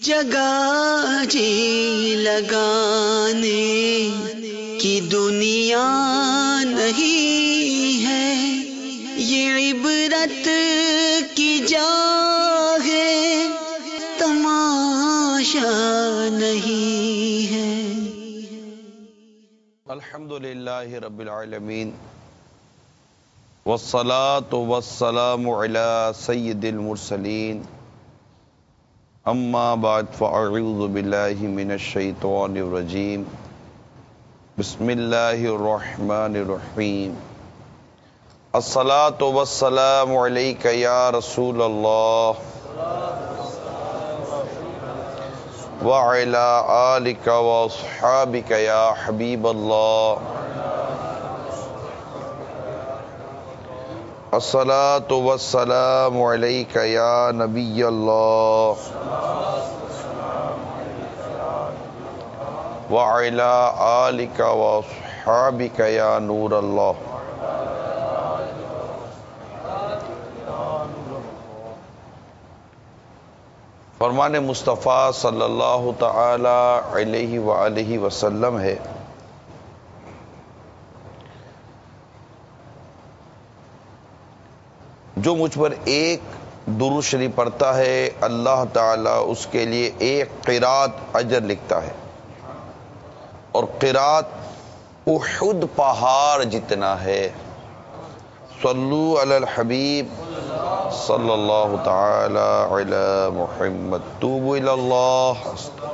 جگہ جی لگانے کی دنیا نہیں ہے، یہ عبرت کی جا ہے، تماشا نہیں ہے۔ الحمدللہ رب العالمین، والصلاة والسلام علی سید المرسلین، اما بعد فاعوذ باللہ من الشیطان الرجیم، بسم اللہ الرحمن الرحیم۔ الصلاة والسلام علیک یا رسول اللہ وعلی آلک واصحابک یا حبیب اللہ۔ الصلاة والسلام علیک یا نبی اللہ وعلی آلک واصحابک یا نور اللہ۔ فرمان مصطفیٰ صلی اللہ تعالی علیہ وآلہ وسلم ہے، جو مجھ پر ایک درود شریف پڑھتا ہے اللہ تعالیٰ اس کے لیے ایک قرات اجر لکھتا ہے، اور قرات احد پہاڑ جتنا ہے۔ صلو علی الحبیب صلی اللہ تعالی علی محمد، توبوا الی اللہ،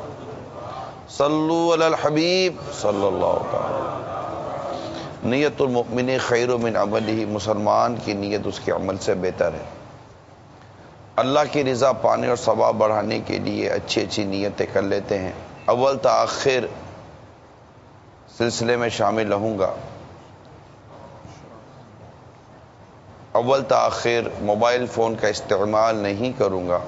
صلو علی الحبیب صلی اللہ تعالی۔ نیت المؤمن خیر من عملہ، مسلمان کی نیت اس کے عمل سے بہتر ہے۔ اللہ کی رضا پانے اور ثواب بڑھانے کے لیے اچھی اچھی نیتیں کر لیتے ہیں۔ اول تا آخر سلسلے میں شامل رہوں گا۔ اول تا آخر موبائل فون کا استعمال نہیں کروں گا،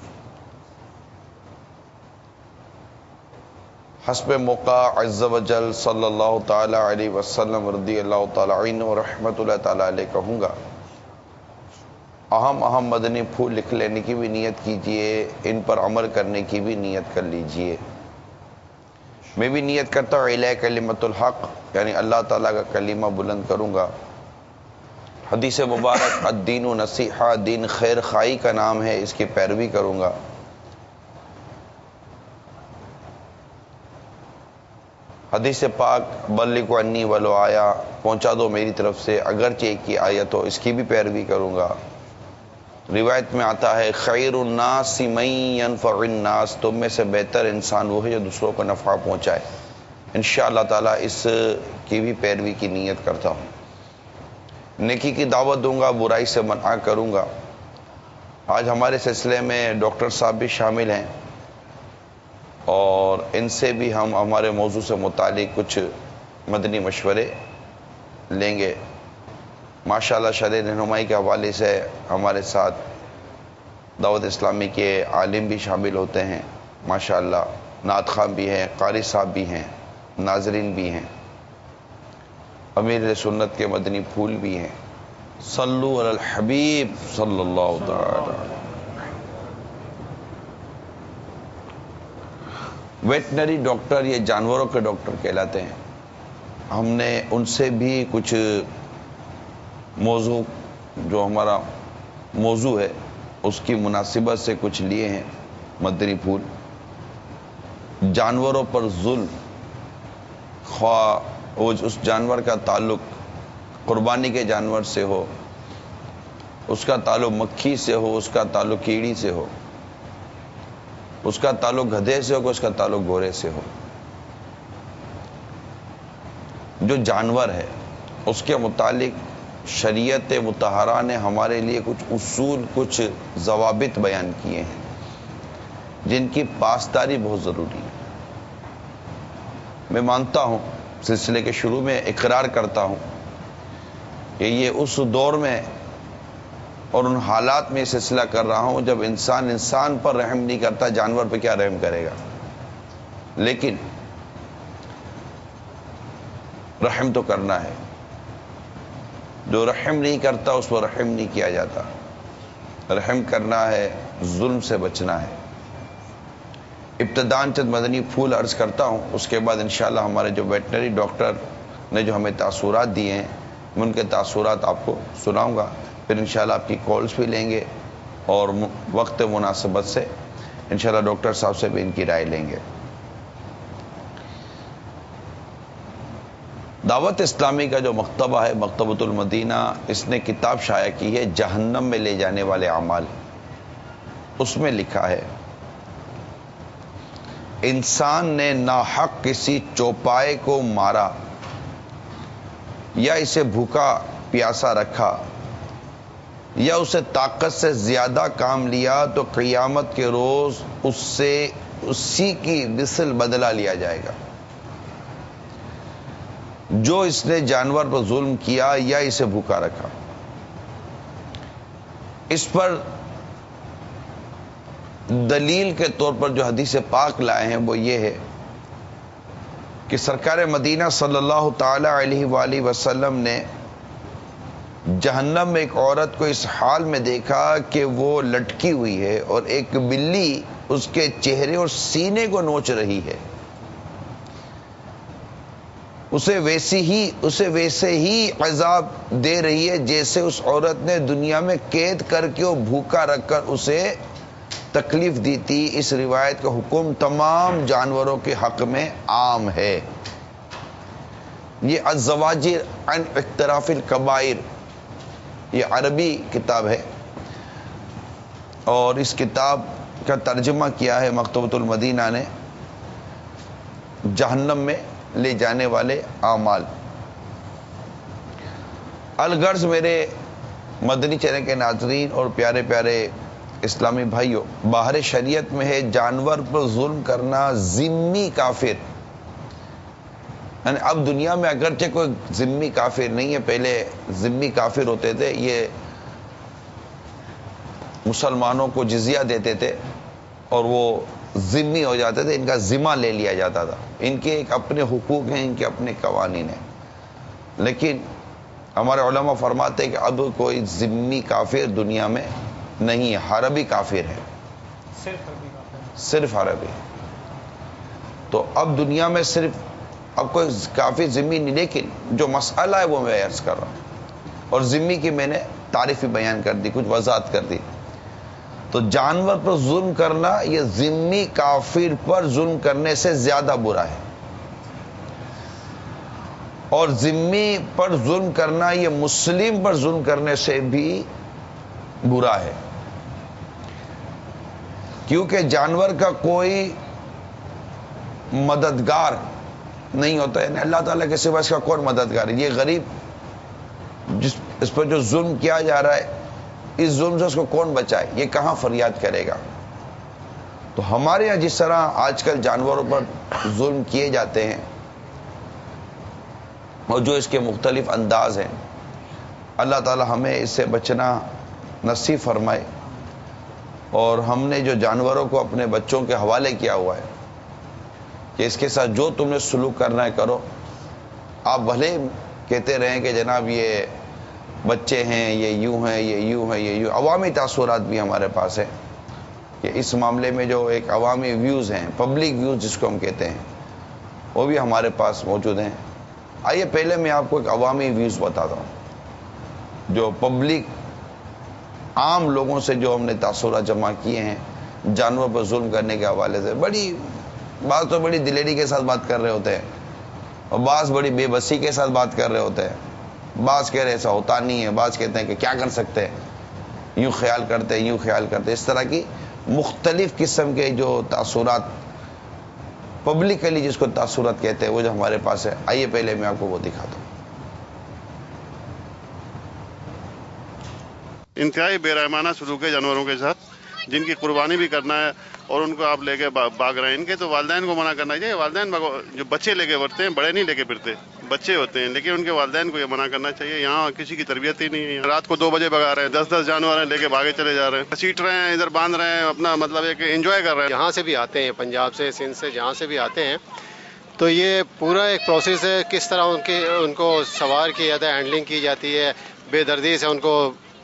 حسب موقع عز و جل صلی اللہ تعالی علیہ وسلم رضی اللہ تعالی عنہ و رحمت اللہ تعالی علیہ کہوں گا۔ اہم مدنی پھول لکھ لینے کی بھی نیت کیجئے، ان پر عمل کرنے کی بھی نیت کر لیجئے۔ میں بھی نیت کرتا ہوں الیہ کلمۃ الحق، یعنی اللہ تعالیٰ کا کلمہ بلند کروں گا۔ حدیث مبارک الدین نصیحہ، دین خیر خائی کا نام ہے، اس کی پیروی کروں گا۔ حدیث پاک بلغوا عنی ولو آیا، پہنچا دو میری طرف سے اگرچہ ایک کی آیت ہو، اس کی بھی پیروی کروں گا۔ روایت میں آتا ہے خیر الناس من ينفع الناس، تم میں سے بہتر انسان وہ ہے جو دوسروں کو نفع پہنچائے۔ انشاءاللہ تعالی اس کی بھی پیروی کی نیت کرتا ہوں۔ نیکی کی دعوت دوں گا، برائی سے منع کروں گا۔ آج ہمارے سلسلے میں ڈاکٹر صاحب بھی شامل ہیں، اور ان سے بھی ہم ہمارے موضوع سے متعلق کچھ مدنی مشورے لیں گے۔ ماشاءاللہ شرع رہنمائی کے حوالے سے ہمارے ساتھ دعوت اسلامی کے عالم بھی شامل ہوتے ہیں، ماشاءاللہ نعت خواں بھی ہیں، قاری صاحب بھی ہیں، ناظرین بھی ہیں، امیر سنت کے مدنی پھول بھی ہیں۔ صلو علی الحبیب صلی اللہ تعالی۔ ویٹنری ڈاکٹر یہ جانوروں کے ڈاکٹر کہلاتے ہیں۔ ہم نے ان سے بھی کچھ موضوع، جو ہمارا موضوع ہے اس کی مناسبت سے کچھ لیے ہیں مدنی پھول۔ جانوروں پر ظلم، خواہ وہ اس جانور کا تعلق قربانی کے جانور سے ہو، اس کا تعلق مکھی سے ہو، اس کا تعلق کیڑی سے ہو، اس کا تعلق گدھے سے ہو کہ اس کا تعلق گھوڑے سے ہو، جو جانور ہے اس کے متعلق شریعت مطہرہ نے ہمارے لیے کچھ اصول، کچھ ضوابط بیان کیے ہیں جن کی پاسداری بہت ضروری ہے۔ میں مانتا ہوں، سلسلے کے شروع میں اقرار کرتا ہوں کہ یہ اس دور میں اور ان حالات میں سلسلہ کر رہا ہوں جب انسان پر رحم نہیں کرتا، جانور پہ کیا رحم کرے گا۔ لیکن رحم تو کرنا ہے، جو رحم نہیں کرتا اس پر رحم نہیں کیا جاتا۔ رحم کرنا ہے، ظلم سے بچنا ہے۔ ابتداً چند مدنی پھول عرض کرتا ہوں، اس کے بعد انشاءاللہ ہمارے جو ویٹنری ڈاکٹر نے جو ہمیں تاثرات دیے ہیں میں ان کے تاثرات آپ کو سناؤں گا، پھر انشاءاللہ آپ کی کالز بھی لیں گے اور وقت مناسبت سے انشاءاللہ ڈاکٹر صاحب سے بھی ان کی رائے لیں گے۔ دعوت اسلامی کا جو مکتبہ ہے مکتبۃ المدینہ، اس نے کتاب شائع کی ہے جہنم میں لے جانے والے اعمال۔ اس میں لکھا ہے انسان نے ناحق کسی چوپائے کو مارا یا اسے بھوکا پیاسا رکھا یا اسے طاقت سے زیادہ کام لیا تو قیامت کے روز اس سے اسی کی مثل بدلہ لیا جائے گا۔ جو اس نے جانور پر ظلم کیا یا اسے بھوکا رکھا، اس پر دلیل کے طور پر جو حدیث پاک لائے ہیں وہ یہ ہے کہ سرکار مدینہ صلی اللہ تعالی علیہ وآلہ وسلم نے جہنم میں ایک عورت کو اس حال میں دیکھا کہ وہ لٹکی ہوئی ہے اور ایک بلی اس کے چہرے اور سینے کو نوچ رہی ہے، اسے ویسے ہی عذاب دے رہی ہے جیسے اس عورت نے دنیا میں قید کر کے اور بھوکا رکھ کر اسے تکلیف دی تھی۔ اس روایت کا حکم تمام جانوروں کے حق میں عام ہے۔ یہ الزواجر عن اقتراف الکبائر، یہ عربی کتاب ہے اور اس کتاب کا ترجمہ کیا ہے مکتبۃ المدینہ نے، جہنم میں لے جانے والے اعمال۔ الغرض میرے مدنی چینل کے ناظرین اور پیارے پیارے اسلامی بھائیوں، باہر شریعت میں ہے جانور پر ظلم کرنا ذمی کافر، یعنی اب دنیا میں اگرچہ کوئی ذمی کافر نہیں ہے، پہلے ذمی کافر ہوتے تھے، یہ مسلمانوں کو جزیہ دیتے تھے اور وہ ذمی ہو جاتے تھے، ان کا ذمہ لے لیا جاتا تھا، ان کے ایک اپنے حقوق ہیں، ان کے اپنے قوانین ہیں۔ لیکن ہمارے علماء فرماتے ہیں کہ اب کوئی ذمی کافر دنیا میں نہیں ہے، حربی کافر ہے، صرف عربی۔ تو اب دنیا میں صرف اب کوئی کافی ذمی نہیں، لیکن جو مسئلہ ہے وہ میں عرض کر رہا ہوں اور ذمی کی میں نے تعریف بیان کر دی، کچھ وضاحت کر دی۔ تو جانور پر ظلم کرنا یہ ذمی کافر پر ظلم کرنے سے زیادہ برا ہے، اور ذمی پر ظلم کرنا یہ مسلم پر ظلم کرنے سے بھی برا ہے، کیونکہ جانور کا کوئی مددگار نہیں ہوتا ہے، اللہ تعالیٰ کے سوا اس کا کون مددگار ہے؟ یہ غریب اس پر جو ظلم کیا جا رہا ہے، اس ظلم سے اس کو کون بچائے؟ یہ کہاں فریاد کرے گا؟ تو ہمارے یہاں جس طرح آج کل جانوروں پر ظلم کیے جاتے ہیں اور جو اس کے مختلف انداز ہیں، اللہ تعالیٰ ہمیں اس سے بچنا نصیب فرمائے، اور ہم نے جو جانوروں کو اپنے بچوں کے حوالے کیا ہوا ہے کہ اس کے ساتھ جو تم نے سلوک کرنا ہے کرو، آپ بھلے کہتے رہیں کہ جناب یہ بچے ہیں، یہ یوں ہیں، یہ یوں ہیں، یہ یوں۔ عوامی تاثرات بھی ہمارے پاس ہے کہ اس معاملے میں جو ایک عوامی ویوز ہیں، پبلک ویوز جس کو ہم کہتے ہیں، وہ بھی ہمارے پاس موجود ہیں۔ آئیے پہلے میں آپ کو ایک عوامی ویوز بتاتا ہوں، جو پبلک عام لوگوں سے جو ہم نے تاثرات جمع کیے ہیں جانوروں پر ظلم کرنے کے حوالے سے۔ بعض تو بڑی دلیری کے ساتھ بات کر رہے ہوتے ہیں اور بعض بڑی بے بسی کے ساتھ بات کر رہے ہوتے ہیں، بعض کہہ رہے ایسا ہوتا نہیں ہے، بعض کہتے ہیں کہ کیا کر سکتے ہیں، یوں خیال کرتے ہیں، یوں خیال کرتے ہیں۔ اس طرح کی مختلف قسم کے جو تاثرات پبلکلی جس کو تاثرات کہتے ہیں وہ جو ہمارے پاس ہے، آئیے پہلے میں آپ کو وہ دکھاتا ہوں۔ انتہائی بے رحمانہ سلوک ہے جانوروں کے ساتھ، جن کی قربانی بھی کرنا ہے اور ان کو آپ لے کے بھاگ رہے ہیں۔ ان کے تو والدین کو منع کرنا چاہیے۔ والدین جو بچے لے کے پھرتے ہیں، بڑے نہیں لے کے پھرتے، بچے ہوتے ہیں، لیکن ان کے والدین کو یہ منع کرنا چاہیے۔ یہاں کسی کی تربیت ہی نہیں ہے، رات کو 2 بجے بھگا رہے ہیں، 10 جانور ہیں لے کے بھاگے چلے جا رہے ہیں، سیٹ رہے ہیں، ادھر باندھ رہے ہیں، اپنا مطلب ایک انجوائے کر رہے ہیں۔ یہاں سے بھی آتے ہیں، پنجاب سے، سندھ سے، جہاں سے بھی آتے ہیں، تو یہ پورا ایک پروسیس ہے، کس طرح ان کو سوار کیا جاتا ہے، ہینڈلنگ کی جاتی ہے، بے دردی سے ان کو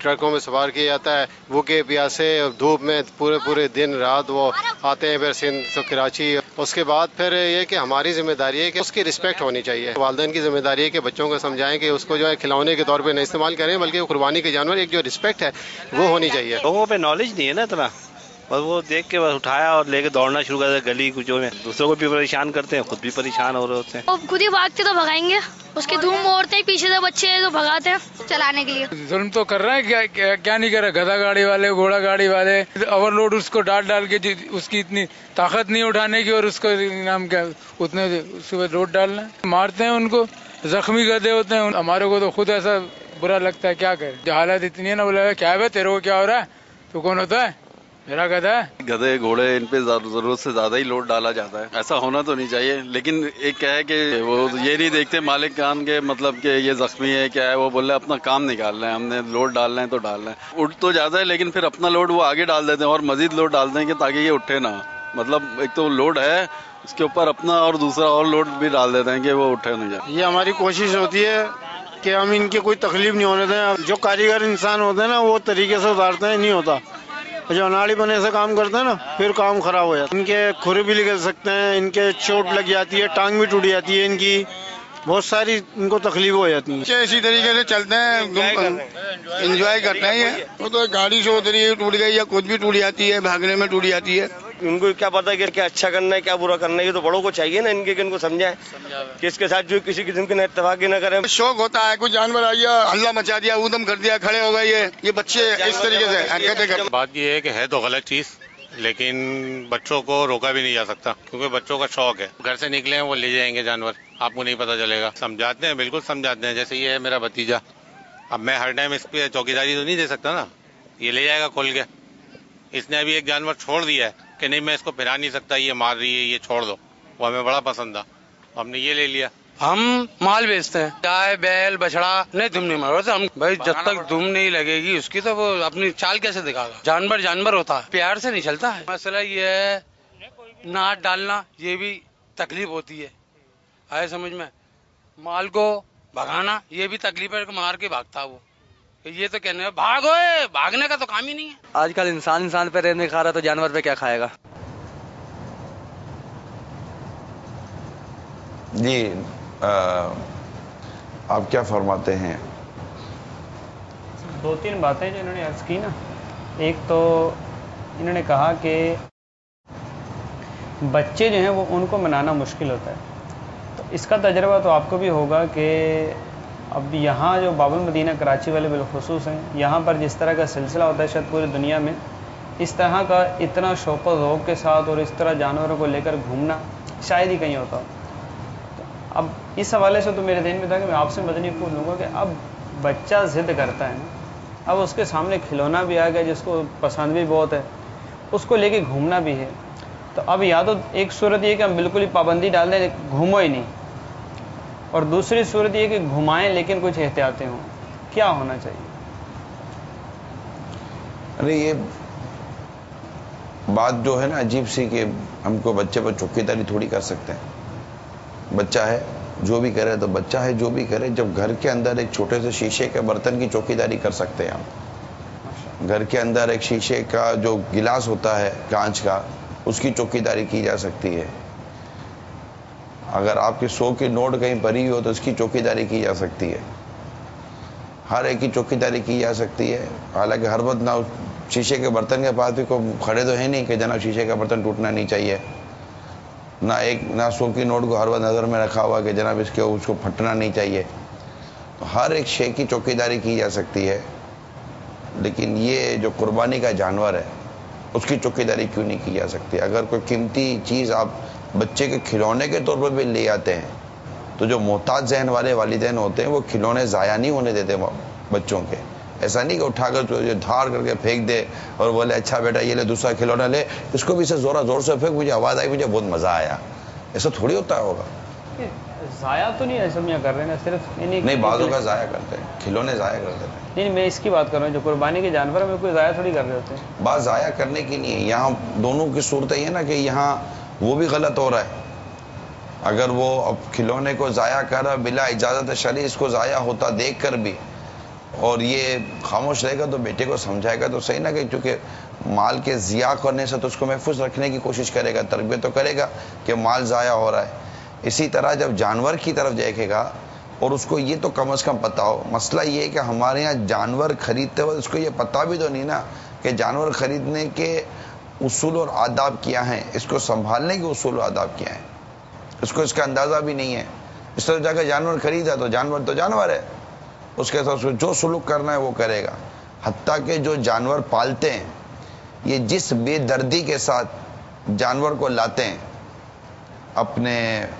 ٹرکوں میں سوار کیا جاتا ہے، بھوکے پیاسے دھوپ میں پورے دن رات وہ آتے ہیں پھر سندھ تو کراچی. اس کے بعد پھر یہ کہ ہماری ذمہ داری ہے کہ اس کی رسپیکٹ ہونی چاہیے. والدین کی ذمہ داری ہے کہ بچوں کو سمجھائیں کہ اس کو جو ہے کھلونے کے طور پہ نہیں استعمال کریں، بلکہ قربانی کے جانور ایک جو رسپیکٹ ہے وہ ہونی چاہیے. لوگوں پہ نالج نہیں ہے نا اتنا، بس وہ دیکھ کے بس اٹھایا اور لے کے دوڑنا شروع کر دیا گلی کوچوں میں، دوسروں کو بھی پریشان کرتے ہیں، خود بھی پریشان ہو رہے ہوتے ہیں. وہ خود ہی بھاگتے تو بھگائیں گے، اس کی دھوم موڑتے ہیں، پیچھے سے بچے تو بھگاتے ہیں چلانے کے لیے. ظلم تو کر رہے ہیں، کیا نہیں کر رہے. گدھا گاڑی والے، گھوڑا گاڑی والے اوور لوڈ اس کو ڈال کے اس کی اتنی طاقت نہیں اٹھانے کی، اور اس کو نام کیا اتنے اس کے بعد لوڈ ڈالنا ہے. مارتے ہیں ان کو، زخمی گدھے ہوتے ہیں. ہمارے کو تو خود ایسا برا لگتا ہے، کیا کرے. جو حالت اتنی ہے نا، بولا کیا ہے تیرے کو کیا ہو رہا ہے، تو کون ہوتا ہے؟ میرا گدھا ہے. گدھے گھوڑے ان پہ ضرورت سے زیادہ ہی لوڈ ڈالا جاتا ہے. ایسا ہونا تو نہیں چاہیے، لیکن ایک کیا ہے کہ وہ یہ نہیں دیکھتے مالک کان کے، مطلب کہ یہ زخمی ہے کیا ہے، وہ بولے اپنا کام نکال رہے ہیں، ہم نے لوڈ ڈالنا ہے تو ڈالنا ہے. اٹھ تو جاتا ہے لیکن پھر اپنا لوڈ وہ آگے ڈال دیتے ہیں اور مزید لوڈ ڈالتے ہیں کہ تاکہ یہ اٹھے نہ. مطلب ایک تو لوڈ ہے اس کے اوپر اپنا اور دوسرا اور لوڈ بھی ڈال دیتے ہیں کہ وہ اٹھے نہیں جائے. یہ ہماری کوشش ہوتی ہے کہ ہم ان کی کوئی تکلیف نہیں ہونے دیں. جو کاریگر انسان ہوتے ہیں نا وہ طریقے سے اتارتے ہیں، نہیں ہوتا. جو اناڑی بنے سے کام کرتے ہیں نا پھر کام خراب ہو جاتا ہے. ان کے کھرے بھی نکل سکتے ہیں، ان کے چوٹ لگ جاتی ہے، ٹانگ بھی ٹوٹ جاتی ہے، ان کی بہت ساری ان کو تکلیف ہو جاتی ہے. اسی طریقے سے چلتے ہیں، انجوائے کرتے ہیں. یہ تو گاڑی سے اتری ٹوٹ گئی یا کچھ بھی ٹوٹ جاتی ہے، بھاگنے میں ٹوٹ جاتی ہے. ان کو کیا پتا کہ کیا اچھا کرنا ہے کیا برا کرنا ہے، یہ تو بڑوں کو چاہیے نا ان کو سمجھائیں کہ اس کے ساتھ جو کسی قسم کی اتفاقی نہ کریں. شوق ہوتا ہے، کوئی جانور آ گیا ہلہ مچا دیا، ادم کر دیا، کھڑے ہو گئے. یہ بچے اس طریقے سے حرکتیں کرتے. بات یہ ہے کہ ہے تو غلط چیز، لیکن بچوں کو روکا بھی نہیں جا سکتا کیونکہ بچوں کا شوق ہے. گھر سے نکلے ہیں وہ لے جائیں گے جانور، آپ کو نہیں پتا چلے گا. سمجھاتے ہیں، بالکل سمجھاتے ہیں. جیسے یہ ہے میرا بھتیجا، اب میں ہر ٹائم اس پہ چوکیداری تو نہیں دے سکتا نا، یہ لے جائے گا کھول کے. اس نے ابھی ایک جانور چھوڑ دیا ہے کہ نہیں میں اس کو پھرا نہیں سکتا، یہ مار رہی ہے، یہ چھوڑ دو. وہ ہمیں بڑا پسند تھا، ہم نے یہ لے لیا. ہم مال بیچتے ہیں، گائے بیل بچڑا نہیں دم نہیں مارتے ہم. بھائی جب تک دم نہیں لگے گی اس کی تو وہ اپنی چال کیسے دکھا گا. جانور ہوتا ہے، پیار سے نہیں چلتا ہے. مسئلہ یہ ہے ناٹ ڈالنا، یہ بھی تکلیف ہوتی ہے. آئے سمجھ میں، مال کو بھگانا یہ بھی تکلیف ہے، مار کے بھاگتا وہ. یہ تو کہنے بھاگو، بھاگنے کا تو کام ہی نہیں ہے. آج کل انسان پہ رہنے کھا رہا تو جانور پہ کیا کھائے گا. جی آپ کیا فرماتے ہیں؟ دو تین باتیں جو انہوں نے عرض کی نا، ایک تو انہوں نے کہا کہ بچے جو ہیں وہ ان کو منانا مشکل ہوتا ہے. تو اس کا تجربہ تو آپ کو بھی ہوگا کہ اب یہاں جو باب المدینہ کراچی والے بالخصوص ہیں، یہاں پر جس طرح کا سلسلہ ہوتا ہے شاید پوری دنیا میں اس طرح کا اتنا شوق و ذوق کے ساتھ اور اس طرح جانوروں کو لے کر گھومنا شاید ہی کہیں ہوتا. اب اس حوالے سے تو میرے ذہن میں تھا کہ میں آپ سے مدنی پھول لوں گا کہ اب بچہ ضد کرتا ہے نا، اب اس کے سامنے کھلونا بھی آ گیا جس کو پسند بھی بہت ہے، اس کو لے کے گھومنا بھی ہے. تو اب یا تو ایک صورت یہ کہ ہم بالکل ہی پابندی ڈال دیں گھومو ہی نہیں، اور دوسری صورت یہ کہ گھمائیں لیکن کچھ احتیاطیں ہوں. کیا ہونا چاہیے؟ ارے یہ بات جو ہے نا عجیب سی کہ ہم کو بچے پر چوکی داری تھوڑی کر سکتے ہیں. بچہ ہے جو بھی کرے تو بچہ ہے جو بھی کرے. جب گھر کے اندر ایک چھوٹے سے شیشے کے برتن کی چوکی داری کر سکتے ہیں ہم، گھر کے اندر ایک شیشے کا جو گلاس ہوتا ہے کانچ کا اس کی چوکی داری کی جا سکتی ہے. اگر آپ کی 100 کی نوٹ کہیں پڑی ہو تو اس کی چوکی داری کی جا سکتی ہے. ہر ایک کی چوکی داری کی جا سکتی ہے. حالانکہ ہر وقت نہ شیشے کے برتن کے پاس بھی کوئی کھڑے تو ہے نہیں کہ جناب شیشے کا برتن ٹوٹنا نہیں چاہیے، نہ 100 کی نوٹ کو ہر وقت نظر میں رکھا ہوا کہ جناب اس کو پھٹنا نہیں چاہیے. تو ہر ایک شے کی چوکی داری کی جا سکتی ہے. لیکن یہ جو قربانی کا جانور ہے اس کی چوکی داری کیوں نہیں کی جا سکتی؟ اگر کوئی قیمتی چیز آپ بچے کے کھلونے کے طور پر بھی لے آتے ہیں تو جو محتاط ذہن والے والدین ہوتے ہیں وہ کھلونے ضائع نہیں ہونے دیتے بچوں کے. ایسا نہیں کہ اٹھا کر دھاڑ کر کے پھینک دے اور بولے اچھا بیٹا یہ لے دوسرا کھلونا لے، اس کو بھی اسے زور سے پھینک، مجھے آواز آئی، مجھے بہت مزہ آیا. ایسا تھوڑی ہوتا ہوگا. ضائع تو نہیں ایسا میں کر رہے ہیں، صرف نہیں بعضوں کا ضائع کرتے ہیں، کھلونے ضائع کر دیتے ہیں. نہیں میں اس کی بات کر رہا ہوں جو قربانی کے جانور میں کوئی ضائع تھوڑی کر رہے ہوتے ہیں. بات ضائع کرنے کی نہیں ہے. یہاں دونوں کی صورت یہ ہے نا کہ یہاں وہ بھی غلط ہو رہا ہے. اگر وہ اب کھلونے کو ضائع کر رہا بلا اجازت شرعی، اس کو ضائع ہوتا دیکھ کر بھی اور یہ خاموش رہے گا تو بیٹے کو سمجھائے گا تو صحیح نہ کہ چونکہ مال کے ضیاع کرنے سے تو اس کو محفوظ رکھنے کی کوشش کرے گا, تربیت تو کرے گا کہ مال ضائع ہو رہا ہے. اسی طرح جب جانور کی طرف دیکھے گا اور اس کو یہ تو کم از کم پتا ہو. مسئلہ یہ ہے کہ ہمارے یہاں جانور خریدتے وقت اس کو یہ پتا بھی تو نہیں نا کہ جانور خریدنے کے اصول اور آداب کیا ہیں, اس کو سنبھالنے کے اصول اور آداب کیا ہیں, اس کو اس کا اندازہ بھی نہیں ہے. اس طرح جا کے جانور خریدا تو جانور ہے, اس کے ساتھ جو سلوک کرنا ہے وہ کرے گا. حتیٰ کہ جو جانور پالتے ہیں یہ جس بے دردی کے ساتھ جانور کو لاتے ہیں اپنے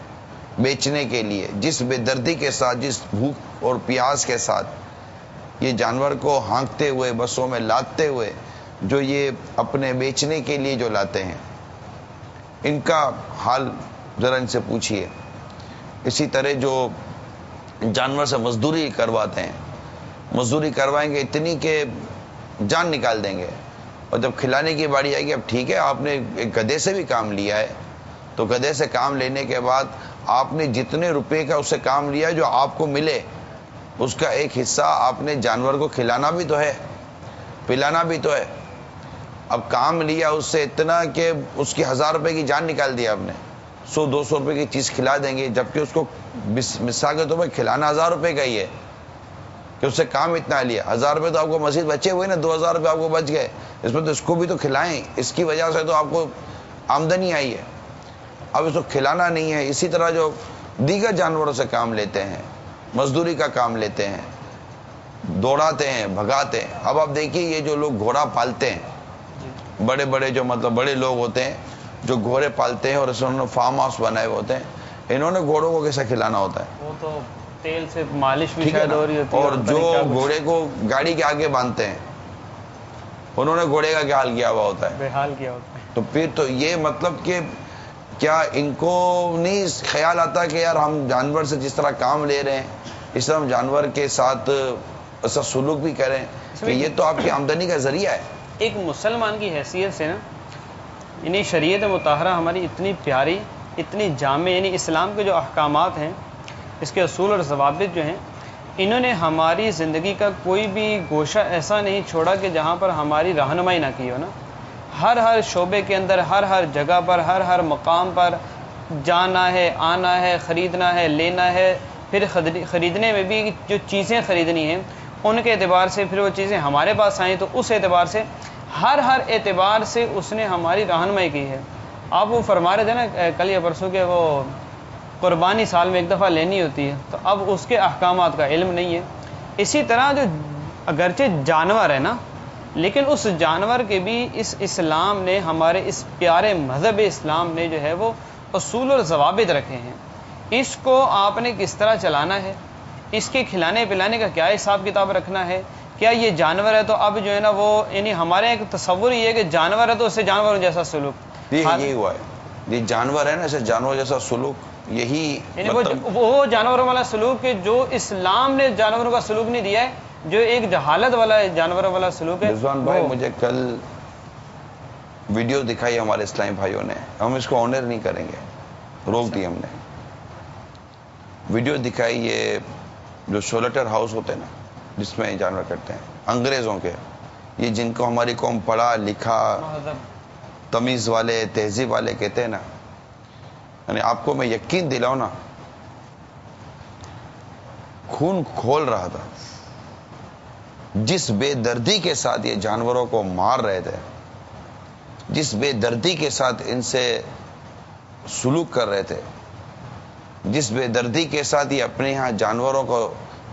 بیچنے کے لیے, جس بے دردی کے ساتھ, جس بھوک اور پیاس کے ساتھ یہ جانور کو ہانکتے ہوئے بسوں میں لاتے ہوئے جو یہ اپنے بیچنے کے لیے جو لاتے ہیں, ان کا حال ذرا ان سے پوچھیے. اسی طرح جو جانور سے مزدوری کرواتے ہیں, مزدوری کروائیں گے اتنی کہ جان نکال دیں گے, اور جب کھلانے کی باری آئے گی اب ٹھیک ہے آپ نے ایک گدھے سے بھی کام لیا ہے تو گدھے سے کام لینے کے بعد آپ نے جتنے روپے کا اس سے کام لیا جو آپ کو ملے اس کا ایک حصہ آپ نے جانور کو کھلانا بھی تو ہے, پلانا بھی تو ہے. اب کام لیا اس سے اتنا کہ اس کی 1000 روپے کی جان نکال دیا آپ نے, 100-200 روپے کی چیز کھلا دیں گے, جبکہ اس کو مثال کے طور پر کھلانا 1000 روپے کا ہی ہے کہ اس سے کام اتنا لیا. 1000 روپے تو آپ کو مزید بچے ہوئے نا, 2000 روپے آپ کو بچ گئے, اس میں تو اس کو بھی تو کھلائیں, اس کی وجہ سے تو آپ کو آمدنی آئی ہے. اب اس کو کھلانا نہیں ہے. اسی طرح جو دیگر جانوروں سے کام لیتے ہیں, مزدوری کا کام لیتے ہیں, دوڑاتے ہیں, بھگاتے ہیں. اب آپ دیکھیے یہ جو لوگ گھوڑا پالتے ہیں, بڑے بڑے جو مطلب بڑے لوگ ہوتے ہیں جو گھوڑے پالتے ہیں اور اس انہوں نے فارم ہاؤس بنائے ہوتے ہیں, انہوں نے گھوڑوں کو کیسے کھلانا ہوتا ہے؟ وہ تو تیل سے مالش بھی شاید ہو رہی ہوتی ہے. اور جو گھوڑے کو گاڑی کے آگے باندھتے ہیں انہوں نے گھوڑے کا کیا حال کیا ہوا ہوتا ہے, بے حال کیا ہوتا ہے. تو پھر تو یہ مطلب کہ کیا ان کو نہیں خیال آتا کہ یار ہم جانور سے جس طرح کام لے رہے ہیں اس طرح ہم جانور کے ساتھ ایسا سلوک بھی کریں کہ یہ تو آپ کی آمدنی کا ذریعہ ہے. ایک مسلمان کی حیثیت سے نا, یعنی شریعت مطہرہ ہماری اتنی پیاری, اتنی جامع, یعنی اسلام کے جو احکامات ہیں, اس کے اصول اور ضوابط جو ہیں, انہوں نے ہماری زندگی کا کوئی بھی گوشہ ایسا نہیں چھوڑا کہ جہاں پر ہماری رہنمائی نہ کی ہو نا. ہر شعبے کے اندر, ہر جگہ پر, ہر مقام پر جانا ہے, آنا ہے, خریدنا ہے, لینا ہے. پھر خریدنے میں بھی جو چیزیں خریدنی ہیں ان کے اعتبار سے پھر وہ چیزیں ہمارے پاس آئیں تو اس اعتبار سے ہر اعتبار سے اس نے ہماری رہنمائی کی ہے. آپ وہ فرما رہے تھے نا کل یا پرسوں کہ وہ قربانی سال میں ایک دفعہ لینی ہوتی ہے, تو اب اس کے احکامات کا علم نہیں ہے. اسی طرح جو اگرچہ جانور ہے نا, لیکن اس جانور کے بھی اس اسلام نے, ہمارے اس پیارے مذہب اسلام نے جو ہے وہ اصول اور ضوابط رکھے ہیں. اس کو آپ نے کس طرح چلانا ہے, اس کے کھلانے پلانے کا کیا حساب کتاب رکھنا ہے. کیا یہ جانور ہے تو اب جو ہے نا وہ, یعنی ہمارے ایک تصور یہ ہے کہ جانور ہے تو اس سے جانوروں جیسا سلوک, یہی ہوا ہے. یہ جانور ہے نا, اسے جانور جیسا سلوک, یہی یعنی وہ جانوروں والا سلوک کہ جو اسلام نے جانوروں کا سلوک نہیں دیا ہے, جو ایک جہالت والا جانوروں والا سلوک ہے. رضوان بھائی مجھے کل ویڈیو دکھائی ہمارے اسلامی بھائیوں نے, ہم اس کو آنر نہیں کریں گے, روک دی ہم نے. ویڈیو دکھائی یہ جو شولٹر ہاؤس ہوتے ہیں نا جس میں جانور کرتے ہیں, انگریزوں کے, یہ جن کو ہماری قوم پڑھا لکھا تمیز والے تہذیب والے کہتے ہیں نا, یعنی آپ کو میں یقین دلاؤں نا, خون کھول رہا تھا جس بے دردی کے ساتھ یہ جانوروں کو مار رہے تھے, جس بے دردی کے ساتھ ان سے سلوک کر رہے تھے, جس بے دردی کے ساتھ یہ اپنے یہاں جانوروں کو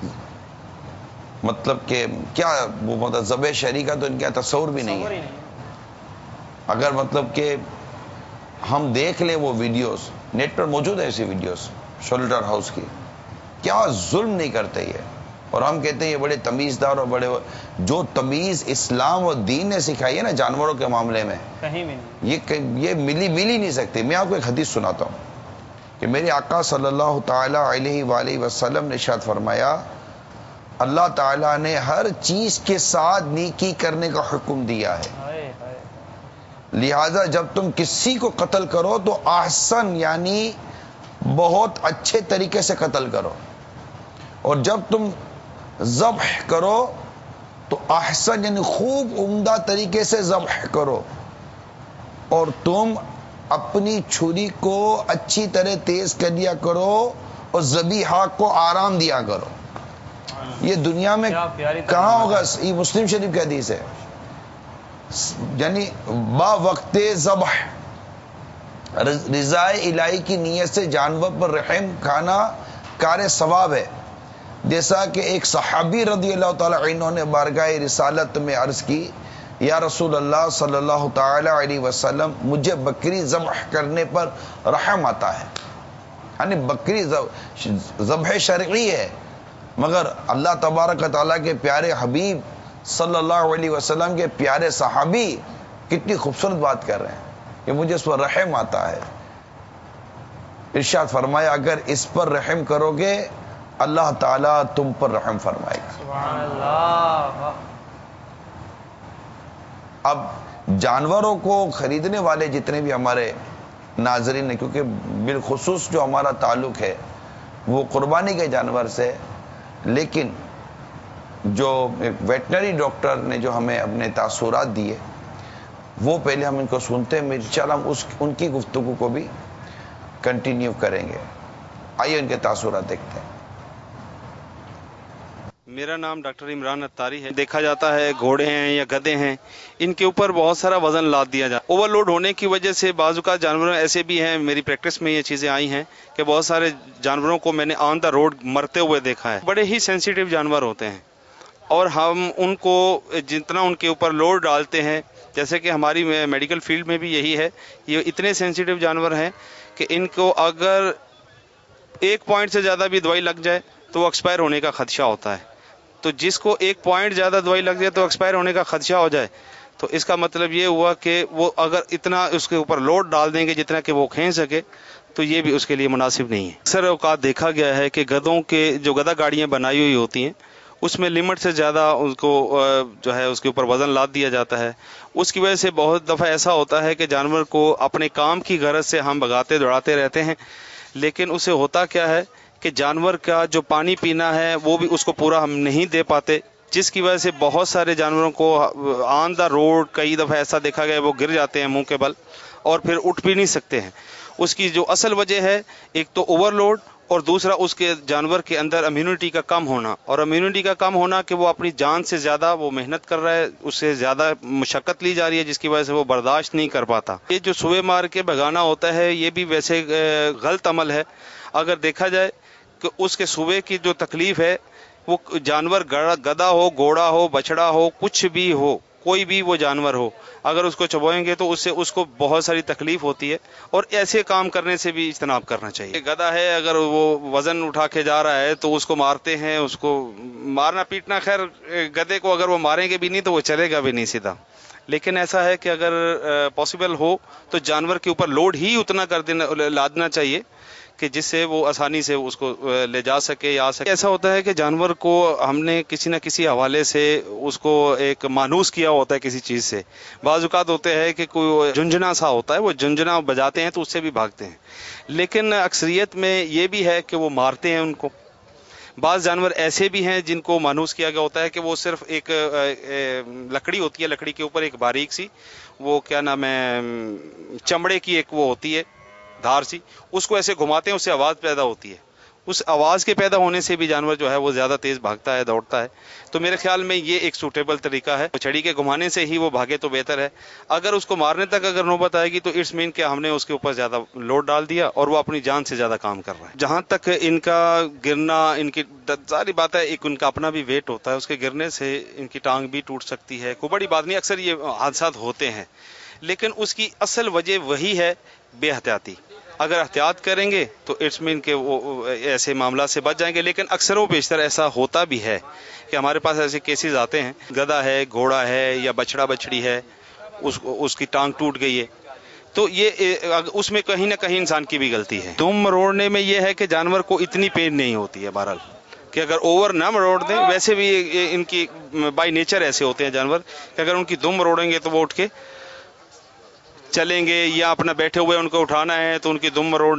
مطلب کہ کیا وہ مطلب ذبح شرعی کا تو ان کا تصور بھی نہیں ہے. اگر مطلب کہ ہم دیکھ لیں وہ ویڈیوز, نیٹ پر موجود ہے ایسی ویڈیوز شولٹر ہاؤس کی, کیا ظلم نہیں کرتے یہ. اور ہم کہتے ہیں یہ بڑے تمیزدار اور بڑے, جو تمیز اسلام اور دین نے سکھائی ہے نا جانوروں کے معاملے میں کہیں بھی نہیں, یہ مل ہی نہیں سکتی. میں آپ کو ایک حدیث سناتا ہوں کہ میرے آقا صلی اللہ تعالی علیہ وآلہ وسلم نے ارشاد فرمایا, اللہ تعالیٰ نے ہر چیز کے ساتھ نیکی کرنے کا حکم دیا ہے, لہذا جب تم کسی کو قتل کرو تو احسن یعنی بہت اچھے طریقے سے قتل کرو, اور جب تم ذبح کرو تو احسن یعنی خوب عمدہ طریقے سے ذبح کرو، اور تم اپنی چھری کو اچھی طرح تیز کر دیا کرو اور ذبیحہ کو آرام دیا کرو. یہ دنیا میں کہاں ہوگا؟ یہ مسلم شریف کی حدیث ہے. یعنی با وقت ذبح رضا الہی کی نیت سے جانور پر رحم کھانا کار ثواب ہے. جیسا کہ ایک صحابی رضی اللہ تعالی عنہ نے بارگاہ رسالت میں عرض کی، یا رسول اللہ صلی اللہ تعالی علیہ وسلم، مجھے بکری ذبح کرنے پر رحم آتا ہے. یعنی بکری ذبح شرعی ہے، مگر اللہ تبارک تعالیٰ کے پیارے حبیب صلی اللہ علیہ وسلم کے پیارے صحابی کتنی خوبصورت بات کر رہے ہیں کہ مجھے اس پر رحم آتا ہے. ارشاد فرمایا اگر اس پر رحم کرو گے اللہ تعالیٰ تم پر رحم فرمائے گا. سبحان اللہ. اب جانوروں کو خریدنے والے جتنے بھی ہمارے ناظرین ہیں، کیونکہ بالخصوص جو ہمارا تعلق ہے وہ قربانی کے جانور سے، لیکن جو ایک ویٹنری ڈاکٹر نے جو ہمیں اپنے تاثرات دیے وہ پہلے ہم ان کو سنتے ہیں. انشاءاللہ ہم ان کی گفتگو کو بھی کنٹینیو کریں گے. آئیے ان کے تاثرات دیکھتے ہیں. میرا نام ڈاکٹر عمران اتاری ہے. دیکھا جاتا ہے گھوڑے ہیں یا گدھے ہیں، ان کے اوپر بہت سارا وزن لاد دیا جاتا ہے. اوور لوڈ ہونے کی وجہ سے بعض اوقات جانور ایسے بھی ہیں، میری پریکٹس میں یہ چیزیں آئی ہیں کہ بہت سارے جانوروں کو میں نے آن دا روڈ مرتے ہوئے دیکھا ہے. بڑے ہی سینسیٹیو جانور ہوتے ہیں اور ہم ان کو جتنا ان کے اوپر لوڈ ڈالتے ہیں، جیسے کہ ہماری میڈیکل فیلڈ میں بھی یہی ہے، یہ اتنے سینسیٹیو جانور ہیں کہ ان کو اگر 1 پوائنٹ سے زیادہ بھی دوائی لگ جائے تو وہ ایکسپائر ہونے کا خدشہ ہوتا ہے. تو جس کو 1 پوائنٹ زیادہ دوائی لگ جائے تو ایکسپائر ہونے کا خدشہ ہو جائے، تو اس کا مطلب یہ ہوا کہ وہ اگر اتنا اس کے اوپر لوڈ ڈال دیں گے جتنا کہ وہ کھینچ سکے تو یہ بھی اس کے لیے مناسب نہیں ہے. اکثر اوقات دیکھا گیا ہے کہ گدھوں کے جو گدھا گاڑیاں بنائی ہوئی ہوتی ہیں اس میں لمٹ سے زیادہ اس کو جو ہے اس کے اوپر وزن لاد دیا جاتا ہے. اس کی وجہ سے بہت دفعہ ایسا ہوتا ہے کہ جانور کو اپنے کام کی غرض سے ہم بھگاتے دوڑاتے رہتے ہیں، لیکن اسے ہوتا کیا ہے کہ جانور کا جو پانی پینا ہے وہ بھی اس کو پورا ہم نہیں دے پاتے، جس کی وجہ سے بہت سارے جانوروں کو آن دا روڈ کئی دفعہ ایسا دیکھا گیا وہ گر جاتے ہیں منہ کے بل اور پھر اٹھ بھی نہیں سکتے ہیں. اس کی جو اصل وجہ ہے ایک تو اوور لوڈ اور دوسرا اس کے جانور کے اندر امیونٹی کا کم ہونا، اور امیونٹی کا کم ہونا کہ وہ اپنی جان سے زیادہ وہ محنت کر رہا ہے، اس سے زیادہ مشقت لی جا رہی ہے جس کی وجہ سے وہ برداشت نہیں کر پاتا. یہ جو سوئے مار کے بھگانا ہوتا ہے یہ بھی ویسے غلط عمل ہے. اگر دیکھا جائے کہ اس کے سوئے کی جو تکلیف ہے وہ جانور گدھا ہو، گھوڑا ہو، بچڑا ہو، کچھ بھی ہو، کوئی بھی وہ جانور ہو، اگر اس کو چبوئیں گے تو اس سے اس کو بہت ساری تکلیف ہوتی ہے اور ایسے کام کرنے سے بھی اجتناب کرنا چاہیے. گدھا ہے اگر وہ وزن اٹھا کے جا رہا ہے تو اس کو مارتے ہیں، اس کو مارنا پیٹنا، خیر گدھے کو اگر وہ ماریں گے بھی نہیں تو وہ چلے گا بھی نہیں سیدھا. لیکن ایسا ہے کہ اگر پاسبل ہو تو جانور کے اوپر لوڈ ہی اتنا کر دینا لادنا چاہیے کہ جس سے وہ آسانی سے اس کو لے جا سکے یا آ سکے. ایسا ہوتا ہے کہ جانور کو ہم نے کسی نہ کسی حوالے سے اس کو ایک مانوس کیا ہوتا ہے کسی چیز سے. بعض اوقات ہوتے ہیں کہ کوئی جھنجھنا سا ہوتا ہے، وہ جھنجھنا بجاتے ہیں تو اس سے بھی بھاگتے ہیں، لیکن اکثریت میں یہ بھی ہے کہ وہ مارتے ہیں ان کو. بعض جانور ایسے بھی ہیں جن کو مانوس کیا گیا ہوتا ہے کہ وہ صرف ایک لکڑی ہوتی ہے، لکڑی کے اوپر ایک باریک سی وہ کیا نام ہے چمڑے کی ایک وہ ہوتی ہے دھار سی، اس کو ایسے گھماتے ہیں، اس سے آواز پیدا ہوتی ہے. اس آواز کے پیدا ہونے سے بھی جانور جو ہے وہ زیادہ تیز بھاگتا ہے، دوڑتا ہے. تو میرے خیال میں یہ ایک سوٹیبل طریقہ ہے، چھڑی کے گھمانے سے ہی وہ بھاگے تو بہتر ہے. اگر اس کو مارنے تک اگر نوبت آئے گی تو اٹس مین کہ ہم نے اس کے اوپر زیادہ لوڈ ڈال دیا اور وہ اپنی جان سے زیادہ کام کر رہا ہے. جہاں تک ان کا گرنا، ان کی ساری بات ہے، ایک ان کا اپنا بھی ویٹ ہوتا ہے، اس کے گرنے سے ان کی ٹانگ بھی ٹوٹ سکتی ہے، کوئی بڑی بات نہیں. اکثر یہ حادثات ہوتے ہیں، لیکن اس کی اصل وجہ وہی ہے بے احتیاطی. اگر احتیاط کریں گے تو اٹس مین کہ وہ ایسے معاملات سے بچ جائیں گے. لیکن اکثر و بیشتر ایسا ہوتا بھی ہے کہ ہمارے پاس ایسے کیسز آتے ہیں، گدھا ہے، گھوڑا ہے یا بچڑا بچڑی ہے، اس کی ٹانگ ٹوٹ گئی ہے، تو یہ اس میں کہیں نہ کہیں انسان کی بھی غلطی ہے. دم مروڑنے میں یہ ہے کہ جانور کو اتنی پین نہیں ہوتی ہے بہرحال کہ اگر اوور نہ مروڑ دیں. ویسے بھی ان کی بائی نیچر ایسے ہوتے ہیں جانور کہ اگر ان کی دم مروڑیں گے تو وہ اٹھ کے چلیں گے، یا اپنا بیٹھے ہوئے ان کو اٹھانا ہے تو ان کی دم مروڑنا.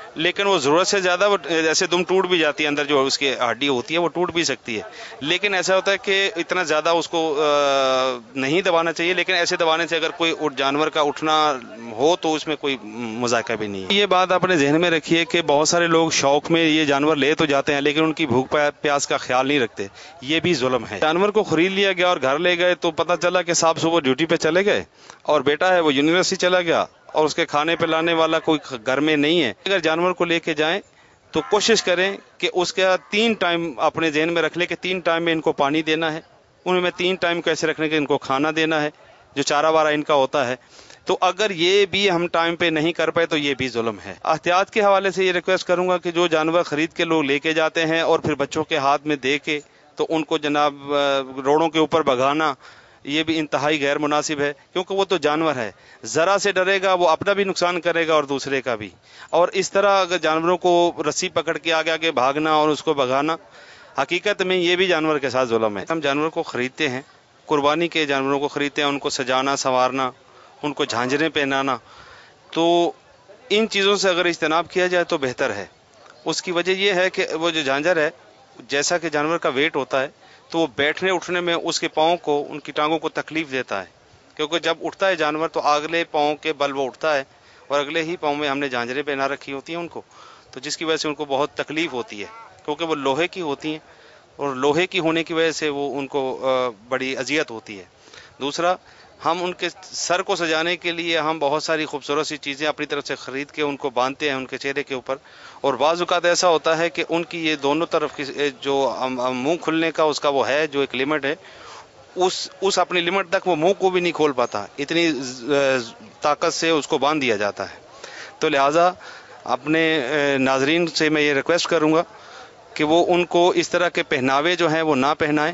لیکن وہ ضرورت سے زیادہ وہ ایسے دم ٹوٹ بھی جاتی ہے، اندر جو اس کی ہڈی ہوتی ہے وہ ٹوٹ بھی سکتی ہے، لیکن ایسا ہوتا ہے کہ اتنا زیادہ اس کو نہیں دبانا چاہیے، لیکن ایسے دبانے سے اگر کوئی جانور کا اٹھنا ہو تو اس میں کوئی مذائقہ بھی نہیں ہے۔ یہ بات اپنے ذہن میں رکھیے کہ بہت سارے لوگ شوق میں یہ جانور لے تو جاتے ہیں لیکن ان کی بھوک پیاس کا خیال نہیں رکھتے، یہ بھی ظلم ہے۔ جانور کو خرید لیا گیا اور گھر لے گئے تو پتہ چلا کہ صاحب صبح ڈیوٹی پہ چلے گئے اور بیٹا ہے وہ یونیورسٹی چلا گیا اور اس کے کھانے پہ لانے والا کوئی گھر میں نہیں ہے۔ اگر جانور کو لے کے جائیں تو کوشش کریں کہ اس کا 3 ٹائم اپنے ذہن میں رکھ لیں کہ 3 ٹائم میں ان کو پانی دینا ہے، ان میں 3 ٹائم کیسے رکھنے کے ان کو کھانا دینا ہے جو چارہ وارہ ان کا ہوتا ہے۔ تو اگر یہ بھی ہم ٹائم پہ نہیں کر پائے تو یہ بھی ظلم ہے۔ احتیاط کے حوالے سے یہ ریکویسٹ کروں گا کہ جو جانور خرید کے لوگ لے کے جاتے ہیں اور پھر بچوں کے ہاتھ میں دے کے تو ان کو جناب روڈوں کے اوپر بھگانا یہ بھی انتہائی غیر مناسب ہے، کیونکہ وہ تو جانور ہے، ذرا سے ڈرے گا وہ اپنا بھی نقصان کرے گا اور دوسرے کا بھی۔ اور اس طرح اگر جانوروں کو رسی پکڑ کے آگے آگے بھاگنا اور اس کو بھگانا، حقیقت میں یہ بھی جانور کے ساتھ ظلم ہے۔ ہم جانور کو خریدتے ہیں، قربانی کے جانوروں کو خریدتے ہیں، ان کو سجانا سنوارنا، ان کو جھانجریں پہنانا، تو ان چیزوں سے اگر اجتناب کیا جائے تو بہتر ہے۔ اس کی وجہ یہ ہے کہ وہ جو جھانجر ہے جیسا کہ جانور کا ویٹ ہوتا ہے تو وہ بیٹھنے اٹھنے میں اس کے پاؤں کو، ان کی ٹانگوں کو تکلیف دیتا ہے، کیونکہ جب اٹھتا ہے جانور تو اگلے پاؤں کے بل وہ اٹھتا ہے اور اگلے ہی پاؤں میں ہم نے جھانجریں پہنا رکھی ہوتی ہیں ان کو، تو جس کی وجہ سے ان کو بہت تکلیف ہوتی ہے، کیونکہ وہ لوہے کی ہوتی ہیں اور لوہے کی ہونے کی وجہ سے وہ ان کو بڑی اذیت ہوتی ہے۔ دوسرا، ہم ان کے سر کو سجانے کے لیے ہم بہت ساری خوبصورت سی چیزیں اپنی طرف سے خرید کے ان کو باندھتے ہیں ان کے چہرے کے اوپر، اور بعض اوقات ایسا ہوتا ہے کہ ان کی یہ دونوں طرف کی جو منہ کھلنے کا اس کا وہ ہے جو ایک لمٹ ہے، اس اپنی لمٹ تک وہ منہ کو بھی نہیں کھول پاتا، اتنی طاقت سے اس کو باندھ دیا جاتا ہے۔ تو لہٰذا اپنے ناظرین سے میں یہ ریکویسٹ کروں گا کہ وہ ان کو اس طرح کے پہناوے جو ہیں وہ نہ پہنائیں۔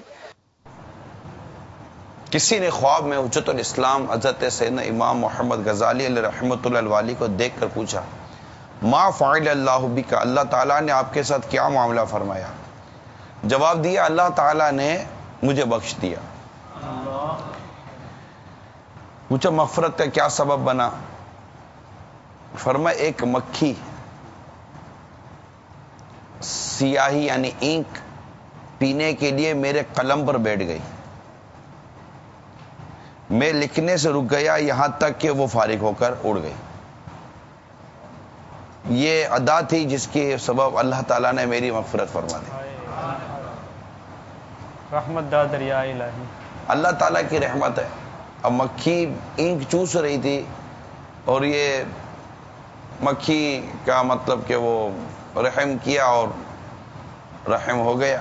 کسی نے خواب میں حجت الاسلام حضرت سیدنا امام محمد غزالی علیہ رحمۃ اللہ الوالی کو دیکھ کر پوچھا، ما فعل اللہ بک، اللہ تعالیٰ نے آپ کے ساتھ کیا معاملہ فرمایا؟ جواب دیا، اللہ تعالیٰ نے مجھے بخش دیا۔ پوچھا مغفرت کا کیا سبب بنا؟ فرمایا ایک مکھی سیاہی یعنی اینک پینے کے لیے میرے قلم پر بیٹھ گئی، میں لکھنے سے رک گیا یہاں تک کہ وہ فارغ ہو کر اڑ گئی۔ یہ ادا تھی جس کے سبب اللہ تعالیٰ نے میری مغفرت فرما دی۔ رحمت دا دریا الہی، اللہ تعالیٰ کی رحمت ہے۔ اب مکھی اینک چوس رہی تھی اور یہ مکھی کا مطلب کہ وہ رحم کیا اور رحم ہو گیا۔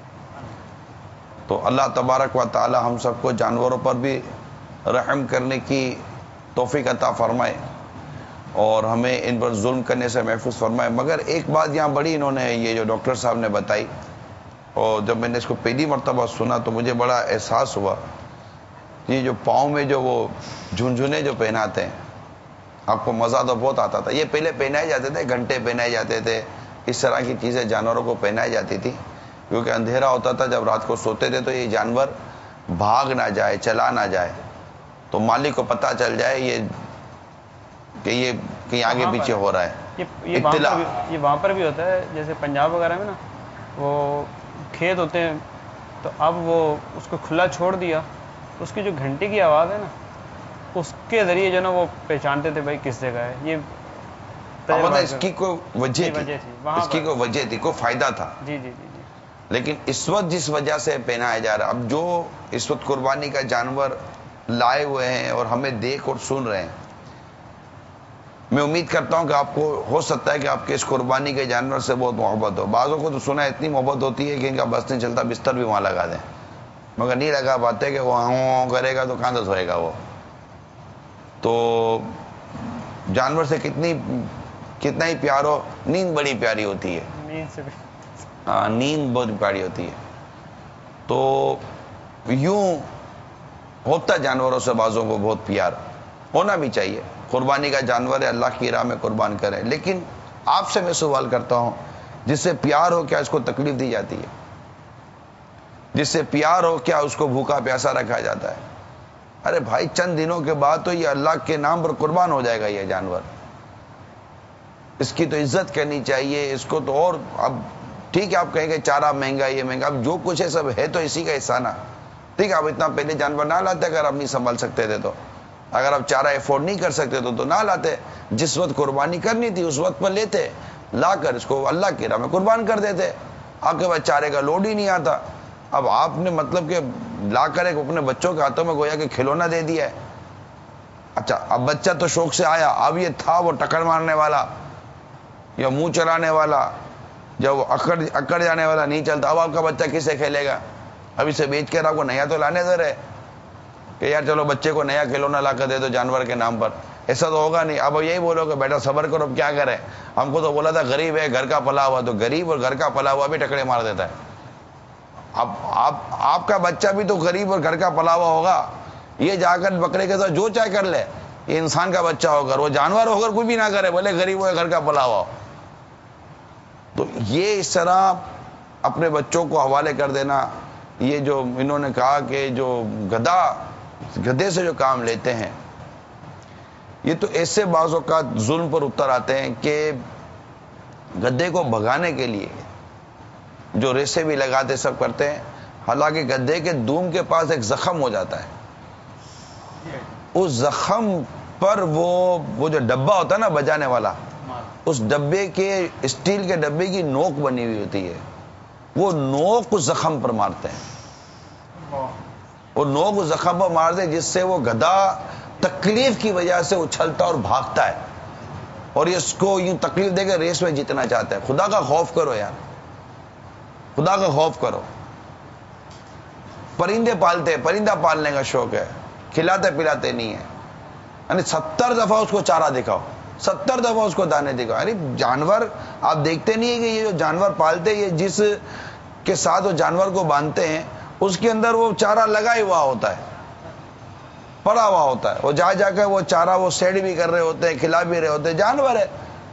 تو اللہ تبارک و تعالی ہم سب کو جانوروں پر بھی رحم کرنے کی توفیق عطا فرمائے اور ہمیں ان پر ظلم کرنے سے محفوظ فرمائے۔ مگر ایک بات یہاں بڑی انہوں نے یہ جو ڈاکٹر صاحب نے بتائی، اور جب میں نے اس کو پہلی مرتبہ سنا تو مجھے بڑا احساس ہوا، یہ جو پاؤں میں جو وہ جھنجھنے جو پہناتے ہیں، آپ کو مزہ تو بہت آتا تھا، یہ پہلے پہنائے جاتے تھے، گھنٹے پہنائے جاتے تھے، اس طرح کی چیزیں جانوروں کو پہنائی جاتی تھی، کیونکہ اندھیرا ہوتا تھا جب رات کو سوتے تھے تو یہ جانور بھاگ نہ جائے، چلا نہ جائے، تو مالک کو پتہ چل جائے یہ کہ یہ کہیں آگے پیچھے ہو رہا ہے۔ یہ وہاں پر بھی ہوتا ہے، جیسے پنجاب وغیرہ میں نا وہ کھیت ہوتے ہیں تو اب وہ اس کو کھلا چھوڑ دیا، اس کی جو گھنٹی کی آواز ہے نا اس کے ذریعے جو نا وہ پہچانتے تھے بھائی کس جگہ ہے۔ یہ اس کی کوئی وجہ تھی، اس کی کوئی وجہ تھی، کوئی فائدہ تھا۔ جی جی جی جی۔ لیکن اس وقت جس وجہ سے پہنایا جا رہا، اب جو اس وقت قربانی کا جانور لائے ہوئے ہیں اور ہمیں دیکھ اور سن رہے ہیں، میں امید کرتا ہوں کہ آپ کو ہو سکتا ہے کہ آپ کے اس قربانی کے جانور سے بہت محبت ہو۔ بعضوں کو تو سنا ہے اتنی محبت ہوتی ہے کہ ان کا بس نہیں چلتا بستر بھی وہاں لگا دیں، مگر نہیں لگا پاتے کہ وہ ہوں کرے گا تو کہاں سے سوئے گا وہ۔ تو جانور سے کتنا ہی پیار ہو، نیند بڑی پیاری ہوتی ہے، نیند بہت پیاری ہوتی ہے۔ تو یوں ہوتا جانوروں سے بعضوں کو بہت پیار ہونا بھی چاہیے، قربانی کا جانور ہے اللہ کی راہ میں قربان کریں۔ لیکن آپ سے میں سوال کرتا ہوں، جس سے پیار ہو کیا اس کو تکلیف دی جاتی ہے؟ جس سے پیار ہو کیا اس کو بھوکا پیاسا رکھا جاتا ہے؟ ارے بھائی چند دنوں کے بعد تو یہ اللہ کے نام پر قربان ہو جائے گا یہ جانور، اس کی تو عزت کرنی چاہیے، اس کو تو اور اب ٹھیک ہے آپ کہیں گے چارہ مہنگا یہ مہنگا، اب جو کچھ ہے سب ہے تو اسی کا حصہ نا. ٹھیک ہے آپ اتنا پہلے جانور نہ لاتے اگر آپ نہیں سنبھال سکتے تھے تو، اگر آپ چارہ افورڈ نہیں کر سکتے تو نہ لاتے. جس وقت قربانی کرنی تھی اس وقت پر لیتے، لا کر اس کو اللہ کی راہ میں قربان کر دیتے. آپ کے پاس چارے کا لوڈ ہی نہیں آتا. اب آپ نے مطلب کہ لا کر ایک اپنے بچوں کے ہاتھوں میں گویا کہ کھلونا دے دیا ہے. اچھا اب بچہ تو شوق سے آیا، اب یہ تھا وہ ٹکر مارنے والا یا منہ چلانے والا، جب وہ اکڑ جانے والا نہیں چلتا، اب آپ کا بچہ کس سے کھیلے گا؟ اب اسے بیچ کر آپ کو نیا تو لانے دے رہے کہ یار چلو بچے کو نیا کھلونا لا کر دے دو جانور کے نام پر. ایسا تو ہوگا نہیں. اب یہی بولو کہ بیٹا صبر کرو، اب کیا کرے، ہم کو تو بولا تھا غریب ہے گھر کا پلا ہوا، تو غریب اور گھر کا پلا ہوا بھی ٹکڑے مار دیتا ہے. اب آپ کا بچہ بھی تو غریب اور گھر کا پلا ہوا ہوگا، یہ جا کر بکرے کے ساتھ جو چاہے کر لے. یہ انسان کا بچہ ہو کر، وہ جانور ہو کر کوئی بھی نہ کرے، بولے غریب ہو یا گھر کا پلا ہوا ہو. تو یہ اس طرح اپنے بچوں کو حوالے کر دینا، یہ جو انہوں نے کہا کہ جو گدھے سے جو کام لیتے ہیں، یہ تو ایسے بعض اوقات ظلم پر اتر آتے ہیں کہ گدھے کو بھگانے کے لیے جو ریسے بھی لگاتے سب کرتے ہیں، حالانکہ گدھے کے دوم کے پاس ایک زخم ہو جاتا ہے، اس زخم پر وہ جو ڈبہ ہوتا ہے نا بجانے والا، اس ڈبے کے اسٹیل کے ڈبے کی نوک بنی ہوئی ہوتی ہے، وہ نوک اس زخم پر مارتے ہیں، وہ نوک اس زخم پر مارتے ہیں، جس سے وہ گدھا تکلیف کی وجہ سے اچھلتا اور بھاگتا ہے، اور اس کو یوں تکلیف دے کے ریس میں جیتنا چاہتا ہے. خدا کا خوف کرو یار، خدا کا خوف کرو. پرندے پالتے، پرندہ پالنے کا شوق ہے، کھلاتے پلاتے نہیں ہے، یعنی 70 دفعہ اس کو چارہ دکھاؤ، 70 دفعہ اس کو دانے دکھاؤ. یعنی جانور آپ دیکھتے نہیں ہیں کہ یہ جو جانور پالتے، یہ جس کے ساتھ وہ جانور کو باندھتے ہیں اس کے اندر وہ چارہ لگا ہی ہوا ہوتا ہے، پڑا ہوا ہوتا ہے. وہ جا کے وہ چارہ وہ سیڈ بھی کر رہے ہوتے ہیں، کھلا بھی رہے ہوتے ہیں. جانور ہے،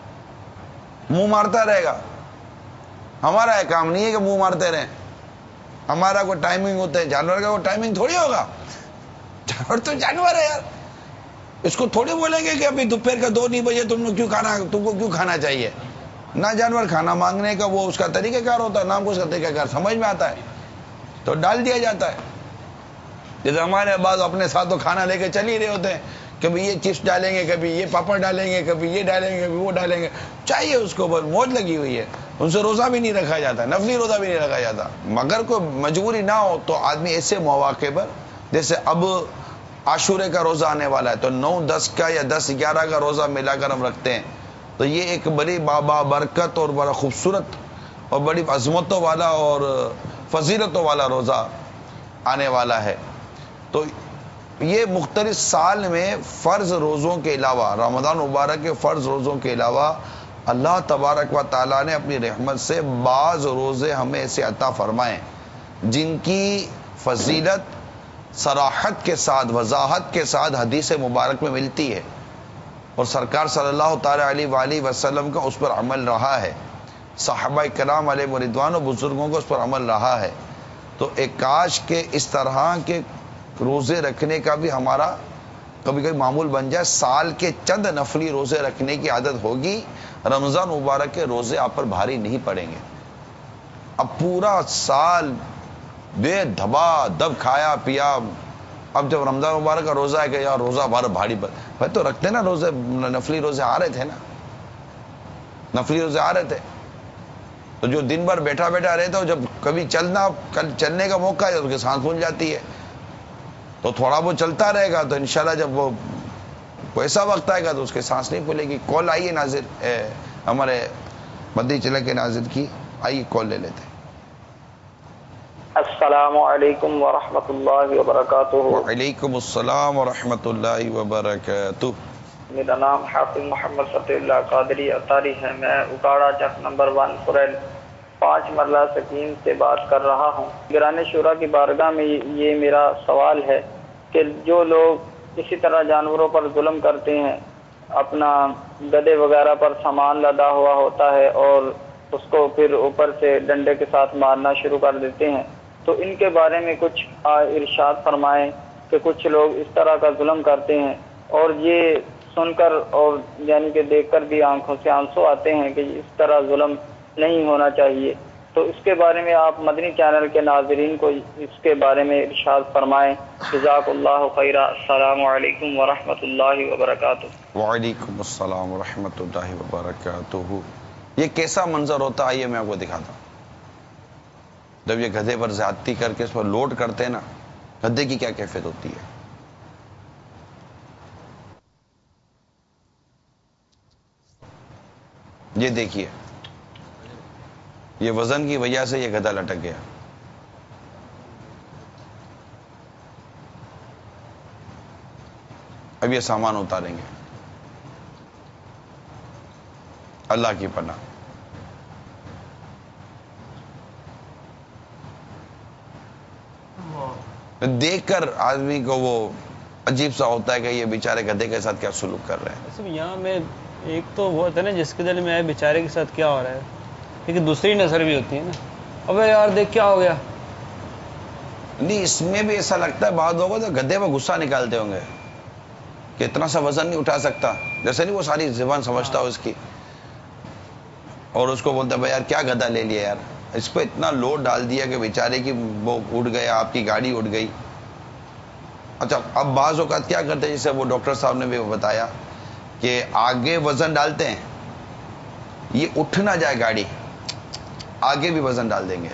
منہ مارتا رہے گا. ہمارا یہ کام نہیں ہے کہ منہ مارتے رہیں، ہمارا کوئی ٹائمنگ ہوتا ہے، جانور کا کوئی ٹائمنگ تھوڑی ہوگا. جانور تو جانور ہے یار، اس کو تھوڑی بولیں گے کہ ابھی دوپہر کا 2 بجے تم کو کیوں کھانا چاہیے. نہ جانور کھانا مانگنے کا وہ اس کا طریقہ کار ہوتا ہے، نام کو اس کا طریقہ کار سمجھ میں آتا ہے تو ڈال دیا جاتا ہے. جیسے ہمارے بعض اپنے ساتھ تو کھانا لے کے چل ہی رہے ہوتے ہیں، کبھی یہ چپس ڈالیں گے، کبھی یہ پاپڑ ڈالیں گے، کبھی یہ ڈالیں گے، کبھی وہ ڈالیں گے. چاہیے اس کو بس موج لگی ہوئی ہے. ان سے روزہ بھی نہیں رکھا جاتا، نفلی روزہ بھی نہیں رکھا جاتا. مگر کوئی مجبوری نہ ہو تو آدمی ایسے مواقع پر، جیسے اب عاشورے کا روزہ آنے والا ہے تو 9، 10 کا یا 10، 11 کا روزہ ملا کر ہم رکھتے ہیں، تو یہ ایک بڑی بابا برکت اور بڑا خوبصورت اور بڑی عظمتوں والا اور فضیلتوں والا روزہ آنے والا ہے. تو یہ مختلف سال میں فرض روزوں کے علاوہ، رمضان مبارک کے فرض روزوں کے علاوہ، اللہ تبارک و تعالیٰ نے اپنی رحمت سے بعض روزے ہمیں ایسے عطا فرمائے جن کی فضیلت صراحت کے ساتھ، وضاحت کے ساتھ حدیث مبارک میں ملتی ہے، اور سرکار صلی اللہ تعالی علیہ وآلہ وسلم کا اس پر عمل رہا ہے، صحابہ کرام علیہ رضوان و بزرگوں کو اس پر عمل رہا ہے. تو ایک کاش کہ اس طرح کے روزے رکھنے کا بھی ہمارا کبھی کبھی معمول بن جائے. سال کے چند نفلی روزے رکھنے کی عادت ہوگی، رمضان مبارک کے روزے آپ پر بھاری نہیں پڑیں گے. اب پورا سال بے دھبا دب کھایا پیا، اب جب رمضان مبارک کا روزہ ہے کہ یار روزہ بھاری بھائی تو رکھتے نا روزے، نفلی روزے آ رہے تھے نا، نفلی روزے آ رہے تھے. تو جو دن بھر بیٹھا رہتا ہے، جب کبھی چلنے کا موقع ہے اس کی سانس پھول جاتی ہے، تو تھوڑا وہ چلتا رہے گا تو انشاءاللہ جب وہ کوئی ایسا وقت آئے گا تو اس کے سانس نہیں پھولے گی. کال آئیے ناظر، ہمارے مدنی چلے کے ناظر کی، آئیے کال لے لیتے ہیں. السلام علیکم ورحمۃ اللہ وبرکاتہ. وعلیکم السلام ورحمۃ اللہ وبرکاتہ. میرا نام حافظ محمد فتح اللہ قادری اتاری ہے. میں اکاڑا چک نمبر 1 فریل 5 مرلہ سکین سے بات کر رہا ہوں. گران شورا کی بارگاہ میں یہ میرا سوال ہے کہ جو لوگ اسی طرح جانوروں پر ظلم کرتے ہیں، اپنا گدے وغیرہ پر سامان لدا ہوا ہوتا ہے اور اس کو پھر اوپر سے ڈنڈے کے ساتھ مارنا شروع کر دیتے ہیں، تو ان کے بارے میں کچھ ارشاد فرمائیں کہ کچھ لوگ اس طرح کا ظلم کرتے ہیں اور یہ سن کر اور یعنی کہ دیکھ کر بھی آنکھوں سے آنسو آتے ہیں کہ اس طرح ظلم نہیں ہونا چاہیے. تو اس کے بارے میں آپ مدنی چینل کے ناظرین کو اس کے بارے میں ارشاد فرمائیں. جزاک اللہ خیرا. السلام علیکم ورحمۃ اللہ وبرکاتہ. وعلیکم السلام ورحمۃ اللہ وبرکاتہ. یہ کیسا منظر ہوتا ہے یہ میں آپ کو دکھاتا ہوں. جب یہ گدھے پر زیادتی کر کے اس پر لوڈ کرتے ہیں نا, گدھے کی کیا کیفیت ہوتی ہے. یہ دیکھیے, یہ وزن کی وجہ سے یہ گدھا لٹک گیا. اب یہ سامان اتاریں گے. اللہ کی پناہ. دیکھ کر آدمی کو وہ عجیب سا ہوتا ہے کہ یہ بیچارے گدھے کے ساتھ کیا سلوک کر رہے ہیں. یہاں میں ایک تو وہ ہوتا ہے نا جس کے دل میں آئے بیچارے کے ساتھ کیا ہو رہا ہے, لیکن دوسری نظر بھی ہوتی ہے نا, ابے یار دیکھ کیا ہو گیا. نہیں, اس میں بھی ایسا لگتا ہے بعض لوگوں تو گدھے پر غصہ نکالتے ہوں گے کہ اتنا سا وزن نہیں اٹھا سکتا, جیسے نہیں وہ ساری زبان سمجھتا ہو اس کی, اور اس کو بولتا ہے بھائی یار کیا گدھا لے لیا یار, اس پہ اتنا لوڈ ڈال دیا کہ بیچارے کی وہ اٹھ گیا, آپ کی گاڑی اٹھ گئی. اچھا, اب بعض اوقات کیا کرتے ہیں, جیسے وہ ڈاکٹر صاحب نے بھی بتایا کہ آگے وزن ڈالتے ہیں, یہ اٹھ نہ جائے گاڑی, آگے بھی وزن ڈال دیں گے,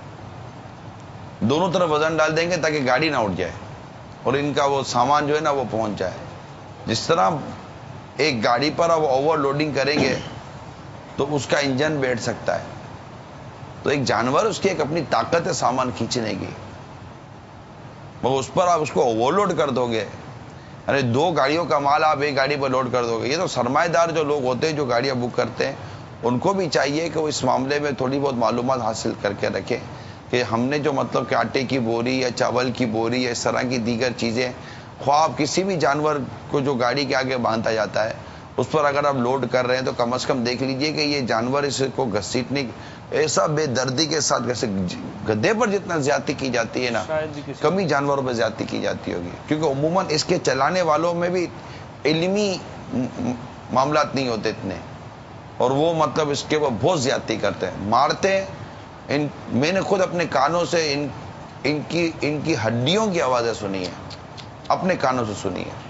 دونوں طرف وزن ڈال دیں گے تاکہ گاڑی نہ اٹھ جائے اور ان کا وہ سامان جو ہے نا وہ پہنچ جائے. جس طرح ایک گاڑی پر آپ اوور لوڈنگ کریں گے تو اس کا انجن بیٹھ سکتا ہے, تو ایک جانور اس کی ایک اپنی طاقت ہے سامان کھینچنے کی, مگر اس پر آپ اس کو اوور لوڈ کر دو گے, یعنی 2 گاڑیوں کا مال آپ ایک گاڑی پر لوڈ کر دو گے. یہ تو سرمایہ دار جو لوگ ہوتے ہیں جو گاڑیاں بک کرتے ہیں, ان کو بھی چاہیے کہ وہ اس معاملے میں تھوڑی بہت معلومات حاصل کر کے رکھیں کہ ہم نے جو مطلب کہ آٹے کی بوری یا چاول کی بوری یا اس طرح کی دیگر چیزیں, خواہ کسی بھی جانور کو جو گاڑی کے آگے باندھا جاتا ہے اس پر اگر آپ لوڈ کر رہے ہیں تو کم از کم دیکھ لیجئے کہ یہ جانور اس کو گھسیٹنے ایسا بے دردی کے ساتھ, جیسے گدھے پر جتنا زیادتی کی جاتی ہے نا, کم ہی جانوروں پر زیادتی کی جاتی ہوگی, کیونکہ عموماً اس کے چلانے والوں میں بھی علمی معاملات نہیں ہوتے اتنے, اور وہ مطلب اس کے وہ بہت زیادتی کرتے ہیں, مارتے ہیں. میں نے خود اپنے کانوں سے ان کی ہڈیوں کی آوازیں سنی ہیں, اپنے کانوں سے سنی ہے.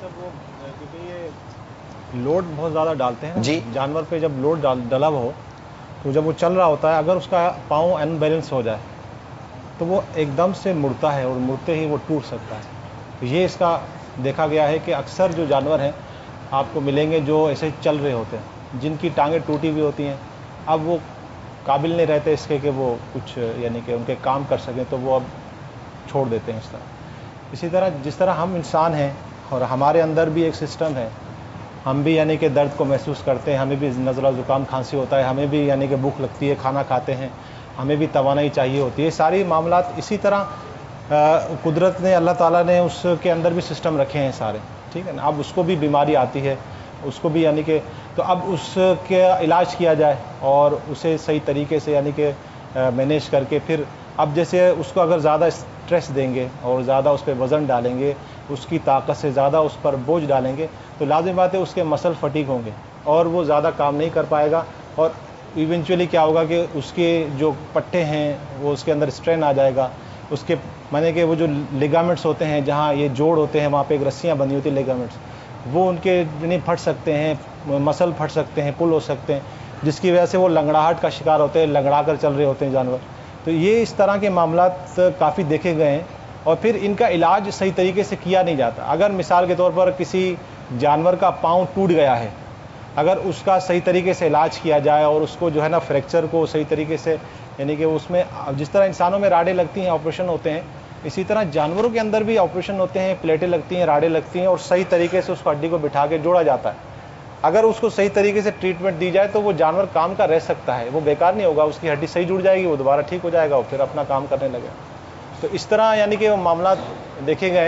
لوڈ بہت زیادہ ڈالتے ہیں جی, جانور پہ جب لوڈ ڈلا ہو تو جب وہ چل رہا ہوتا ہے, اگر اس کا پاؤں ان بیلنس ہو جائے تو وہ ایک دم سے مڑتا ہے اور مڑتے ہی وہ ٹوٹ سکتا ہے. تو یہ اس کا دیکھا گیا ہے کہ اکثر جو جانور ہیں آپ کو ملیں گے جو ایسے چل رہے ہوتے ہیں, جن کی ٹانگیں ٹوٹی ہوئی ہوتی ہیں, اب وہ قابل نہیں رہتے اس کے کہ وہ کچھ یعنی کہ ان کے کام کر سکیں, تو وہ اب چھوڑ دیتے ہیں اس طرح. اسی طرح جس طرح ہم انسان ہیں اور ہمارے اندر بھی ایک سسٹم ہے, ہم بھی یعنی کہ درد کو محسوس کرتے ہیں, ہمیں بھی نزلہ زکام کھانسی ہوتا ہے, ہمیں بھی یعنی کہ بھوک لگتی ہے, کھانا کھاتے ہیں, ہمیں بھی توانائی چاہیے ہوتی ہے. ساری معاملات اسی طرح قدرت نے, اللہ تعالیٰ نے اس کے اندر بھی سسٹم رکھے ہیں سارے, ٹھیک ہے نا. اب اس کو بھی بیماری آتی ہے, اس کو بھی یعنی کہ, تو اب اس کا علاج کیا جائے اور اسے صحیح طریقے سے یعنی کہ مینیج کر کے, پھر اب جیسے اس کو اگر زیادہ اسٹریس دیں گے اور زیادہ اس پہ وزن ڈالیں گے, اس کی طاقت سے زیادہ اس پر بوجھ ڈالیں گے, تو لازم بات ہے اس کے مسل فٹیگ ہوں گے اور وہ زیادہ کام نہیں کر پائے گا, اور ایونچولی کیا ہوگا کہ اس کے جو پٹھے ہیں وہ اس کے اندر اسٹرین آ جائے گا. اس کے مانے کہ وہ جو لیگامنٹس ہوتے ہیں جہاں یہ جوڑ ہوتے ہیں وہاں پہ ایک رسیاں بندھی ہوتی ہیں لیگامنٹس, وہ ان کے نہیں پھٹ سکتے ہیں, مسل پھٹ سکتے ہیں, پل ہو سکتے ہیں, جس کی وجہ سے وہ لنگڑاہٹ کا شکار ہوتے ہیں, لنگڑا کر چل رہے ہوتے ہیں جانور. تو یہ اس طرح کے معاملات کافی دیکھے گئے ہیں, اور پھر ان کا علاج صحیح طریقے سے کیا نہیں جاتا. اگر مثال کے طور پر کسی جانور کا پاؤں ٹوٹ گیا ہے, اگر اس کا صحیح طریقے سے علاج کیا جائے اور اس کو جو ہے نا فریکچر کو صحیح طریقے سے یعنی کہ اس میں جس طرح انسانوں میں راڑیں لگتی ہیں, آپریشن ہوتے ہیں, اسی طرح جانوروں کے اندر بھی آپریشن ہوتے ہیں, پلیٹیں لگتی ہیں, راڑیں لگتی ہیں, اور صحیح طریقے سے اس کو ہڈی کو بٹھا کے جوڑا جاتا ہے. اگر اس کو صحیح طریقے سے ٹریٹمنٹ دی جائے تو وہ جانور کام کا رہ سکتا ہے, وہ بیکار نہیں ہوگا, اس کی ہڈی صحیح جڑ جائے گی, وہ دوبارہ ٹھیک ہو جائے گا اور پھر اپنا کام کرنے لگے. تو اس طرح یعنی کہ وہ معاملات دیکھے گئے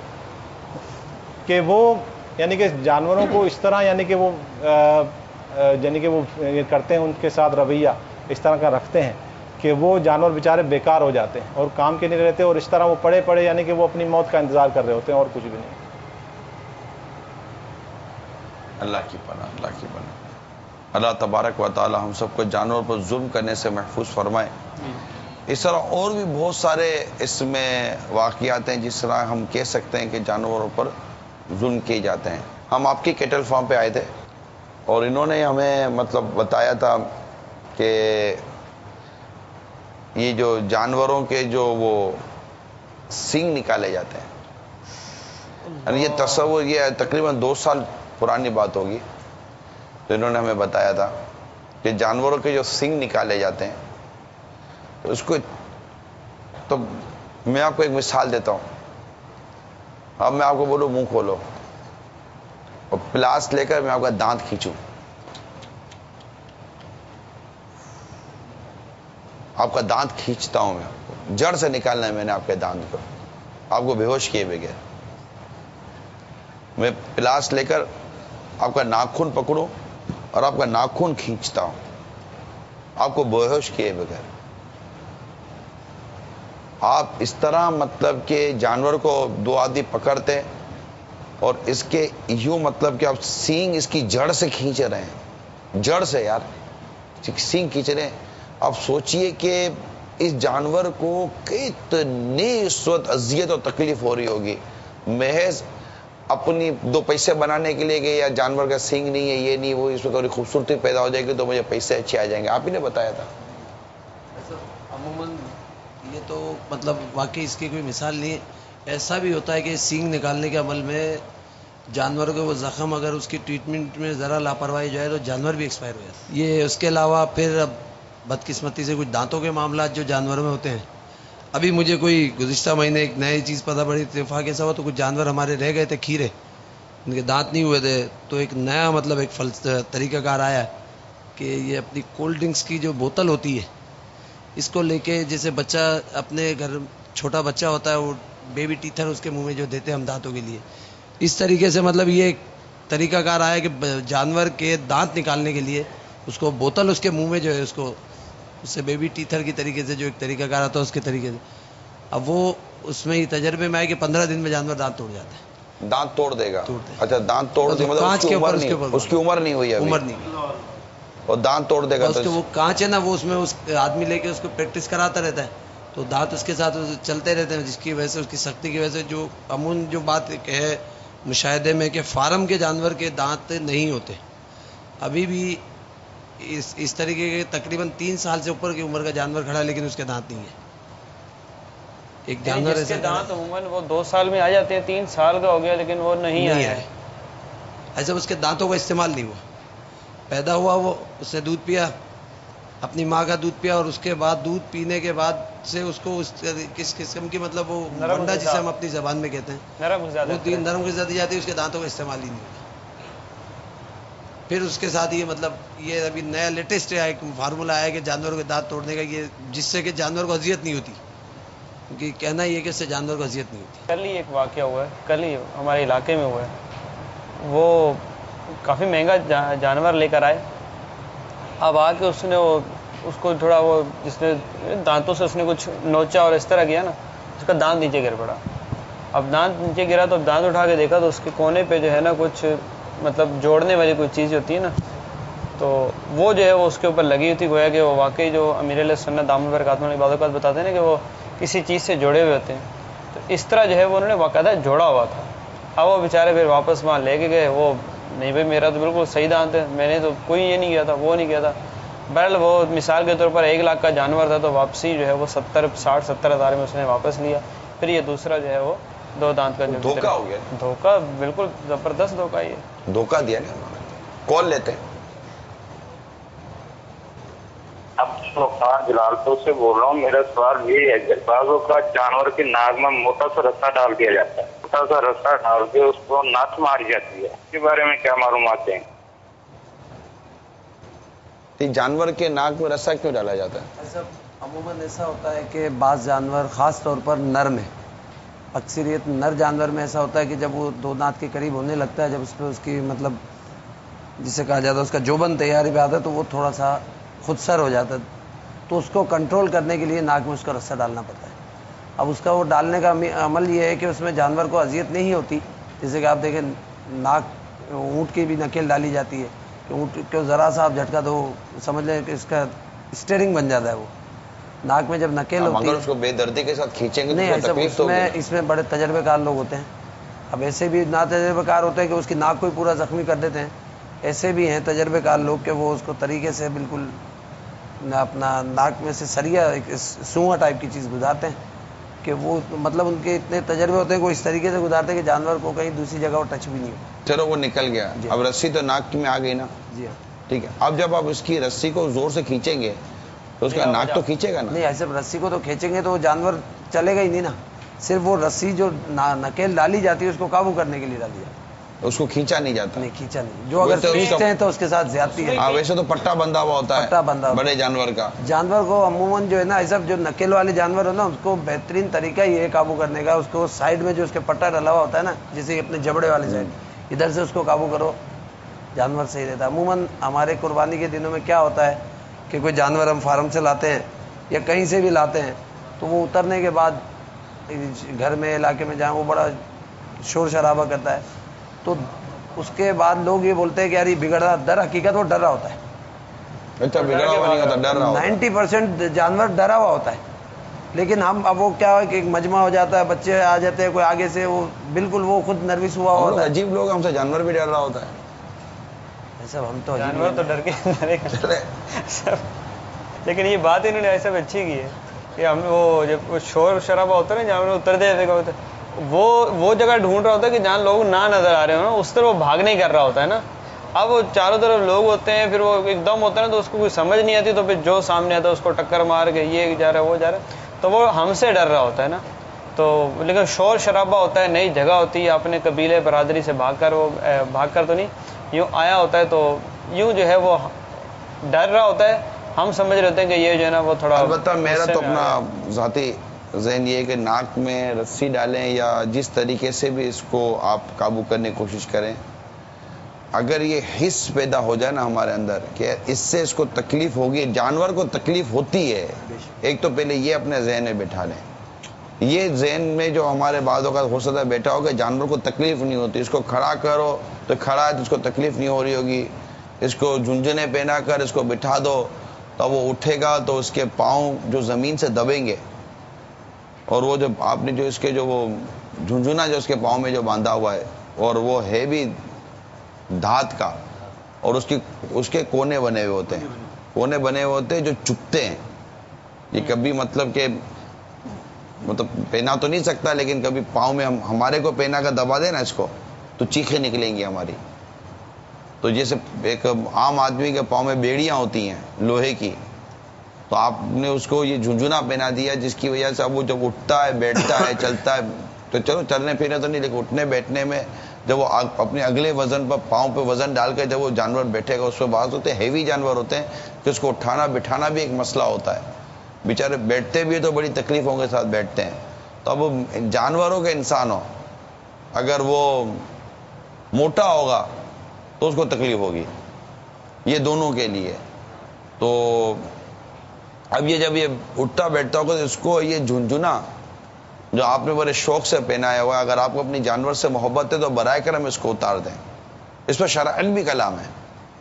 کہ وہ یعنی کہ جانوروں کو اس طرح یعنی کہ وہ کرتے ہیں, ان کے ساتھ رویہ اس طرح کا رکھتے ہیں کہ وہ جانور بیچارے بیکار ہو جاتے ہیں اور کام کے نہیں رہتے, اور اس طرح وہ پڑے یعنی کہ وہ اپنی موت کا انتظار کر رہے ہوتے ہیں اور کچھ بھی نہیں. اللہ کی پناہ، اللہ کی پناہ۔ اللہ تبارک و تعالی ہم سب کو جانور پر ظلم کرنے سے محفوظ فرمائے۔ اس طرح اور بھی بہت سارے اس میں واقعات ہیں جس طرح ہم کہہ سکتے ہیں کہ جانوروں پر ظلم کیے جاتے ہیں۔ ہم آپ کی کیٹل فارم پہ آئے تھے اور انہوں نے ہمیں مطلب بتایا تھا کہ یہ جو جانوروں کے جو وہ سینگ نکالے جاتے ہیں، یعنی یہ تصور، یہ تقریباً 2 سال پرانی بات ہوگی، تو انہوں نے ہمیں بتایا تھا کہ جانوروں کے جو سینگ نکالے جاتے ہیں تو اس کو، تو میں آپ کو ایک مثال دیتا ہوں۔ اب میں آپ کو بولوں منہ کھولو اور پلاس لے کر میں آپ کا دانت کھینچوں، آپ کا دانت کھینچتا ہوں، میں جڑ سے نکالنا ہے میں نے آپ کے دانت کو، آپ کو بے ہوش کیے بغیر۔ میں پلاس لے کر آپ کا ناخن پکڑوں اور آپ کا ناخن کھینچتا ہوں، آپ کو بے ہوش کیے بغیر۔ آپ اس طرح مطلب کہ جانور کو 2 آدمی پکڑتے اور اس کے یوں مطلب کہ آپ سینگ اس کی جڑ سے کھینچ رہے ہیں، جڑ سے یار سینگ کھینچ رہے ہیں۔ آپ سوچئے کہ اس جانور کو کتنی اس وقت اذیت اور تکلیف ہو رہی ہوگی، محض اپنی 2 پیسے بنانے کے لیے کہ یا جانور کا سینگ نہیں ہے، یہ نہیں، وہ اس میں تھوڑی خوبصورتی پیدا ہو جائے گی تو مجھے پیسے اچھے آ جائیں گے۔ آپ ہی نے بتایا تھا۔ عموماً یہ تو مطلب واقعی اس کی کوئی مثال نہیں ہے۔ ایسا بھی ہوتا ہے کہ سینگ نکالنے کے عمل میں جانور کے وہ زخم اگر اس کی ٹریٹمنٹ میں ذرا لاپرواہی جو ہے تو جانور بھی ایکسپائر ہو جاتا ہے۔ یہ اس کے علاوہ پھر اب بدقسمتی سے کچھ دانتوں کے معاملات جو جانوروں میں ہوتے ہیں۔ ابھی مجھے کوئی گزشتہ مہینے ایک نئی چیز پتہ پڑی، اتفاق ایسا ہوا تو کچھ جانور ہمارے رہ گئے تھے کھیرے، ان کے دانت نہیں ہوئے تھے، تو ایک نیا مطلب ایک طریقہ کار آیا ہے کہ یہ اپنی کولڈ ڈرنکس کی جو بوتل ہوتی ہے اس کو لے کے، جیسے بچہ اپنے گھر چھوٹا بچہ ہوتا ہے وہ بیبی ٹیتھر اس کے منہ میں جو دیتے ہیں ہم دانتوں کے لیے، اس طریقے سے مطلب یہ ایک طریقہ کار آیا کہ جانور کے دانت نکالنے کے لیے اس کو بوتل اس کے منہ میں جو ہے اس کو اس سے بیبی ٹیتھر کی طریقے سے جو ایک طریقہ کار آتا ہے اس کے طریقے سے، اب وہ اس میں ہی تجربے میں آئے کہ 15 دن میں جانور دانت توڑ جاتا ہے۔ دانت توڑ دے گا؟ اچھا دانت توڑ دے مطلب اس کی عمر نہیں ہوئی ابھی، عمر نہیں اور دانت توڑ دے گا تو وہ کانچ ہے نا، وہ اس میں اس آدمی لے کے اس کو پریکٹس کراتا رہتا ہے تو دانت اس کے ساتھ چلتے رہتے ہیں، جس کی وجہ سے اس کی سختی کی وجہ سے جو امون جو بات ہے مشاہدے میں کہ فارم کے جانور کے دانت نہیں ہوتے ابھی بھی، اس طریقے کے تقریباً 3 سال سے اوپر کی عمر کا جانور کھڑا ہے لیکن اس کے دانت نہیں ہے۔ ایک جانور جس کے دانت عموماً وہ 2 سال میں آ جاتے ہیں، 3 سال کا ہو گیا لیکن وہ نہیں آئے، ایسا اس کے دانتوں کا استعمال نہیں ہوا، پیدا ہوا وہ اس نے دودھ پیا، اپنی ماں کا دودھ پیا، اور اس کے بعد دودھ پینے کے بعد سے اس کو کس قسم کی مطلب وہ بنڈا جسے ہم اپنی زبان میں کہتے ہیں وہ نرم غذا دی جاتی ہے، اس کے دانتوں کا استعمال ہی نہیں ہوتا۔ پھر اس کے ساتھ یہ مطلب یہ ابھی نیا لیٹسٹ ایک فارمولا آیا کہ جانوروں کے دانت توڑنے کا، یہ جس سے کہ جانور کو اذیت نہیں ہوتی، کیونکہ کہنا یہ کہ اس سے جانور کو اذیت نہیں ہوتی۔ کل ہی ایک واقعہ ہوا ہے، کل ہی ہمارے علاقے میں ہوا ہے، وہ کافی مہنگا جانور لے کر آئے، اب آ کے اس کو تھوڑا وہ جس نے دانتوں سے اس نے کچھ نوچا اور اس طرح کیا نا، اس کا دانت نیچے گر پڑا۔ اب دانت نیچے گرا تو اب دانت اٹھا کے دیکھا تو اس کے کونے پہ جو ہے نا کچھ مطلب جوڑنے والی کوئی چیز ہوتی ہے نا، تو وہ جو ہے وہ اس کے اوپر لگی ہوئی تھی، گویا کہ وہ واقعی جو امیر علیہ سنت دامن برکاتہ علیہ بعض اوقات بتاتے ہیں نا کہ وہ کسی چیز سے جوڑے ہوئے ہوتے ہیں، تو اس طرح جو ہے وہ انہوں نے باقاعدہ جوڑا ہوا تھا۔ اب وہ بیچارے پھر واپس وہاں لے کے گئے، وہ نہیں بھائی میرا تو بالکل صحیح دانت ہے، میں نے تو کوئی یہ نہیں کیا تھا، وہ نہیں کیا تھا۔ بہرحال وہ مثال کے طور پر 1 لاکھ کا جانور تھا تو واپسی جو ہے وہ 60-70 ہزار میں اس نے واپس لیا۔ پھر یہ دوسرا جو ہے وہ 2 دانت کا جو دھوکہ ہو گیا، دھوکہ بالکل زبردست دھوکہ، یہ دھوکہ دیا نا۔ کال لیتے ہیں۔ جلال پور سے بول رہا ہوں، میرا سوال یہ ہے کہ بعضوں کا جانور کے ناک میں موٹا سا رسا ڈال دیا جاتا ہے، موٹا سا رسا ڈال کے اس کو ناک ماری جاتی ہے، اس کے بارے میں کیا معلومات ہیں؟ جانور کے ناک میں رسا کیوں ڈالا جاتا ہے؟ عموماً ایسا ہوتا ہے کہ بعض جانور خاص طور پر نر میں، اکثریت نر جانور میں ایسا ہوتا ہے کہ جب وہ 2 دانت کے قریب ہونے لگتا ہے، جب اس پہ اس کی مطلب جسے کہا جاتا ہے اس کا جوبن تیاری پہ آتا ہے تو وہ تھوڑا سا خود سر ہو جاتا ہے، تو اس کو کنٹرول کرنے کے لیے ناک میں اس کا رسا ڈالنا پڑتا ہے۔ اب اس کا وہ ڈالنے کا عمل یہ ہے کہ اس میں جانور کو اذیت نہیں ہوتی، جیسے کہ آپ دیکھیں ناک اونٹ کی بھی نکیل ڈالی جاتی ہے کہ اونٹ کو ذرا سا آپ جھٹکا دو سمجھ لیں کہ اس کا اسٹیئرنگ بن جاتا ہے. وہ ناک میں جب نکیل ہوتی ہے اس کو بے دردی کے ساتھ کھینچیں گے نہیں ایسا اس میں بڑے تجربے کار لوگ ہوتے ہیں. اب ایسے بھی نا تجربے کار ہوتے ہیں کہ اس کی ناک کو ہی پورا زخمی کر دیتے ہیں. ایسے بھی ہیں تجربے کار لوگ کہ وہ اس کو طریقے سے بالکل اپنا ناک میں سے سریا ایک سونگا ٹائپ کی چیز گزارتے ہیں کہ وہ مطلب ان کے اتنے تجربے ہوتے ہیں کہ وہ اس طریقے سے گزارتے ہیں کہ جانور کو کہیں دوسری جگہ وہ ٹچ بھی نہیں ہو. چلو وہ نکل گیا. اب رسی تو ناک میں آ گئی نا. جی ہاں ٹھیک ہے. اب جب آپ اس کی رسی کو زور سے کھینچیں گے تو اس کا ناک تو کھینچے گا نا. نہیں ایسے رسی کو تو کھینچیں گے تو وہ جانور چلے گا ہی نہیں نا. صرف وہ رسی جو نکیل ڈالی جاتی ہے اس کو قابو کرنے کے لیے ڈالی جاتی ہے. اس کو کھینچا نہیں جاتا. نہیں کھینچا نہیں. جو اگر کھینچتے ہیں تو اس کے ساتھ زیادتی ہے. ہاں ویسے تو پٹا بندھا ہوا ہوتا ہے. پٹا بندھا بڑے جانور کا. جانور کو عموماً جو ہے نا ایسا جو نکیل والے جانور ہو نا اس کو بہترین طریقہ یہ ہے قابو کرنے کا. اس کو سائڈ میں جو اس کے پٹا ڈلا ہوا ہوتا ہے نا جیسے اپنے جبڑے والی سائڈ ادھر سے اس کو قابو کرو جانور صحیح رہتا ہے. عموماً ہمارے قربانی کے دنوں میں کیا ہوتا ہے کہ کوئی جانور ہم فارم سے لاتے ہیں یا کہیں سے بھی لاتے ہیں تو وہ اترنے کے بعد گھر میں علاقے میں جہاں وہ بڑا شور شرابہ کرتا ہے تو اس کے بعد لوگ یہ بولتے ہیں کہ یار یہ بگڑ رہا. در حقیقت وہ ڈر رہا ہوتا ہے. اچھا بگڑا ہوا نہیں ہوتا, ڈر رہا ہوتا ہے. 90% جانور ڈرا ہوا ہوتا ہے. لیکن ہم اب وہ کیا ہے کہ ایک مجمع ہو جاتا ہے, بچے آ جاتے ہیں, کوئی آگے سے وہ بالکل وہ خود نروس ہوا ہوتا ہے. عجیب لوگ ہم سے جانور بھی ڈر رہا ہوتا ہے. ایسا ہم تو جانور تو ڈر کے لیکن یہ بات انہوں نے ایسا اچھی کی ہے کہ ہم وہ جب شور شرابہ ہوتا ہے نا جانور اترتے جاتے وہ جگہ ڈھونڈ رہا ہوتا ہے کہ جہاں لوگ نہ نظر آ رہے ہو نا اس طرح وہ بھاگنے ہی کر رہا ہوتا ہے نا. اب وہ چاروں طرف لوگ ہوتے ہیں پھر وہ ایک دم ہوتا ہے نا تو اس کو کوئی سمجھ نہیں آتی تو پھر جو سامنے آتا ہے اس کو ٹکر مار کے یہ جا رہا ہے وہ جا رہا ہے تو وہ ہم سے ڈر رہا ہوتا ہے نا. تو لیکن شور شرابہ ہوتا ہے, نئی جگہ ہوتی ہے, اپنے قبیلے برادری سے بھاگ کر تو نہیں یوں آیا ہوتا ہے تو یوں جو ہے وہ ڈر رہا ہوتا ہے. ہم سمجھ رہے ہیں کہ یہ جو ہے نا وہ تھوڑا البتہ میرا تو اپنا ذاتی ذہن یہ ہے کہ ناک میں رسی ڈالیں یا جس طریقے سے بھی اس کو آپ قابو کرنے کی کوشش کریں, اگر یہ حس پیدا ہو جائے نا ہمارے اندر کہ اس سے اس کو تکلیف ہوگی, جانور کو تکلیف ہوتی ہے, ایک تو پہلے یہ اپنے ذہن میں بٹھا لیں. یہ ذہن میں جو ہمارے بعضوں کا ہو سکتا ہے بیٹھا ہوگا جانور کو تکلیف نہیں ہوتی, اس کو کھڑا کرو تو کھڑا ہے تو اس کو تکلیف نہیں ہو رہی ہوگی, اس کو جھنجھنے پہنا کر اس کو بٹھا دو تو وہ اٹھے گا تو اس کے پاؤں جو زمین سے دبیں گے اور وہ جو آپ نے جو اس کے جو وہ جھنجھنا جو اس کے پاؤں میں جو باندھا ہوا ہے اور وہ ہے بھی دھات کا اور اس کے کونے بنے ہوئے ہوتے ہیں, کونے بنے ہوئے ہوتے ہیں جو چپتے ہیں. یہ کبھی مطلب کہ پہنا تو نہیں سکتا لیکن کبھی پاؤں میں ہمارے کو پہنا کر دبا دے نا اس کو تو چیخیں نکلیں گی ہماری. تو جیسے ایک عام آدمی کے پاؤں میں بیڑیاں ہوتی ہیں لوہے کی, تو آپ نے اس کو یہ جھنجھنا پہنا دیا جس کی وجہ سے اب وہ جب اٹھتا ہے بیٹھتا ہے چلتا ہے تو چلو چلنے پھرنے تو نہیں لیکن اٹھنے بیٹھنے میں جب وہ اپنے اگلے وزن پر پاؤں پہ وزن ڈال کے جب وہ جانور بیٹھے گا اس پہ بعض ہوتے ہیں ہیوی جانور ہوتے ہیں کہ اس کو اٹھانا بٹھانا بھی ایک مسئلہ ہوتا ہے. بیچارے بیٹھتے بھی تو بڑی تکلیفوں کے ساتھ بیٹھتے ہیں. تو اب جانوروں کے انسان ہو اگر وہ موٹا ہوگا تو اس کو تکلیف ہوگی, یہ دونوں کے لیے. تو اب یہ جب یہ اٹھتا بیٹھتا ہوگا تو اس کو یہ جھنجھنا جو آپ نے بڑے شوق سے پہنایا ہوا ہے, اگر آپ کو اپنی جانور سے محبت ہے تو برائے کرم اس کو اتار دیں. اس پر شرعاً بھی کلام ہے,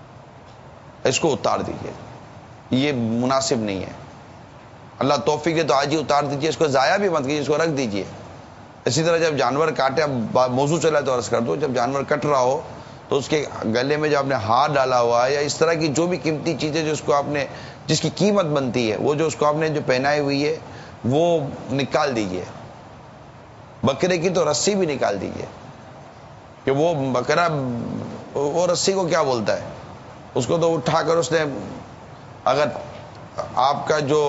اس کو اتار دیجیے, یہ مناسب نہیں ہے. اللہ توفیق دے تو آج ہی اتار دیجیے, اس کو ضائع بھی مت کیجیے, اس کو رکھ دیجیے. اسی طرح جب جانور کاٹے, اب موضوع چلا تو عرض کر دو, جب جانور کٹ رہا ہو تو اس کے گلے میں جو آپ نے ہار ڈالا ہوا ہے یا اس طرح کی جو بھی قیمتی چیزیں جو اس کو آپ نے جس کی قیمت بنتی ہے وہ جو اس کو آپ نے جو پہنائی ہوئی ہے وہ نکال دیجیے. بکرے کی تو رسی بھی نکال دیجیے کہ وہ بکرا وہ رسی کو کیا بولتا ہے, اس کو تو اٹھا کر اس نے اگر آپ کا جو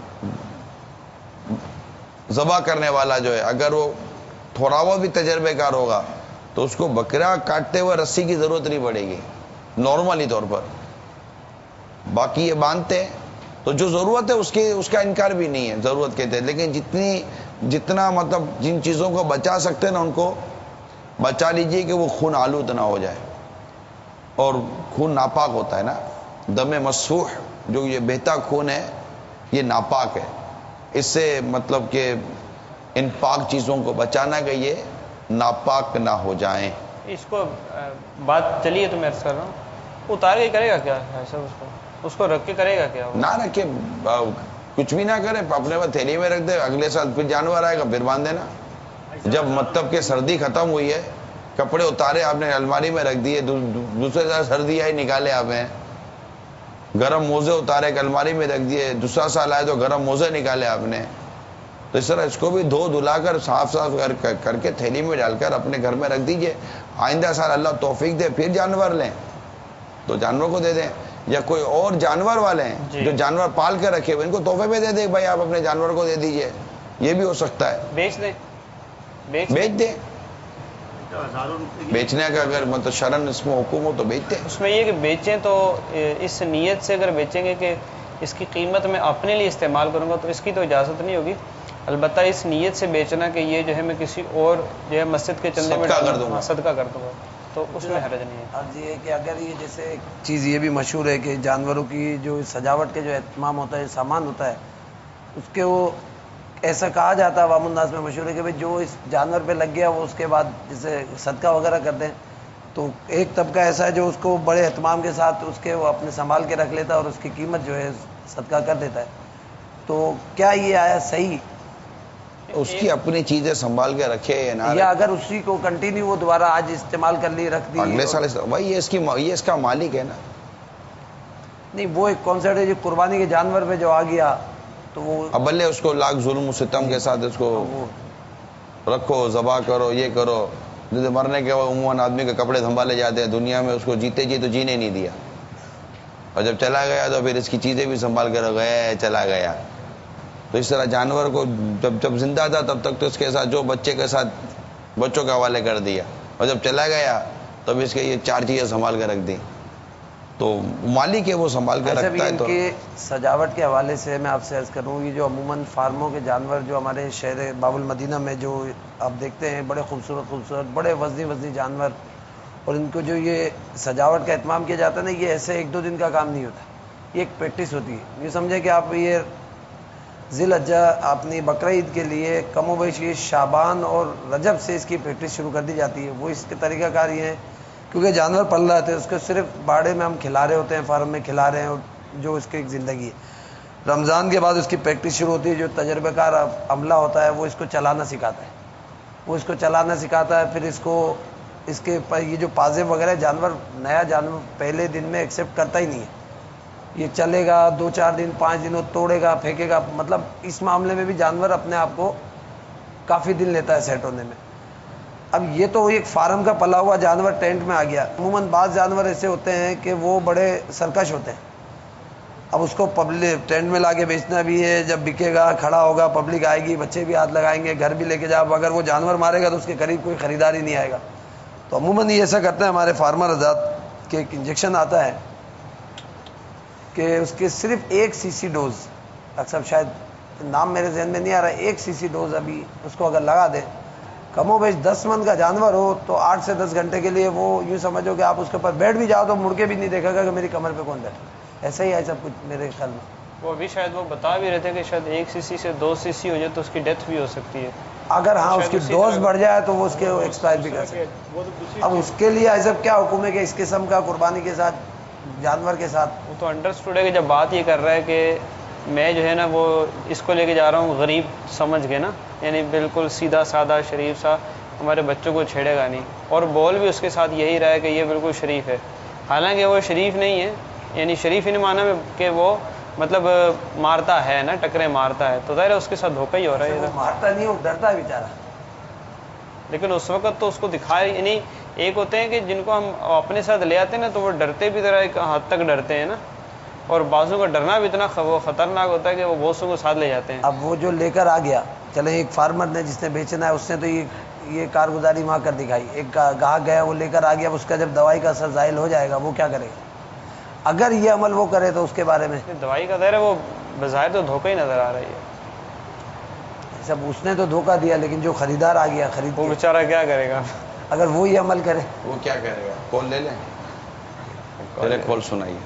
ذبح کرنے والا جو ہے اگر وہ تھوڑا وہ بھی تجربے کار ہوگا تو اس کو بکرا کاٹتے ہوئے رسی کی ضرورت نہیں پڑے گی نارملی طور پر. باقی یہ باندھتے ہیں تو جو ضرورت ہے اس کا انکار بھی نہیں ہے, ضرورت کہتے ہیں, لیکن جتنا مطلب جن چیزوں کو بچا سکتے ہیں نا ان کو بچا لیجئے کہ وہ خون آلود نہ ہو جائے. اور خون ناپاک ہوتا ہے نا, دم مسفوح جو یہ بہتا خون ہے یہ ناپاک ہے. اس سے مطلب کہ ان پاک چیزوں کو بچانا کہ یہ ناپاک نہ ہو جائیں. اس کو بات چلیے تو میں عرض کر رہا ہوں، اتار کے کرے گا کیا ایسا؟ اس کو رکھ کے کرے گا کیا؟ نہ رکھے، کچھ بھی نہ کرے، اپنے وہ تھیلی میں رکھ دے، اگلے سال پھر جانور آئے گا پھر باندھ دینا۔ جب مطلب کہ سردی ختم ہوئی ہے، کپڑے اتارے آپ نے الماری میں رکھ دیے، دوسرے سال سردی آئی نکالے آپ ہیں، گرم موزے اتارے الماری میں رکھ دیے، دوسرا سال آئے تو گرم موزے نکالے آپ نے، تو اس طرح اس کو بھی دھلا کر صاف کر کے تھیلی میں ڈال کر اپنے گھر میں رکھ دیجئے، آئندہ سال اللہ توفیق دے پھر جانور لیں تو جانور کو دے دیں، یا کوئی اور جانور والے ہیں جو جانور پال کے رکھے ہوئے ان کو تحفے میں دے دیں، بھائی آپ اپنے جانور کو دے دیجئے، یہ بھی ہو سکتا ہے، بیچ دیں، بیچ دیں، بیچنے کا اگر مطلب شرن اس میں حکم ہو تو بیچتے ہیں۔ اس میں یہ کہ بیچیں تو اس نیت سے اگر بیچیں گے کہ اس کی قیمت میں اپنے لیے استعمال کروں گا تو اس کی تو اجازت نہیں ہوگی، البتہ اس نیت سے بیچنا کہ یہ جو ہے میں کسی اور جو ہے مسجد کے چندے میں صدقہ کر دوں گا، صدقہ کر دوں گا، تو اس میں حرج نہیں ہے۔ عرض یہ ہے کہ اگر یہ جیسے ایک چیز یہ بھی مشہور ہے کہ جانوروں کی جو سجاوٹ کے جو اہتمام ہوتا ہے، سامان ہوتا ہے، اس کے وہ ایسا کہا جاتا ہے عوام الناس میں مشہور ہے کہ بھئی جو اس جانور پہ لگ گیا وہ اس کے بعد جیسے صدقہ وغیرہ کرتے ہیں، تو ایک طبقہ ایسا ہے جو اس کو بڑے اہتمام کے ساتھ اس کے وہ اپنے سنبھال کے رکھ لیتا ہے اور اس کی قیمت جو ہے صدقہ کر دیتا ہے، تو کیا یہ آیا صحیح؟ اس کی اپنی چیزیں سنبھال کے رکھے یا اگر اسی کو کنٹینیو وہ دوبارہ آج استعمال کر لی رکھ دی اگلے سال بھائی یہ اس کا مالک ہے نا، نہیں وہ ایک کانسیپٹ ہے جو قربانی کے جانور پہ جو آ گیا تو وہ اب بلے اس کو لاکھ ظلم و ستم کے ساتھ اس کو رکھو، ذبح کرو، یہ کرو، جیسے مرنے کے بعد عموماً آدمی کے کپڑے سنبھالے جاتے ہیں، دنیا میں اس کو جیتے جی تو جینے نہیں دیا، اور جب چلا گیا تو پھر اس کی چیزیں بھی سنبھال کر گیا، چلا گیا، تو اس طرح جانور کو جب زندہ تھا تب تک تو اس کے ساتھ جو بچے کے ساتھ بچوں کے حوالے کر دیا، اور جب چلا گیا تب اس کے یہ 4 چیزیں سنبھال کے رکھ دی، تو مالک ہے وہ سنبھال کے رکھتا ہے۔ ان تو کے سجاوٹ کے حوالے سے میں آپ سے عرض کروں یہ جو عموماً فارموں کے جانور جو ہمارے شہر باب المدینہ میں جو آپ دیکھتے ہیں بڑے خوبصورت بڑے وزنی جانور، اور ان کو جو یہ سجاوٹ کا اہتمام کیا جاتا ہے نا، یہ ایسے 1-2 دن کا کام نہیں ہوتا، یہ ایک پریکٹس ہوتی ہے۔ یہ سمجھے کہ آپ یہ ذی الحجہ اپنی بقرہ عید کے لیے کم و بیش شعبان اور رجب سے اس کی پریکٹس شروع کر دی جاتی ہے۔ وہ اس کے طریقہ کار یہ ہے کیونکہ جانور پل رہا ہے اس کو صرف باڑے میں ہم کھلا رہے ہوتے ہیں، فارم میں کھلا رہے ہیں، اور جو اس کی ایک زندگی ہے۔ رمضان کے بعد اس کی پریکٹس شروع ہوتی ہے، جو تجربہ کار عملہ ہوتا ہے وہ اس کو چلانا سکھاتا ہے، پھر اس کو اس کے یہ جو پازے وغیرہ جانور نیا جانور پہلے دن میں ایکسیپٹ کرتا ہی نہیں ہے، یہ چلے گا 2-4 دن 5 دنوں توڑے گا پھینکے گا، مطلب اس معاملے میں بھی جانور اپنے آپ کو کافی دن لیتا ہے سیٹ ہونے میں۔ اب یہ تو ایک فارم کا پلا ہوا جانور ٹینٹ میں آ گیا، عموماً بعض جانور ایسے ہوتے ہیں کہ وہ بڑے سرکش ہوتے ہیں، اب اس کو پبلک ٹینٹ میں لا کے بیچنا بھی ہے، جب بکے گا کھڑا ہوگا پبلک آئے گی، بچے بھی ہاتھ لگائیں گے، گھر بھی لے کے جاؤ، اگر وہ جانور مارے گا تو اس کے قریب کوئی خریدار ہی نہیں آئے گا، تو عموماً یہ ایسا کرتے ہیں ہمارے فارمر حضرات کہ ایک انجیکشن آتا ہے کہ اس کے صرف 1 cc ڈوز، اکثر شاید نام میرے ذہن میں نہیں آ رہا، 1 cc ڈوز ابھی اس کو اگر لگا دیں، کم و بیش 10 من کا جانور ہو تو 8 سے 10 گھنٹے کے لیے وہ یوں سمجھو کہ آپ اس کے اوپر بیٹھ بھی جاؤ تو مڑ کے بھی نہیں دیکھے گا کہ میری کمر پہ کون بیٹھا، ایسا ہی ہے سب کچھ میرے خیال میں۔ وہ ابھی شاید وہ بتا بھی رہے تھے کہ شاید 1 cc سے 2 cc ہو جائے تو اس کی ڈیتھ بھی ہو سکتی ہے، اگر ہاں اس کی ڈوز بڑھ جائے تو وہ اس کے ایکسپائر بھی کر سکتے۔ اب اس کے لیے ایسا کیا حکم ہے کہ اس قسم کا قربانی کے ساتھ جانور کے ساتھ وہ تو انڈرسٹوڈ ہے کہ جب بات یہ کر رہا ہے کہ میں جو ہے نا وہ اس کو لے کے جا رہا ہوں غریب سمجھ کے نا، یعنی بالکل سیدھا سادہ شریف سا، ہمارے بچوں کو چھیڑے گا نہیں، اور بول بھی اس کے ساتھ یہی رہا ہے کہ یہ بالکل شریف ہے، حالانکہ وہ شریف نہیں ہے، یعنی شریف ان معنی میں کہ وہ مطلب مارتا ہے نا، ٹکرے مارتا ہے، تو ظاہر ہے اس کے ساتھ دھوکہ ہی ہو رہا ہے، مارتا نہیں وہ ڈرتا ہے بیچارہ، لیکن اس وقت تو اس کو دکھائے، یعنی ایک ہوتے ہیں کہ جن کو ہم اپنے ساتھ لے آتے ہیں نا تو وہ ڈرتے بھی ذرا ایک حد تک ڈرتے ہیں نا، اور بعضوں کا ڈرنا بھی اتنا خطرناک ہوتا ہے کہ وہ بہت کو ساتھ لے جاتے ہیں۔ اب وہ جو لے کر آ گیا، چلے ایک فارمر نے جس نے بیچنا ہے اس نے تو یہ کارگزاری وہاں کر دکھائی، ایک گاہک گیا وہ لے کر آ گیا، اس کا جب دوائی کا اثر زائل ہو جائے گا وہ کیا کرے گا؟ اگر یہ عمل وہ کرے تو اس کے بارے میں دوائی کا ظاہر ہے وہ بظاہر تو دھوکہ ہی نظر آ رہی ہے، سب اس نے تو دھوکہ دیا، لیکن جو خریدار آ گیا خرید، وہ بیچارہ کیا کرے گا؟ اگر وہ یہ عمل کرے وہ کیا کرے گا؟ کال لے لیں، پہلے کال سنائیے۔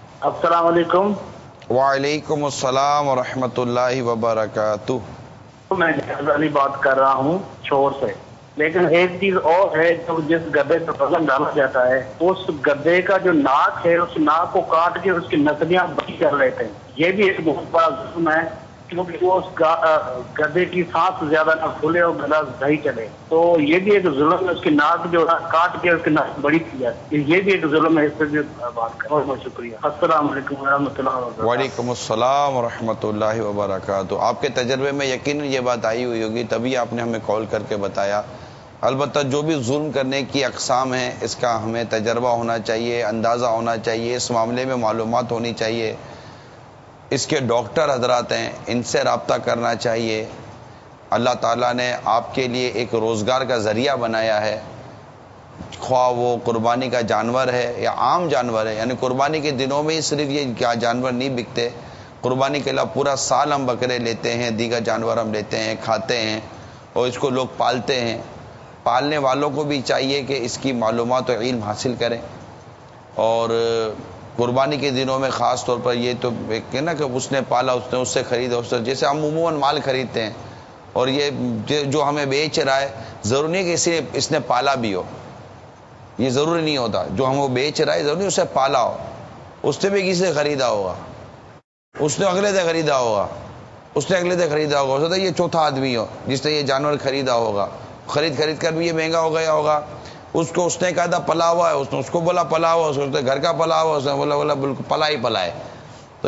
السلام علیکم۔ وعلیکم السلام ورحمۃ اللہ وبرکاتہ۔ میں جہاز علی بات کر رہا ہوں شور سے. لیکن ایک چیز اور ہے، جو جس گدے پر وزن ڈالا جاتا ہے اس گدے کا جو ناک ہے اس ناک کو کاٹ کے اس کی نسلیاں بڑی کر لیتے ہیں. یہ بھی ایک بہت بڑا ظلم ہے، کیونکہ وہ اس گدے کی سانس زیادہ نہ پھولے اور گدا صحیح چلے. تو یہ بھی ایک ظلم ہے، اس کی ناک جو کاٹ کے اس کی ناک بڑی کی جاتی ہے. یہ بھی ایک ظلم ہے، اس پہ بھی بات کریں. بہت بہت شکریہ. السلام علیکم ورحمۃ اللہ وبرکاتہ. وعلیکم السلام ورحمۃ اللہ وبرکاتہ. آپ کے تجربے میں یقیناً یہ بات آئی ہوئی ہوگی، تبھی آپ نے ہمیں کال کر کے بتایا. البتہ جو بھی ظلم کرنے کی اقسام ہیں اس کا ہمیں تجربہ ہونا چاہیے، اندازہ ہونا چاہیے، اس معاملے میں معلومات ہونی چاہیے. اس کے ڈاکٹر حضرات ہیں، ان سے رابطہ کرنا چاہیے. اللہ تعالیٰ نے آپ کے لیے ایک روزگار کا ذریعہ بنایا ہے، خواہ وہ قربانی کا جانور ہے یا عام جانور ہے. یعنی قربانی کے دنوں میں ہی صرف یہ جانور نہیں بکتے، قربانی کے علاوہ پورا سال ہم بکرے لیتے ہیں، دیگر جانور ہم لیتے ہیں، کھاتے ہیں، اور اس کو لوگ پالتے ہیں. پالنے والوں کو بھی چاہیے کہ اس کی معلومات و علم حاصل کریں. اور قربانی کے دنوں میں خاص طور پر یہ تو ایک ہے نا کہ اس نے پالا، اس نے اس سے خریدا، اس سے جیسے ہم عموماً مال خریدتے ہیں، اور یہ جو ہمیں بیچ رہا ہے ضروری نہیں کہ اس نے پالا بھی ہو. یہ ضروری نہیں ہوتا. جو ہم وہ بیچ رہا ہے ضروری اسے پالا ہو. اس نے بھی کسی سے خریدا ہوگا، اس نے اگلے سے خریدا ہوگا، اس نے اگلے سے خریدا ہوگا. ہو سکتا ہے یہ چوتھا آدمی ہو جس نے یہ جانور خریدا ہوگا. خرید کر بھی یہ مہنگا ہو گیا ہوگا. اس کو اس نے کہا تھا پلا ہوا ہے، اس نے اس کو بولا پلا ہوا، اس نے گھر کا پلا ہوا، اس نے بولا بالکل پلا ہی پلا ہے. تو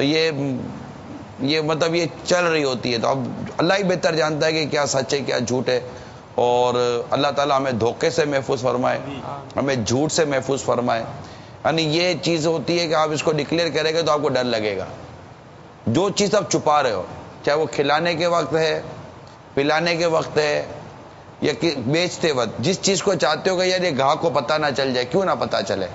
یہ مطلب یہ چل رہی ہوتی ہے. تو اب اللہ ہی بہتر جانتا ہے کہ کیا سچ ہے کیا جھوٹ ہے. اور اللہ تعالیٰ ہمیں دھوکے سے محفوظ فرمائے، ہمیں جھوٹ سے محفوظ فرمائے. یعنی یہ چیز ہوتی ہے کہ آپ اس کو ڈکلیئر کریں گے تو آپ کو ڈر لگے گا. جو چیز آپ چھپا رہے ہو، چاہے وہ کھلانے کے وقت ہے، پلانے کے وقت ہے، یا بیچتے وقت، جس چیز کو چاہتے ہو کہ یار یہ گاہک کو پتہ نہ چل جائے. کیوں نہ پتہ چلے؟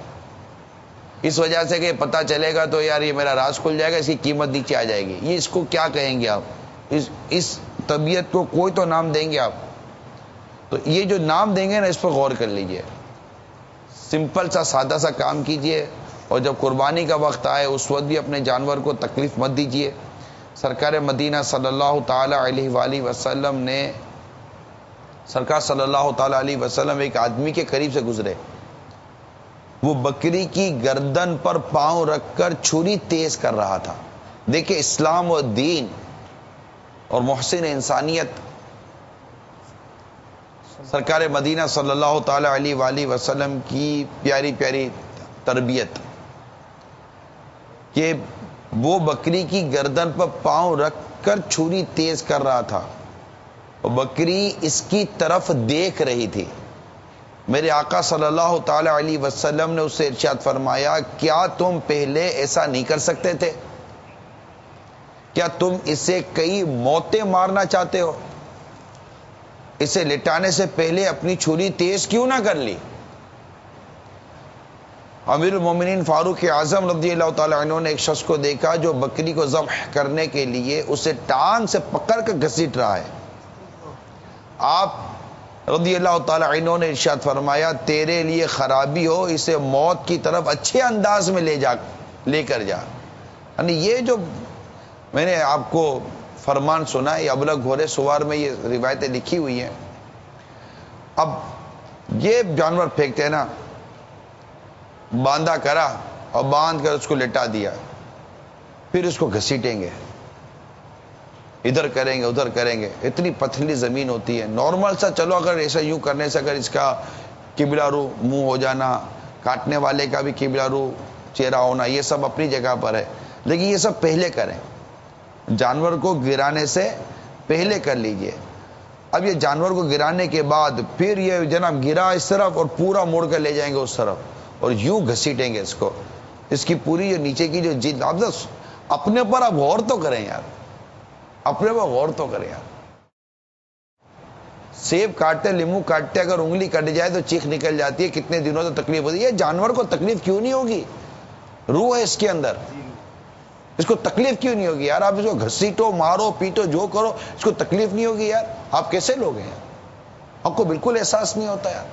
اس وجہ سے کہ پتہ چلے گا تو یار یہ میرا راز کھل جائے گا، اس کی قیمت نیچے آ جائے گی. یہ اس کو کیا کہیں گے آپ؟ اس طبیعت کو کوئی تو نام دیں گے آپ. تو یہ جو نام دیں گے نا، اس پر غور کر لیجئے. سمپل سا سادہ سا کام کیجئے، اور جب قربانی کا وقت آئے اس وقت بھی اپنے جانور کو تکلیف مت دیجئے. سرکار مدینہ صلی اللہ تعالی علیہ وآلہ وسلم نے سرکار صلی اللہ تعالی علیہ وسلم ایک آدمی کے قریب سے گزرے. وہ بکری کی گردن پر پاؤں رکھ کر چھری تیز کر رہا تھا. دیکھیں اسلام و دین اور محسن انسانیت، سرکار مدینہ صلی اللہ تعالی علیہ وآلہ وسلم کی پیاری پیاری تربیت کہ وہ بکری کی گردن پر پاؤں رکھ کر چھری تیز کر رہا تھا، اور بکری اس کی طرف دیکھ رہی تھی. میرے آقا صلی اللہ تعالی علیہ وسلم نے اسے ارشاد فرمایا، کیا تم پہلے ایسا نہیں کر سکتے تھے؟ کیا تم اسے کئی موتیں مارنا چاہتے ہو؟ اسے لٹانے سے پہلے اپنی چھری تیز کیوں نہ کر لی؟ امیر المومنین فاروق اعظم رضی اللہ تعالی عنہ نے ایک شخص کو دیکھا جو بکری کو ذبح کرنے کے لیے اسے ٹانگ سے پکڑ کر گھسیٹ رہا ہے. آپ رضی اللہ تعالی عنہ نے ارشاد فرمایا، تیرے لیے خرابی ہو، اسے موت کی طرف اچھے انداز میں لے کر جا. یعنی یہ جو میں نے آپ کو فرمان سنا ہے، یہ ابلغ گھوڑے سوار میں یہ روایتیں لکھی ہوئی ہیں. اب یہ جانور پھینکتے ہیں نا، باندھا کرا اور باندھ کر اس کو لٹا دیا، پھر اس کو گھسیٹیں گے، ادھر کریں گے ادھر کریں گے. اتنی پتلی زمین ہوتی ہے. نارمل سا چلو اگر ایسا یوں کرنے سے اگر اس کا قبلہ رو منہ ہو جانا، کاٹنے والے کا بھی قبلہ رو چہرہ ہونا، یہ سب اپنی جگہ پر ہے. لیکن یہ سب پہلے کریں، جانور کو گرانے سے پہلے کر لیجئے. اب یہ جانور کو گرانے کے بعد پھر یہ جناب گرا اس طرف اور پورا موڑ کر لے جائیں گے اس طرف، اور یوں گھسیٹیں گے اس کو. اس کی پوری جو نیچے کی جو جلد، آپ اپنے پر آپ غور تو کریں یار، اپنے پر غور تو کریں یار. سیب کاٹتے، لیمو کاٹتے، اگر انگلی کٹ جائے تو چیخ نکل جاتی ہے، کتنے دنوں سے تکلیف ہوتی ہے. یہ جانور کو تکلیف کیوں نہیں ہوگی؟ روح ہے اس کے اندر، اس کو تکلیف کیوں نہیں ہوگی یار؟ آپ اس کو گھسیٹو، مارو، پیٹو، جو کرو، اس کو تکلیف نہیں ہوگی یار. آپ کیسے لوگ ہیں؟ آپ کو بالکل احساس نہیں ہوتا یار.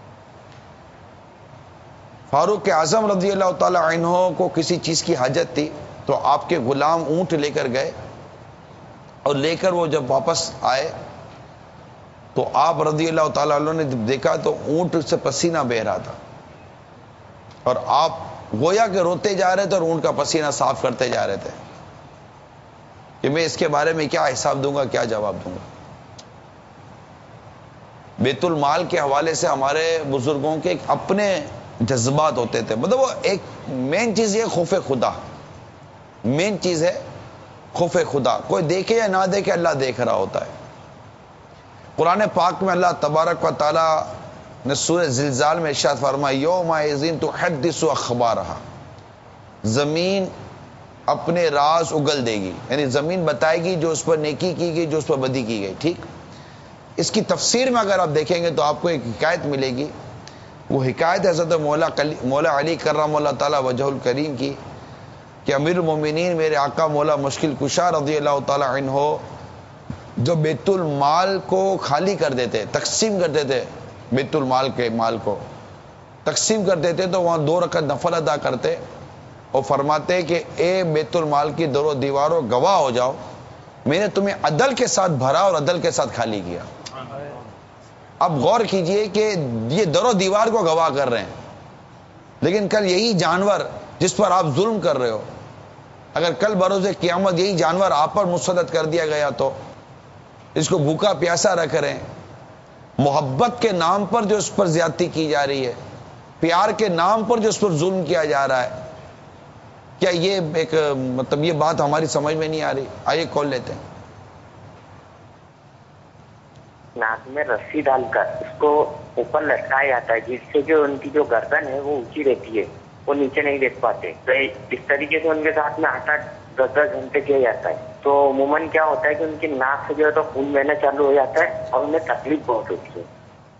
فاروق اعظم رضی اللہ تعالی عنہ کو کسی چیز کی حاجت تھی تو آپ کے غلام اونٹ لے کر گئے اور لے کر وہ جب واپس آئے تو آپ رضی اللہ تعالیٰ عنہ نے دیکھا تو اونٹ سے پسینہ بہ رہا تھا، اور آپ گویا کہ روتے جا رہے تھے اور اونٹ کا پسینہ صاف کرتے جا رہے تھے کہ میں اس کے بارے میں کیا حساب دوں گا، کیا جواب دوں گا۔ بیت المال کے حوالے سے ہمارے بزرگوں کے ایک اپنے جذبات ہوتے تھے، مطلب وہ ایک مین چیز یہ خوف خدا، مین چیز ہے خوف خدا، کوئی دیکھے یا نہ دیکھے اللہ دیکھ رہا ہوتا ہے۔ قرآن پاک میں اللہ تبارک و تعالی نے سورہ زلزال میں ارشاد فرمایا یومئذ تحدث اخبارہا، زمین اپنے راز اگل دے گی، یعنی زمین بتائے گی جو اس پر نیکی کی گئی، جو اس پر بدی کی گئی۔ ٹھیک، اس کی تفسیر میں اگر آپ دیکھیں گے تو آپ کو ایک حکایت ملے گی، وہ حکایت حضرت مولا علی کرم اللہ تعالی وجہ الکریم کی کہ امیر المومنین میرے آقا مولا مشکل کشا رضی اللہ تعالی عنہ جو بیت المال کو خالی کر دیتے، تقسیم کر دیتے، بیت المال کے مال کو تقسیم کر دیتے تو وہاں 2 رکعت نفل ادا کرتے اور فرماتے کہ اے بیت المال کی در و دیواروں گواہ ہو جاؤ، میں نے تمہیں عدل کے ساتھ بھرا اور عدل کے ساتھ خالی کیا۔ اب غور کیجئے کہ یہ در و دیوار کو گواہ کر رہے ہیں، لیکن کل یہی جانور جس پر آپ ظلم کر رہے ہو، اگر کل بروز قیامت یہی جانور آپ پر مسلط کر دیا گیا تو اس کو بھوکا پیاسا رکھ رہے ہیں، محبت کے نام پر جو اس پر زیادتی کی جا رہی ہے، پیار کے نام پر جو اس پر ظلم کیا جا رہا ہے، کیا یہ ایک مطلب یہ بات ہماری سمجھ میں نہیں آ رہی؟ آئیے کال لیتے ہیں۔ ناک میں رسی ڈال کر اس کو اوپر لٹکایا جاتا ہے جس سے جو ان کی جو گردن ہے وہ اونچی رہتی ہے، وہ نیچے نہیں دیکھ پاتے، تو اس طریقے سے ان کے ساتھ میں 8-10 گھنٹے کیا جاتا ہے۔ تو عموماً کیا ہوتا ہے کہ ان کی ناک سے جو ہے تو خون بہنا چالو ہو جاتا ہے اور انہیں تکلیف بہت ہوتی ہے۔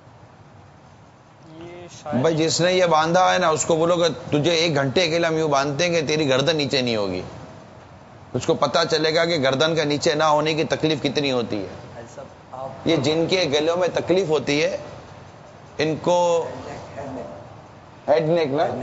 بھائی جس نے یہ باندھا ہے نا اس کو بولو کہ تجھے 1 گھنٹے کے لیے ہم یوں باندھتے ہیں کہ تیری گردن نیچے نہیں ہوگی، اس کو پتا چلے گا کہ گردن کا نیچے نہ ہونے کی تکلیف کتنی ہوتی ہے۔ یہ جن کے گلوں میں تکلیف ہوتی ہے ان کو ہیڈ نیک نا،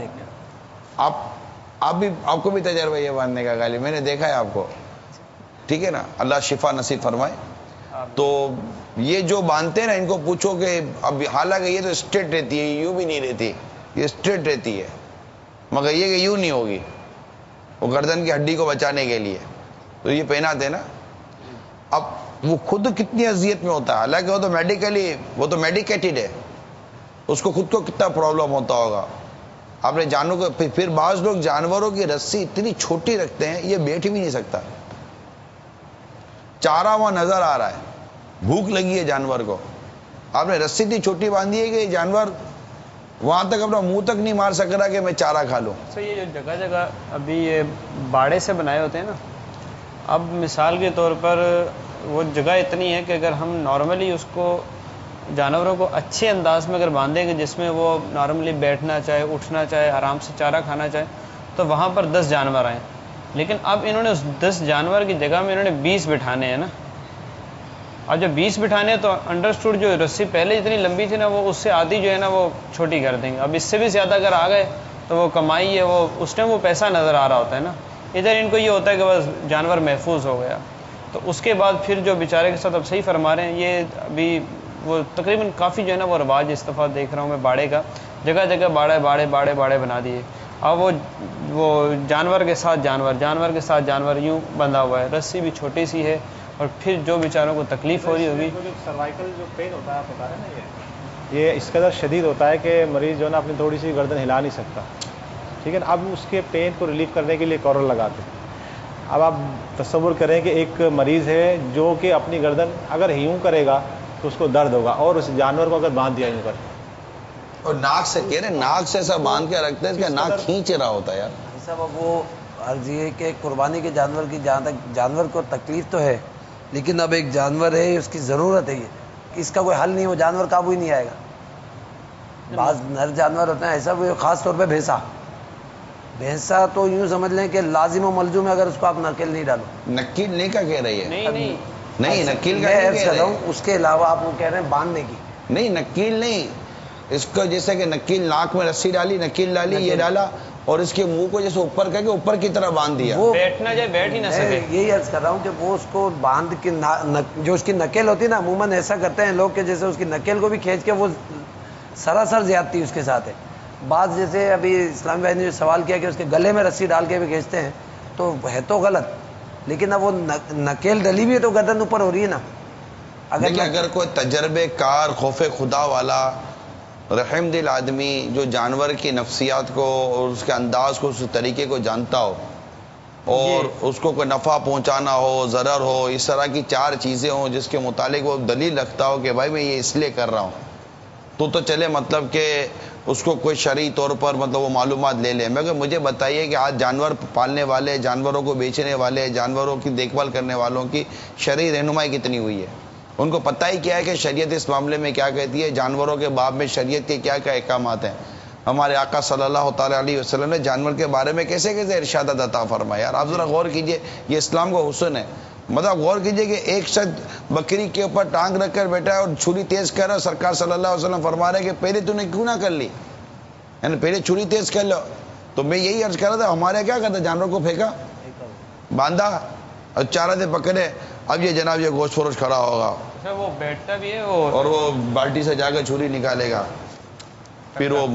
آپ کو بھی تجربہ یہ باندھنے کا غالب، میں نے دیکھا ہے آپ کو، ٹھیک ہے نا، اللہ شفا نصیب فرمائے۔ تو یہ جو باندھتے ہیں نا ان کو پوچھو کہ اب حالانکہ یہ تو اسٹریٹ رہتی ہے، یوں بھی نہیں رہتی، یہ اسٹریٹ رہتی ہے، مگر یہ کہ یوں نہیں ہوگی، وہ گردن کی ہڈی کو بچانے کے لیے تو یہ پہناتے نا۔ اب وہ خود کتنی اذیت میں ہوتا ہے، حالانکہ وہ تو میڈیکیٹڈ ہے، اس کو خود کو کتنا پرابلم ہوتا ہوگا۔ آپ نے جانو کہ پھر بعض لوگ جانوروں کی رسی اتنی چھوٹی رکھتے ہیں یہ بیٹھ بھی نہیں سکتا، چارہ وہاں نظر آ رہا ہے، بھوک لگی ہے جانور کو، آپ نے رسی اتنی چھوٹی باندھی ہے کہ جانور وہاں تک اپنا منہ تک نہیں مار سک رہا کہ میں چارہ کھا لوں۔ یہ جو جگہ جگہ ابھی یہ باڑے سے بنائے ہوتے ہیں نا، اب مثال کے طور پر وہ جگہ اتنی ہے کہ اگر ہم نارملی اس کو جانوروں کو اچھے انداز میں اگر باندھیں گے جس میں وہ نارملی بیٹھنا چاہے، اٹھنا چاہے، آرام سے چارہ کھانا چاہے، تو وہاں پر 10 جانور آئیں، لیکن اب انہوں نے اس 10 جانور کی جگہ میں انہوں نے 20 بٹھانے ہیں نا، اب جب 20 بٹھانے تو انڈرسٹوڈ جو رسی پہلے اتنی لمبی تھی نا وہ اس سے آدھی جو ہے نا وہ چھوٹی کر دیں گے، اب اس سے بھی زیادہ اگر آ گئے تو وہ کمائی ہے، وہ اس ٹائم وہ پیسہ نظر آ رہا ہوتا ہے نا، ادھر ان کو یہ ہوتا ہے کہ بس جانور محفوظ ہو گیا۔ تو اس کے بعد پھر جو بیچارے کے ساتھ اب صحیح فرما رہے ہیں، یہ ابھی وہ تقریباً کافی جو ہے نا وہ رواج اس دفعہ دیکھ رہا ہوں میں باڑے کا، جگہ جگہ باڑے بنا دیے، اب وہ جانور کے ساتھ جانور کے ساتھ جانور یوں بندھا ہوا ہے، رسی بھی چھوٹی سی ہے، اور پھر جو بیچاروں کو تکلیف ہو رہی ہوگی۔ سروائیکل جو پین ہوتا ہے آپ بتا رہے ہیں نا، یہ اس قدر شدید ہوتا ہے کہ مریض جو ہے نا اپنی تھوڑی سی گردن ہلا نہیں سکتا، ٹھیک ہے نا، اب اس کے پین کو ریلیف کرنے کے لیے کورل لگاتے ہیں۔ اب آپ تصور کریں کہ ایک مریض ہے جو کہ اپنی گردن اگر یوں کرے گا تو اس کو درد ہوگا، اور اس جانور کو اگر باندھ دیا یوں کر، اور ناک سے کہہ رہے ناک سے ایسا باندھ کے رکھتے ہیں کہ ناک کھینچ رہا ہوتا ہے یار صاحب۔ وہ عرض یہ کہ قربانی کے جانور کی جہاں تک جانور کو تکلیف تو ہے، لیکن اب ایک جانور ہے اس کی ضرورت ہے، یہ اس کا کوئی حل نہیں، وہ جانور قابو ہی نہیں آئے گا۔ بعض نر جانور ہوتے ہیں ایسا، وہ خاص طور پہ بھینسا تو یوں سمجھ لیں کہ لازم و ملزوم ہے اگر اس کو آپ نکیل نہیں ڈالو۔ نکیل نہیں کا کہہ رہی ہے، نہیں نکیل کا نہیں کہہ رہا ہوں، اس کے علاوہ آپ وہ کہہ رہے ہیں باندھنے کی، نہیں نکیل نہیں، اس کو جیسے کہ نکیل ناک میں رسی ڈالی، نکیل ڈالی، یہ ڈالا اور اس کے منہ کو جیسے اوپر کر کے اوپر کی طرح باندھ دیا. وہ بیٹھنا جائے بیٹھ ہی نہ سکے. یہی عرض کر رہا ہوں کہ وہ اس کو باندھ کے جو اس کی نکیل ہوتی ہے نا، عموماً ایسا کرتے ہیں لوگ کہ جیسے اس کی نکیل کو بھی کھینچ کے، وہ سراسر زیادتی اس کے ساتھ ہے. بعض جیسے ابھی اسلامی بھائی نے جو سوال کیا کہ اس کے گلے میں رسی ڈال کے بھی کھینچتے ہیں، تو ہے تو غلط، لیکن اب وہ نکیل ڈلی بھی ہے تو گردن اوپر ہو رہی ہے نا. اگر کوئی تجربے کار خوف خدا والا رحم دل آدمی جو جانور کی نفسیات کو اور اس کے انداز کو، اس طریقے کو جانتا ہو اور اس کو کوئی نفع پہنچانا ہو، ضرر ہو، اس طرح کی 4 چیزیں ہوں جس کے متعلق وہ دلیل رکھتا ہو کہ بھائی میں یہ اس لیے کر رہا ہوں، تو چلے مطلب کہ اس کو کوئی شرعی طور پر مطلب وہ معلومات لے لیں. مگر مجھے بتائیے کہ آج جانور پالنے والے، جانوروں کو بیچنے والے، جانوروں کی دیکھ بھال کرنے والوں کی شرعی رہنمائی کتنی ہوئی ہے؟ ان کو پتہ ہی کیا ہے کہ شریعت اس معاملے میں کیا کہتی ہے، جانوروں کے باب میں شریعت کے کیا کیا احکامات ہیں. ہمارے آقا صلی اللہ تعالی علیہ وسلم نے جانور کے بارے میں کیسے کیسے ارشادات عطا فرمایا. یار آپ ذرا غور کیجئے، یہ اسلام کا حسن ہے. مطلب غور کیجئے کہ ایک شخص بکری کے اوپر ٹانگ رکھ کر بیٹھا ہے اور چھری تیز کر رہا ہے. سرکار صلی اللہ علیہ وسلم فرما رہے ہیں کہ پہلے تو نے کیوں نہ کر لی، یعنی پہلے چھری تیز کر لو. تو میں یہی عرض کر رہا تھا، ہمارے کیا کرتا، جانور کو پھینکا، باندھا اور چارہ سے پکڑے، اب یہ جناب یہ گوشت فروش کھڑا ہوگا، وہ بیٹھتا بھی ہے اور وہ بالٹی سے جا کر چھری نکالے گا، پھر وہ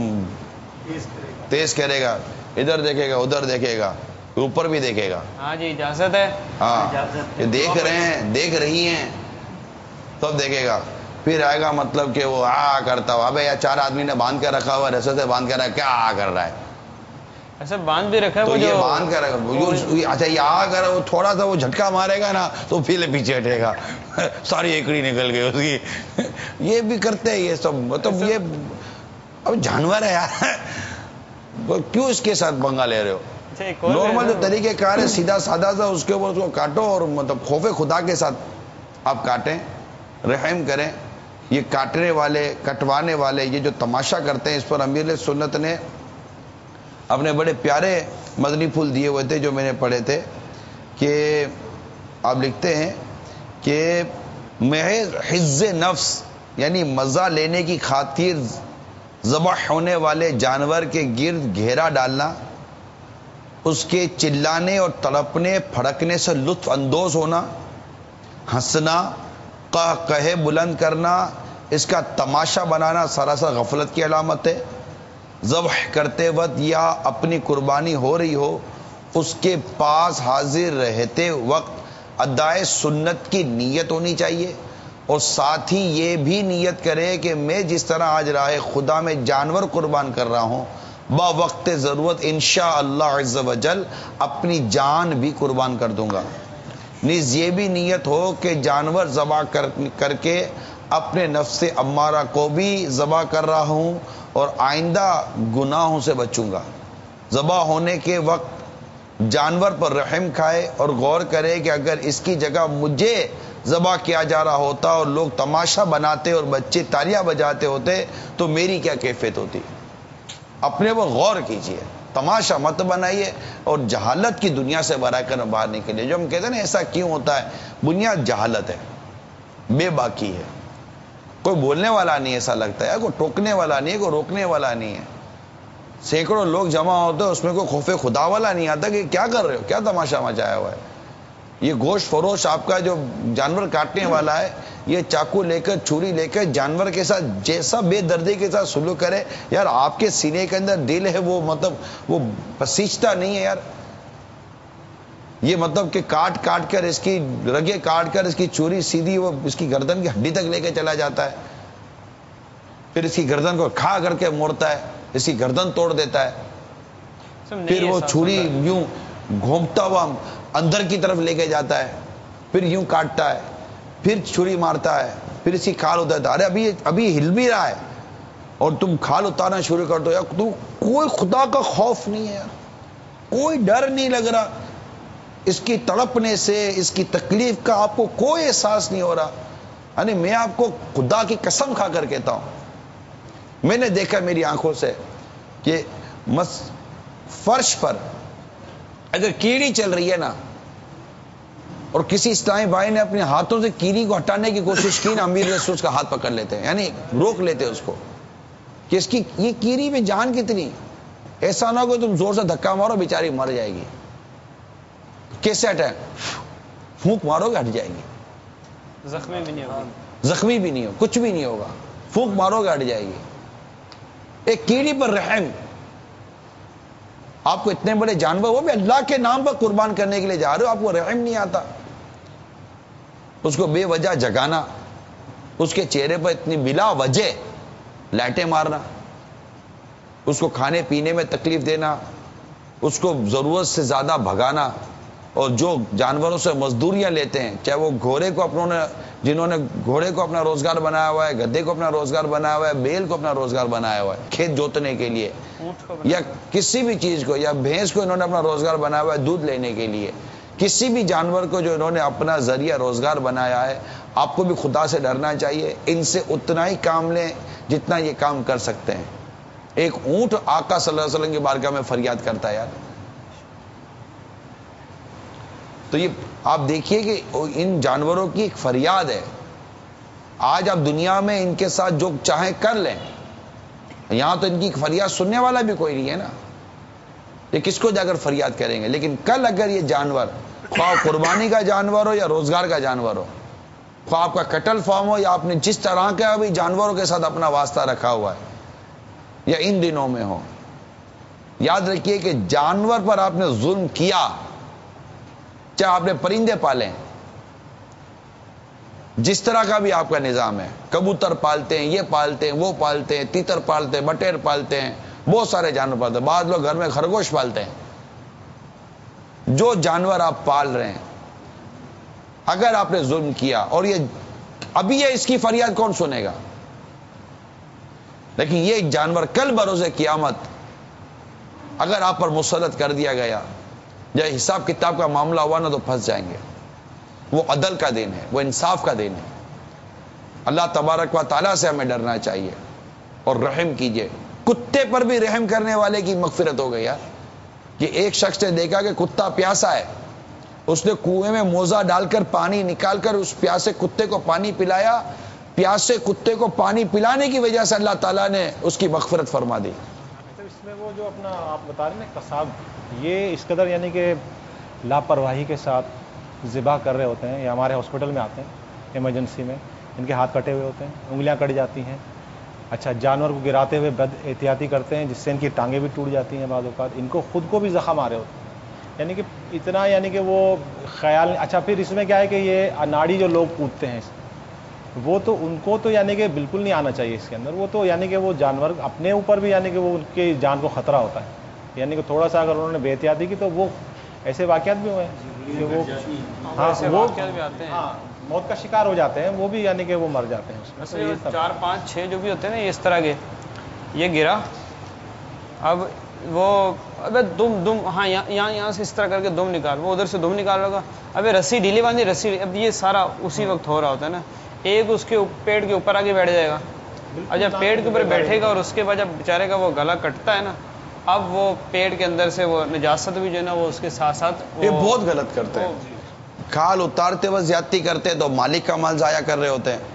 تیز کرے گا، ادھر دیکھے گا ادھر دیکھے گا، اوپر بھی دیکھے گا. ہاں جی اجازت ہے. ہاں یہ دیکھ رہے ہیں، دیکھ رہی ہیں، تب دیکھے گا. پھر آئے گا مطلب کہ وہ کرتا ہوا، ابے یار 4 آدمی نے باندھ کے رکھا ہوا، رسے سے باندھ کے رکھا، کیا کر رہا ہے؟ ایسا باندھ بھی رکھا ہے. تو یہ باندھ کر رکھا، اچھا یہ کر وہ تھوڑا سا وہ جھٹکا مارے گا نا تو پھر پیچھے ہٹے گا، ساری ایکڑی نکل گئی اس کی. یہ بھی کرتے ہیں یہ سب. مطلب یہ اب جانور ہے یار، کیوں اس کے ساتھ پنگا لے رہے ہو؟ نارمل جو طریقہ کار ہے سیدھا سادہ سا، اس کے اوپر اس کو کاٹو اور مطلب خوف خدا کے ساتھ آپ کاٹیں، رحم کریں. یہ کاٹنے والے، کٹوانے والے، یہ جو تماشا کرتے ہیں، اس پر امیر سنت نے اپنے بڑے پیارے مدنی پھول دیے ہوئے تھے جو میں نے پڑھے تھے، کہ آپ لکھتے ہیں کہ محض حظ نفس یعنی مزہ لینے کی خاطر ذبح ہونے والے جانور کے گرد گھیرا ڈالنا، اس کے چلانے اور تڑپنے پھڑکنے سے لطف اندوز ہونا، ہنسنا، کہے بلند کرنا، اس کا تماشا بنانا سراسر غفلت کی علامت ہے. ذبح کرتے وقت یا اپنی قربانی ہو رہی ہو، اس کے پاس حاضر رہتے وقت ادائے سنت کی نیت ہونی چاہیے، اور ساتھ ہی یہ بھی نیت کرے کہ میں جس طرح آج راہ خدا میں جانور قربان کر رہا ہوں، با وقت ضرورت انشاءاللہ عز و جل اپنی جان بھی قربان کر دوں گا. نیز یہ بھی نیت ہو کہ جانور ذبح کر کے اپنے نفس امارہ کو بھی ذبح کر رہا ہوں اور آئندہ گناہوں سے بچوں گا. ذبح ہونے کے وقت جانور پر رحم کھائے اور غور کرے کہ اگر اس کی جگہ مجھے ذبح کیا جا رہا ہوتا اور لوگ تماشا بناتے اور بچے تالیاں بجاتے ہوتے تو میری کیا کیفیت ہوتی. اپنے وہ غور کیجئے، تماشا مت بنائیے اور جہالت کی دنیا سے برا کر باہر نکلیے. جو ہم کہتے ہیں نا ایسا کیوں ہوتا ہے، بنیاد جہالت ہے، بے باکی ہے، کوئی بولنے والا نہیں ایسا لگتا ہے، کوئی ٹوکنے والا نہیں ہے، کوئی روکنے والا نہیں ہے. سینکڑوں لوگ جمع ہوتے ہیں، اس میں کوئی خوف خدا والا نہیں آتا کہ کیا کر رہے ہو، کیا تماشا مچایا ہوا ہے. یہ گوشت فروش آپ کا جو جانور کاٹنے والا ہے، یہ چاقو لے کر، چھری لے کر جانور کے ساتھ جیسا بے دردی کے ساتھ سلوک کرے، یار آپ کے سینے کے اندر دل ہے، وہ مطلب وہ پسیجتا نہیں ہے یار. یہ مطلب کہ کاٹ کر اس کی رگیں کاٹ کر اس کی چوری سیدھی وہ اس کی گردن کی ہڈی تک لے کے چلا جاتا ہے، پھر اس کی گردن کو کھا کر کے موڑتا ہے، اس کی گردن توڑ دیتا ہے، پھر وہ چھری یوں گھومتا ہوا اندر کی طرف لے کے جاتا ہے، پھر یوں کاٹتا ہے، پھر چھری مارتا ہے، پھر اس کی کھال اتارتا ہے. ارے ابھی ہل بھی رہا ہے اور تم کھال اتارنا شروع کر دو. یار تو کوئی خدا کا خوف نہیں ہے یار، کوئی ڈر نہیں لگ رہا، اس کی تڑپنے سے، اس کی تکلیف کا آپ کو کوئی احساس نہیں ہو رہا. یعنی میں آپ کو خدا کی قسم کھا کر کہتا ہوں، میں نے دیکھا میری آنکھوں سے کہ فرش پر اگر کیڑی چل رہی ہے نا، اور کسی اسلامی بھائی نے اپنے ہاتھوں سے کیڑی کو ہٹانے کی کوشش کی نا، امیر رسول کا ہاتھ پکڑ لیتے ہیں، یعنی روک لیتے اس کو کہ اس کی یہ کیڑی میں جان کتنی. ایسا نہ ہو کہ تم زور سے دھکا مارو بیچاری مر جائے گی. کیسٹ ہے, پھونک مارو گے ہٹ جائے گی, زخمی بھی نہیں ہوگا, زخمی بھی نہیں ہو, کچھ بھی نہیں ہوگا, پھونک مارو گے ہٹ جائے گی. ایک کیڑی پر رحم, آپ کو اتنے بڑے جانور وہ بھی اللہ کے نام پر قربان کرنے کے لیے جا رہے ہو, آپ کو رحم نہیں آتا. اس کو بے وجہ جگانا, اس کے چہرے پر اتنی بلا وجہ لائٹیں مارنا, اس کو کھانے پینے میں تکلیف دینا, اس کو ضرورت سے زیادہ بھگانا. اور جو جانوروں سے مزدوریاں لیتے ہیں, چاہے وہ گھوڑے کو جنہوں نے گھوڑے کو اپنا روزگار بنایا ہوا ہے, گدھے کو اپنا روزگار بنایا ہوا ہے, بیل کو اپنا روزگار بنایا ہوا ہے کھیت جوتنے کے لیے, یا کسی بھی چیز کو, یا بھینس کو انہوں نے اپنا روزگار بنایا ہوا ہے دودھ لینے کے لیے, کسی بھی جانور کو جو انہوں نے اپنا ذریعہ روزگار بنایا ہے, آپ کو بھی خدا سے ڈرنا چاہیے. ان سے اتنا ہی کام لیں جتنا یہ کام کر سکتے ہیں. ایک اونٹ آقا صلی اللہ علیہ وسلم کی بارگاہ میں فریاد کرتا ہے یار. تو یہ آپ دیکھیے کہ ان جانوروں کی ایک فریاد ہے. آج آپ دنیا میں ان کے ساتھ جو چاہیں کر لیں, یہاں تو ان کی فریاد سننے والا بھی کوئی نہیں ہے نا, یہ کس کو جا کر فریاد کریں گے. لیکن کل اگر یہ جانور, خواہ قربانی کا جانور ہو یا روزگار کا جانور ہو, خواہ آپ کا کٹل فارم ہو یا آپ نے جس طرح کا ابھی جانوروں کے ساتھ اپنا واسطہ رکھا ہوا ہے, یا ان دنوں میں ہو, یاد رکھیے کہ جانور پر آپ نے ظلم کیا, چاہے آپ نے پرندے پالیں, جس طرح کا بھی آپ کا نظام ہے, کبوتر پالتے ہیں, یہ پالتے ہیں, وہ پالتے ہیں, تیتر پالتے ہیں, بٹیر پالتے ہیں, بہت سارے جانور پالتے ہیں, بعض لوگ گھر میں خرگوش پالتے ہیں. جو جانور آپ پال رہے ہیں, اگر آپ نے ظلم کیا, اور یہ ابھی یہ اس کی فریاد کون سنے گا, لیکن یہ جانور کل بروز قیامت اگر آپ پر مسلط کر دیا گیا, جب حساب کتاب کا معاملہ ہوا نا, تو پھنس جائیں گے. وہ عدل کا دن ہے, وہ انصاف کا دن ہے. اللہ تبارک و تعالیٰ سے ہمیں ڈرنا چاہیے اور رحم کیجئے. کتے پر بھی رحم کرنے والے کی مغفرت ہو گئی یار. کہ ایک شخص نے دیکھا کہ کتا پیاسا ہے, اس نے کنویں میں موزہ ڈال کر پانی نکال کر اس پیاسے کتے کو پانی پلایا. پیاسے کتے کو پانی پلانے کی وجہ سے اللہ تعالیٰ نے اس کی مغفرت فرما دی. اس میں وہ جو اپنا آپ بتا رہے ہیں نا قصاب, یہ اس قدر یعنی کہ لاپرواہی کے ساتھ ذبح کر رہے ہوتے ہیں, یا ہمارے ہاسپٹل میں آتے ہیں ایمرجنسی میں, ان کے ہاتھ کٹے ہوئے ہوتے ہیں, انگلیاں کٹ جاتی ہیں. اچھا, جانور کو گراتے ہوئے بد احتیاطی کرتے ہیں, جس سے ان کی ٹانگیں بھی ٹوٹ جاتی ہیں بعض اوقات, ان کو خود کو بھی زخم آ رہے ہوتے ہیں. یعنی کہ اتنا یعنی کہ وہ خیال. اچھا, پھر اس میں کیا ہے کہ یہ اناڑی جو لوگ کودتے ہیں, وہ تو ان کو تو یعنی کہ بالکل نہیں آنا چاہیے اس کے اندر. وہ تو یعنی کہ وہ جانور اپنے اوپر بھی یعنی کہ وہ ان کی جان کو خطرہ ہوتا ہے. یعنی کہ تھوڑا سا اگر انہوں نے بے احتیاطی کی تو وہ ایسے واقعات بھی ہوئے ہیں کہ وہ وہ موت کا شکار ہو جاتے ہیں, وہ بھی یعنی کہ وہ مر جاتے ہیں اس میں. 4 5 6 جو بھی ہوتے ہیں نا اس طرح کے, یہ گرا, اب وہ ابے دم ہاں یہاں سے اس طرح کر کے دم نکال, وہ ادھر سے دم نکال رہا, ابے رسی ڈھیلی باندھی, رسی, اب یہ سارا اسی وقت ہو رہا ہوتا ہے نا. ایک اس کے پیڑ کے اوپر آگے بیٹھ جائے گا, اور جب پیڑ کے اوپر بیٹھے گا اور اس کے بعد جب بیچارے کا وہ گلا کٹتا ہے نا, اب وہ پیڑ کے اندر سے وہ نجاست بھی جو ہے نا وہ اس کے ساتھ ساتھ یہ بہت غلط کرتے ہیں. کھال اتارتے وقت زیادتی کرتے ہیں تو مالک کا مال ضائع کر رہے ہوتے ہیں.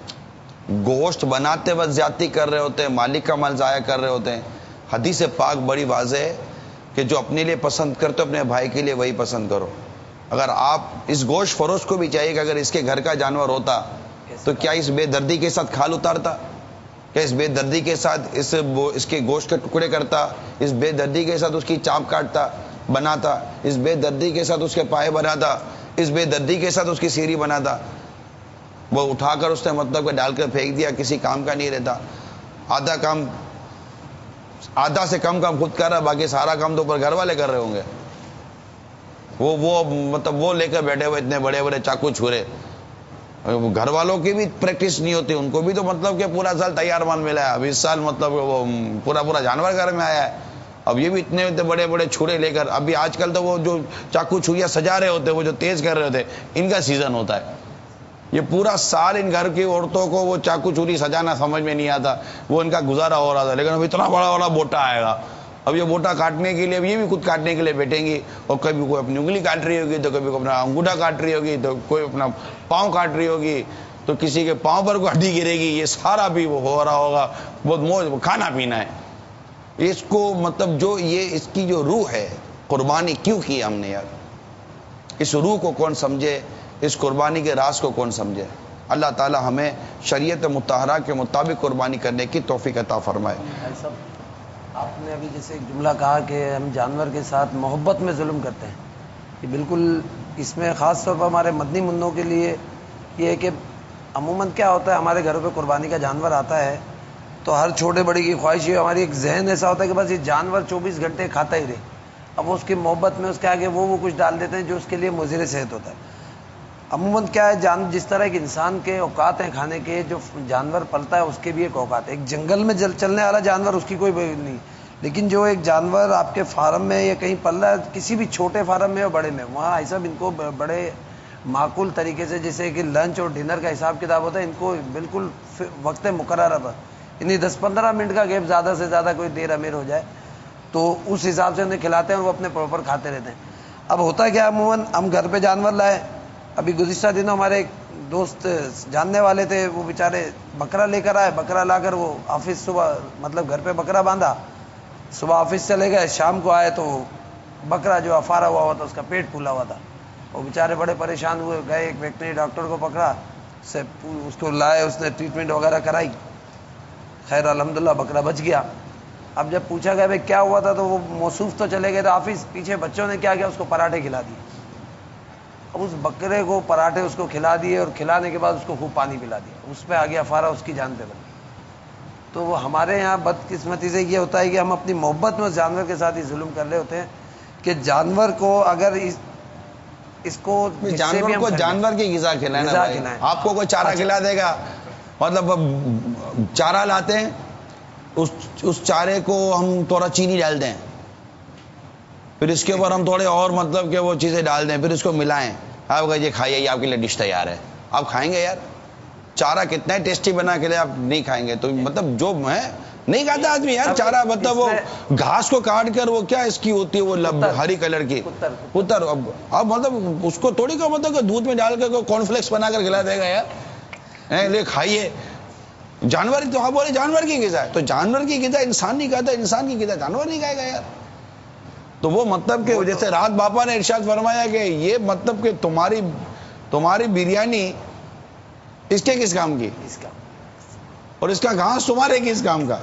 گوشت بناتے وقت زیادتی کر رہے ہوتے ہیں, مالک کا مال ضائع کر رہے ہوتے ہیں. حدیث پاک بڑی واضح ہے کہ جو اپنے لیے پسند کرتے ہو اپنے بھائی کے لیے وہی پسند کرو. اگر آپ اس گوشت فروش کو بھی چاہیے کہ اگر اس کے گھر کا جانور ہوتا تو کیا اس بے دردی کے ساتھ کھال اتارتا, کیا اس بے دردی کے ساتھ اس کے گوشت کے ٹکڑے کرتا, اس بے دردی کے ساتھ اس کی چاپ کاٹتا بناتا, اس بے دردی کے ساتھ اس کے پائے بناتا, اس بے دردی کے ساتھ اس کی سیری بناتا. وہ اٹھا کر اس نے مطلب کہ ڈال کر پھینک دیا, کسی کام کا نہیں رہتا. آدھا سے کم کام خود کر رہا, باقی سارا کام تو اوپر گھر والے کر رہے ہوں گے. وہ مطلب وہ لے کر بیٹھے ہوئے اتنے بڑے بڑے چاقو چھرے. گھر والوں کی بھی پریکٹس نہیں ہوتی, ان کو بھی تو مطلب کہ پورا سال تیار مال ملا ہے. اب اس سال مطلب وہ پورا جانور گھر میں آیا ہے, اب یہ بھی اتنے بڑے بڑے چھرے لے کر. ابھی آج کل تو وہ جو چاقو چھریاں سجا رہے ہوتے, وہ جو تیز کر رہے ہوتے, ان کا سیزن ہوتا ہے. یہ پورا سال ان گھر کی عورتوں کو وہ چاقو چھری سجانا سمجھ میں نہیں آتا, وہ ان کا گزارا ہو رہا تھا. لیکن اب اتنا بڑا بوٹا آئے گا, اب یہ بوٹا کاٹنے کے لیے اب یہ بھی خود کاٹنے کے لیے بیٹھیں گی, اور کبھی کوئی اپنی انگلی کاٹ رہی ہوگی, تو کبھی کوئی اپنا انگوٹھا کاٹ رہی ہوگی, تو کوئی اپنا پاؤں کاٹ رہی ہوگی, تو کسی کے پاؤں پر کوئی ہڈی گرے گی. یہ سارا بھی وہ ہو رہا ہوگا. بہت موج کھانا پینا ہے. اس کو مطلب جو یہ اس کی جو روح ہے، قربانی کیوں کی ہم نے یار، اس روح کو کون سمجھے، اس قربانی کے راز کو کون سمجھے؟ اللہ تعالی ہمیں شریعت مطہرہ کے مطابق قربانی کرنے کی توفیق عطا فرمائے۔ آپ نے ابھی جیسے ایک جملہ کہا کہ ہم جانور کے ساتھ محبت میں ظلم کرتے ہیں، یہ بالکل اس میں خاص طور پر ہمارے مدنی منوں کے لیے یہ ہے کہ عموماً کیا ہوتا ہے، ہمارے گھروں پہ قربانی کا جانور آتا ہے تو ہر چھوٹے بڑے کی خواہش یہ، ہماری ایک ذہن ایسا ہوتا ہے کہ بس یہ جانور 24 گھنٹے کھاتا ہی رہے، اب وہ اس کی محبت میں اس کے آگے وہ کچھ ڈال دیتے ہیں جو اس کے لیے مضر صحت ہوتا ہے۔ عموماً کیا ہے، جس طرح ایک انسان کے اوقات ہیں کھانے کے، جو جانور پلتا ہے اس کے بھی ایک اوقات ہے۔ ایک جنگل میں چلنے والا جانور اس کی کوئی نہیں، لیکن جو ایک جانور آپ کے فارم میں یا کہیں پل رہا ہے، کسی بھی چھوٹے فارم میں اور بڑے میں، وہاں ایسا ان کو بڑے معقول طریقے سے، جیسے کہ لنچ اور ڈنر کا حساب کتاب ہوتا ہے، ان کو بالکل وقت مقررہ پر، یعنی 10-15 منٹ کا گیپ زیادہ سے زیادہ کوئی دیر امیر ہو جائے تو اس حساب سے انہیں کھلاتے ہیں اور وہ اپنے پراپر کھاتے رہتے ہیں۔ اب ہوتا کیا، عموماً ہم گھر پہ جانور لائے، ابھی گزشتہ دنوں ہمارے ایک دوست جاننے والے تھے، وہ بیچارے بکرا لے کر آئے، بکرا لا کر وہ آفس صبح مطلب گھر پہ بکرا باندھا، صبح آفس چلے گئے، شام کو آئے تو بکرا جو افارا ہوا تھا اس کا پیٹ پھولا ہوا تھا، وہ بیچارے بڑے پریشان ہوئے، گئے ایک ویٹنری ڈاکٹر کو پکڑا، اس کو لائے، اس نے ٹریٹمنٹ وغیرہ کرائی، خیر الحمدللہ بکرا بچ گیا۔ اب جب پوچھا گیا بھائی کیا ہوا تھا تو وہ موصوف تو چلے گئے تھے آفس، پیچھے بچوں نے کیا کیا، اس کو پراٹھے کھلا دیے۔ اب اس بکرے کو پراٹھے اس کو کھلا دیے اور کھلانے کے بعد اس کو خوب پانی پلا دیا، اس پہ آ گیا افارا، اس کی جان پہ بن۔ تو وہ ہمارے یہاں بدقسمتی سے یہ ہوتا ہے کہ ہم اپنی محبت میں اس جانور کے ساتھ ہی ظلم کر رہے ہوتے ہیں کہ جانور کو اگر اس کو جانور کی غذا کھلائیں، آپ کو کوئی چارہ کھلا دے گا، مطلب چارہ لاتے ہیں، اس چارے کو ہم تھوڑا چینی ڈال دیں، پھر اس کے اوپر ہم تھوڑے اور مطلب کہ وہ چیزیں ڈال دیں، پھر اس کو ملائیں، آپ کہا یہ کھائیے، یہ آپ کے لیے ڈش تیار ہے، آپ کھائیں گے؟ یار چارہ کتنا ٹیسٹی بنا کے لے، آپ نہیں کھائیں گے؟ تو مطلب جو ہے نہیں کھاتا آدمی یار چارہ، مطلب وہ گھاس کو کاٹ کر وہ کیا اس کی ہوتی ہے وہ ہری کلر کی پتر، اب مطلب اس کو تھوڑی کا مطلب کہ دودھ میں ڈال کر کارن فلیکس بنا کر کھلا دے گا یار، لے کھائیے۔ جانور تو آپ بولے جانور کی غذا ہے، تو جانور کی غذا انسان نہیں کھاتا، انسان کی غذا جانور نہیں کھائے گا یار۔ تو وہ مطلب کہ جیسے رات باپا نے ارشاد فرمایا کہ یہ مطلب کہ تمہاری بریانی اس کے کس کام کی، اور اس کا گھاس تمہارے کس کام کا،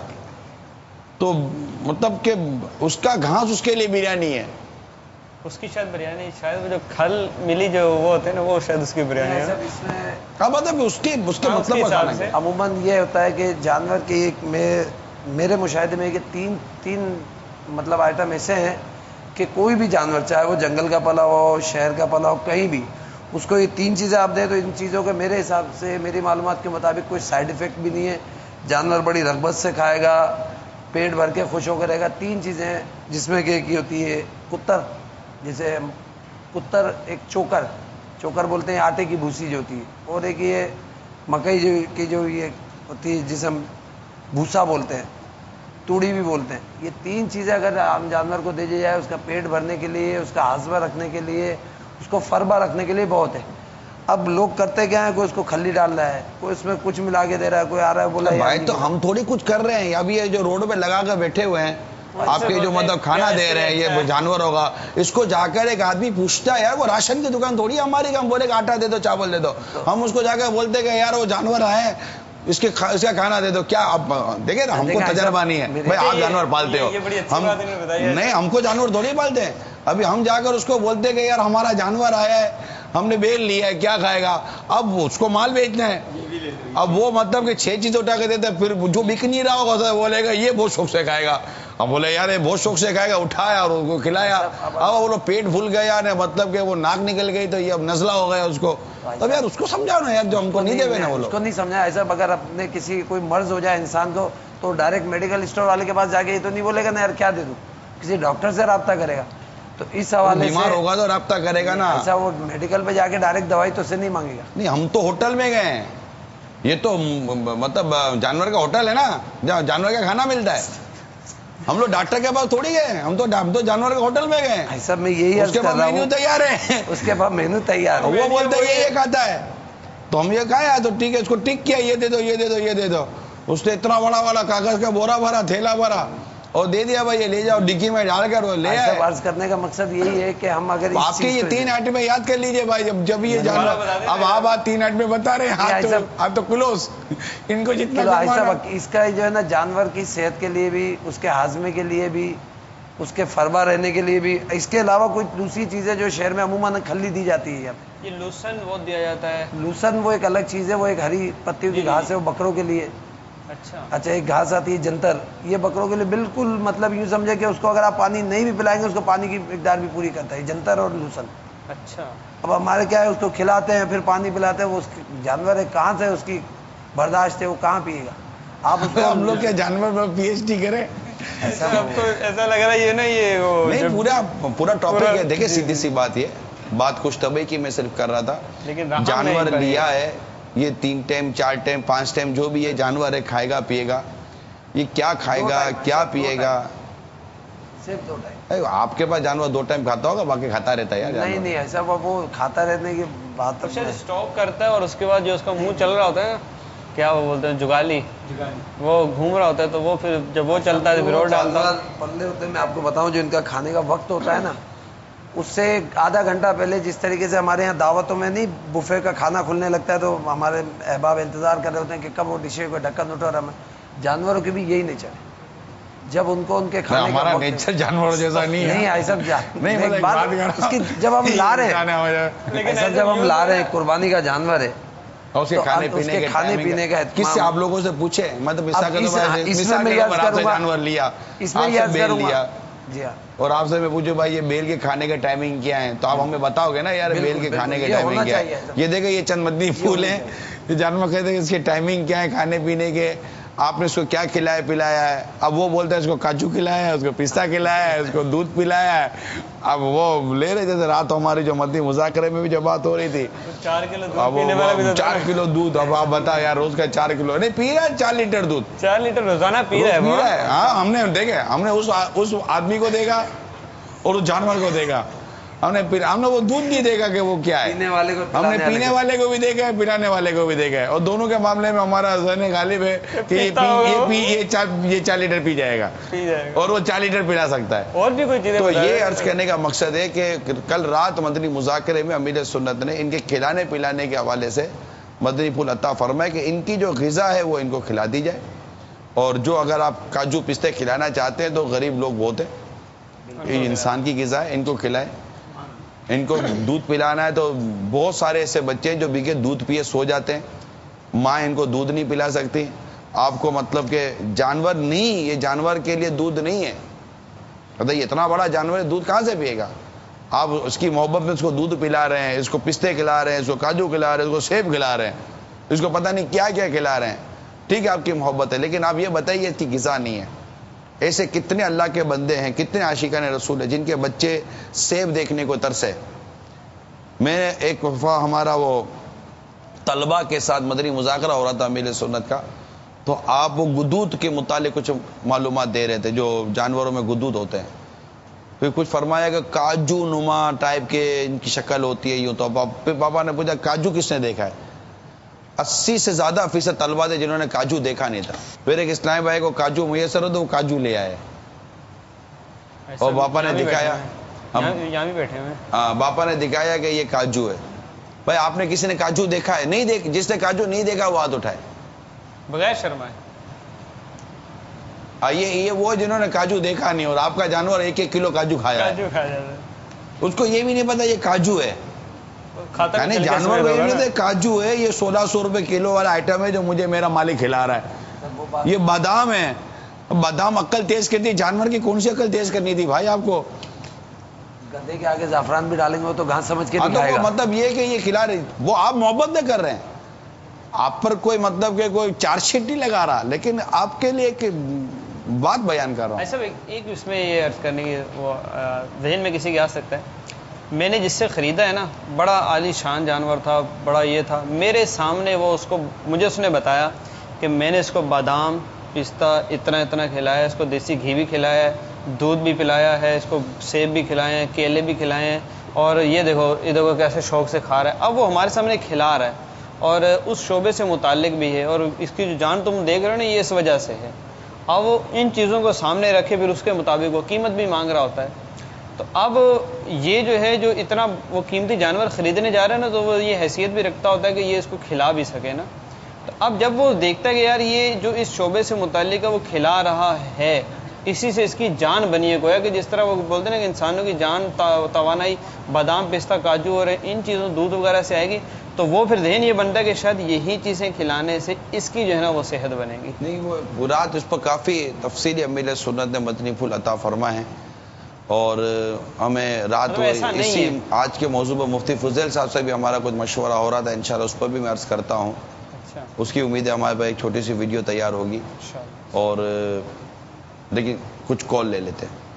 تو مطلب کہ اس کا گھاس اس کے لیے بریانی ہے، اس کی شاید بریانی، شاید وہ جو کھل ملی جو وہ ہوتے ہیں نا، وہ شاید اس کی بریانی ہے۔ مطلب اس کے مطلب عموماً یہ ہوتا ہے کہ جانور کی ایک میرے مشاہدے میں کہ تین مطلب آئٹم ایسے ہیں کہ کوئی بھی جانور چاہے وہ جنگل کا پلا ہو، شہر کا پلا ہو، کہیں بھی اس کو یہ 3 چیزیں آپ دیں تو ان چیزوں کے میرے حساب سے، میری معلومات کے مطابق کوئی سائیڈ ایفیکٹ بھی نہیں ہے، جانور بڑی رغبت سے کھائے گا، پیٹ بھر کے خوش ہو کر رہے گا۔ 3 چیزیں جس میں کہ ایک ہوتی ہے کتر، جیسے کتر ایک چوکر بولتے ہیں، آٹے کی بھوسی جو ہوتی ہے، اور ایک یہ مکئی کی جو یہ ہوتی ہے جسے ہم بھوسا بولتے ہیں، توڑی بھی بولتے ہیں۔ یہ 3 چیزیں اگر عام جانور کو دے دی جائے، اس کا پیٹ بھرنے کے لیے، اس کا ہاضمہ رکھنے کے لیے، اس کو فربہ رکھنے کے لیے بہت ہے۔ اب لوگ کرتے کیا ہے، کوئی اس کو کھلی ڈال رہا ہے، کوئی اس میں کچھ ملا کے دے رہا ہے، کوئی آ رہا ہے بولا بھائی تو ہم تھوڑی کچھ کر رہے ہیں، ابھی یہ جو روڈ پہ لگا کر بیٹھے ہوئے ہیں آپ کے جو مطلب کھانا دے رہے ہیں، یہ جانور ہوگا، اس کو جا کر ایک آدمی پوچھتا ہے، یار وہ راشن کی دکان تھوڑی ہماری کہ ہم بولے کہ آٹا دے دو، چاول دے دو، ہم اس کو جا کر بولتے کہ یار وہ جانور آئے اس کا کھانا دے دو۔ کیا آپ دیکھیں نا، ہم کو تجربہ نہیں ہے بھائی، آپ جانور پالتے ہو، نہیں ہم کو جانور تھوڑی پالتے ہیں، ابھی ہم جا کر اس کو بولتے کہ یار ہمارا جانور آیا ہے، ہم نے بیل لیا ہے، کیا کھائے گا؟ اب اس کو مال بیچنا ہے، اب وہ مطلب کہ 6 چیزیں اٹھا کے دیتے ہیں، پھر جو بک نہیں رہا ہوگا بولے گا یہ بہت شوق سے کھائے گا، اب بولے یار یہ بہت شوق سے کھائے گا، اٹھایا اور اس کو کھلایا، اب وہ پیٹ بھول گیا نا، مطلب کہ وہ ناک نکل گئی تو یہ اب نزلہ ہو گیا اس کو، تب یار اس کو سمجھاؤ نا یار، جو ہم کو نہیں دے نا وہ لوگ، اس کو نہیں سمجھا۔ ایسا اگر اپنے کسی کوئی مرض ہو جائے انسان کو تو ڈائریکٹ میڈیکل اسٹور والے کے پاس جا کے یہ تو نہیں بولے گا نا یار کیا دے دوں، کسی ڈاکٹر سے رابطہ کرے گا، تو اس حوالے سے بیمار ہوگا تو رابطہ کرے گا نا، ایسا وہ میڈیکل پہ جا کے ڈائریکٹ دوائی تو سے نہیں مانگے گا۔ نہیں ہم تو ہوٹل میں گئے ہیں، یہ تو مطلب جانور کا ہوٹل ہے نا، جہاں جانور کا کھانا ملتا ہے، ہم لوگ ڈاکٹر کے پاس تھوڑی گئے، ہم تو جانور کے ہوٹل میں گئے، سب میں یہی اس کے پاس مینیو تیار ہے، اس کے پاس مینیو تیار ہے، وہ بولتے ہیں یہ کھاتا ہے تو ہم یہ کھایا، تو ٹھیک ہے اس کو ٹک کیا، یہ دے دو یہ دے دو یہ دے دو، اس نے اتنا بڑا والا کاغذ کا بورا بھرا، تھیلا بھرا، اور دے دیا بھائی یہ لے جاؤ ڈگی میں ڈال کر وہ لے آئے. عرض کرنے کا مقصد یہی ہے کہ ہم اگر آپ کے یہ 3 آئٹمیں یاد کر لیجئے بھائی. جب یہ جانور اب آپ 3 آئٹمیں بتا رہے ہیں, آپ تو کلوز ان کو جتنا اس کا جو ہے نا جانور کی صحت کے لیے بھی, اس کے ہاضمے کے لیے بھی, اس کے فرما رہنے کے لیے بھی, اس کے علاوہ کوئی دوسری چیزیں جو شہر میں عموماً کھلی دی جاتی ہے. یہ لوسن وہ دیا جاتا ہے. لوسن وہ ایک الگ چیز ہے, وہ ایک ہری پتیوں کی گھاس ہے, وہ بکروں کے لیے. اچھا ایک گھاس آتی ہے جنتر, یہ بکروں کے لیے بالکل مطلب یوں سمجھے کہ اس کو اگر آپ پانی نہیں بھی پلائیں گے اس کو پانی کی مقدار بھی پوری کرتا ہے, جنتر اور لوسن. اچھا اب ہمارے کیا ہے, اس کو کھلاتے ہیں پھر پانی پلاتے ہیں, وہ اس جانور ہے کہاں سے اس کی برداشت ہے, وہ کہاں پیے گا. آپ اس کو ہم لوگ کیا جانور میں پی ایچ ڈی کریں, ایسا لگ رہا ہے یہ نا یہ نہیں پورا ٹاپک ہے. دیکھیں سیدھی سی بات, یہ بات خوش طبعی کی میں صرف کر رہا تھا. جانور لیا ہے, یہ 3 ٹائم 4 ٹائم 5 ٹائم جو بھی یہ جانور ہے کھائے گا پیے گا. یہ کیا کھائے گا کیا پیے گا؟ صرف 2 ٹائم. آپ کے پاس جانور 2 ٹائم کھاتا ہوگا, باقی کھاتا رہتا ہے یار. نہیں ایسا وہ کھاتا رہنے کی بات اسٹاپ کرتا ہے, اور اس کے بعد جو اس کا منہ چل رہا ہوتا ہے, کیا وہ بولتے ہیں جگالی, وہ گھوم رہا ہوتا ہے, تو وہ پھر جب وہ چلتا ہے پھر اور ڈالتا ہے. پلے ہوتے ہیں, میں آپ کو بتاؤں جو ان کا کھانے کا وقت ہوتا ہے نا, اس سے آدھا گھنٹہ پہلے جس طریقے سے ہمارے یہاں دعوتوں میں نہیں بفے کا کھانا کھلنے لگتا ہے, تو ہمارے احباب انتظار کر رہے ہوتے ہیں کہ کب وہ ڈشے کو ڈھکن اٹھا رہا. جانوروں کی بھی یہی نیچر ہے, جب ان کو ان کے کھانے کا ہمارا نیچر جانوروں جیسا نہیں ہے. نہیں ایسا نہیں, جب ہم لا رہے ہیں, جب ہم لا رہے ہیں قربانی کا جانور ہے, اس کے کھانے پینے کا کس سے آپ لوگوں سے پوچھے, مطلب جانور لیا, اس میں یہ بیل لیا, اور آپ سے میں پوچھو بھائی یہ بیل کے کھانے کے ٹائمنگ کیا ہے, تو آپ ہمیں بتاؤ گے نا یار بیل کے کھانے کے ٹائمنگ کیا ہے. یہ دیکھیں یہ چند مدنی پھول ہیں, یہ جانور کہتے ہیں اس کی ٹائمنگ کیا ہے کھانے پینے کے, آپ نے اس کو کیا کھلایا پلایا ہے. اب وہ بولتا ہے اس کو کاجو کھلایا ہے, اس کو پستہ کھلایا ہے, اس کو دودھ پلایا ہے. اب وہ لے رہے جیسے رات ہماری جو مدنی مذاکرے میں بھی جو بات ہو رہی تھی, 4 کلو دودھ. اب آپ بتا یار روز کا 4 کلو نہیں پی رہا ہے, 4 لیٹر دودھ, 4 لیٹر روزانہ پی رہا ہے. ہاں ہم نے دیکھا, ہم نے اس آدمی کو دیکھا اور اس جانور کو دیکھا. ہم نے وہ دودھ نہیں دیکھا کہ وہ کیا ہے, ہم نے پینے والے کو بھی دیکھا ہے, پلانے والے کو بھی دیکھا ہے, اور دونوں کے معاملے میں ہمارا ذہن غالب ہے کہ یہ 4 لیٹر پی جائے گا اور وہ 4 لیٹر پلا سکتا ہے. اور بھی کوئی چیزیں. تو یہ عرض کرنے کا مقصد ہے کہ کل رات مدنی مذاکرے میں امیر سنت نے ان کے کھلانے پلانے کے حوالے سے مدنی پھول عطا فرمائے کہ ان کی جو غذا ہے وہ ان کو کھلا دی جائے, اور جو اگر آپ کاجو پستے کھلانا چاہتے ہیں تو غریب لوگ بہت ہیں, یہ انسان کی غذا ہے, ان کو کھلائیں. ان کو دودھ پلانا ہے تو بہت سارے ایسے بچے ہیں جو بغیر دودھ پیے سو جاتے ہیں, ماں ان کو دودھ نہیں پلا سکتی. آپ کو مطلب کہ جانور نہیں, یہ جانور کے لیے دودھ نہیں ہے. بتائیے اتنا بڑا جانور دودھ کہاں سے پیے گا؟ آپ اس کی محبت میں اس کو دودھ پلا رہے ہیں, اس کو پستے کھلا رہے ہیں, اس کو کاجو کھلا رہے ہیں, اس کو سیب کھلا رہے ہیں, اس کو پتہ نہیں کیا کیا کھلا رہے ہیں. ٹھیک ہے آپ کی محبت ہے, لیکن آپ یہ بتائیے اس کی غذا نہیں ہے. ایسے کتنے اللہ کے بندے ہیں, کتنے عاشقان رسول ہیں جن کے بچے سیب دیکھنے کو ترسے. میں ایک دفعہ ہمارا وہ طلبہ کے ساتھ مدنی مذاکرہ ہو رہا تھا امیر سنت کا, تو آپ وہ گدود کے متعلق کچھ معلومات دے رہے تھے جو جانوروں میں گدود ہوتے ہیں. پھر کچھ فرمایا کہ کاجو نما ٹائپ کے ان کی شکل ہوتی ہے یوں. تو پھر پاپا نے پوچھا کاجو کس نے دیکھا ہے؟ 80 سے زیادہ فیصد طلبہ تھے جنہوں نے کاجو دیکھا نہیں تھا. پھر ایک اسلام بھائی کو کاجو میسر ہو تو وہ کاجو لے آئے, اور باپا نے دکھایا, یہاں بھی بیٹھے ہوئے, ہاں باپا نے دکھایا کہ یہ کاجو ہے. بھائی آپ نے کسی نے کاجو دیکھا ہے؟ نہیں دیکھ, جس نے کاجو نہیں دیکھا وہ ہاتھ اٹھائے بغیر شرمائے. یہ وہ جنہوں نے کاجو دیکھا نہیں, اور آپ کا جانور 1-1 کلو کاجو کھایا ہے, اس کو یہ بھی نہیں پتا یہ کاجو ہے. یعنی جانور کو یہ نہیں پتا کاجو ہے, یہ 1600 روپے کلو والا آئٹم ہے جو مجھے میرا مالک کھلا رہا ہے. یہ بادام ہے, بادام عقل تیز کرتی ہے, جانور کی کون سی عقل تیز کرنی تھی بھائی آپ کو؟ گدے کے آگے زعفران بھی ڈالیں گے وہ تو گھاس سمجھ کے کھائے گا. مطلب یہ کہ یہ کھلا رہی, وہ آپ محبت میں کر رہے ہیں, آپ پر کوئی مطلب کہ کوئی چارج شیٹ نہیں لگا رہا, لیکن آپ کے لیے ایک بات بیان کر رہا ہوں. ایسا ایک اس میں یہ عرض کرنے کی وہ ذہن میں کسی کے آ سکتا ہے, میں نے جس سے خریدا ہے نا, بڑا عالی شان جانور تھا, بڑا یہ تھا, میرے سامنے وہ اس کو مجھے اس نے بتایا کہ میں نے اس کو بادام پستہ اتنا کھلایا ہے, اس کو دیسی گھی بھی کھلایا ہے, دودھ بھی پلایا ہے, اس کو سیب بھی کھلائے ہیں, کیلے بھی کھلائے ہیں, اور یہ دیکھو ادھر کیسے شوق سے کھا رہا ہے. اب وہ ہمارے سامنے کھلا رہا ہے, اور اس شعبے سے متعلق بھی ہے, اور اس کی جو جان تم دیکھ رہے ہو نا یہ اس وجہ سے ہے. اب وہ ان چیزوں کو سامنے رکھے پھر اس کے مطابق وہ قیمت بھی مانگ رہا ہوتا ہے. تو اب یہ جو ہے جو اتنا وہ قیمتی جانور خریدنے جا رہا ہے نا تو وہ یہ حیثیت بھی رکھتا ہوتا ہے کہ یہ اس کو کھلا بھی سکے نا. تو اب جب وہ دیکھتا ہے کہ یار یہ جو اس شعبے سے متعلق ہے وہ کھلا رہا ہے, اسی سے اس کی جان بنی ہے, گویا کہ جس طرح وہ بولتے ہیں نا کہ انسانوں کی جان توانائی بادام پستہ کاجو اور ان چیزوں دودھ وغیرہ سے آئے گی, تو وہ پھر ذہن یہ بنتا ہے کہ شاید یہی چیزیں کھلانے سے اس کی جو ہے نا وہ صحت بنے گی. نہیں, وہ برات اس پر کافی تفصیلی امیل سنت نے مدنی پھول عطا فرمائے ہیں, اور ہمیں رات اسی آج کے موضوع پر مفتی فضیل صاحب سے بھی ہمارا کچھ مشورہ ہو رہا تھا, انشاءاللہ اس پر بھی میں عرض کرتا ہوں. اس کی امید ہے ہمارے پاس ایک چھوٹی سی ویڈیو تیار ہوگی. اور لیکن کچھ کال لے لیتے ہیں.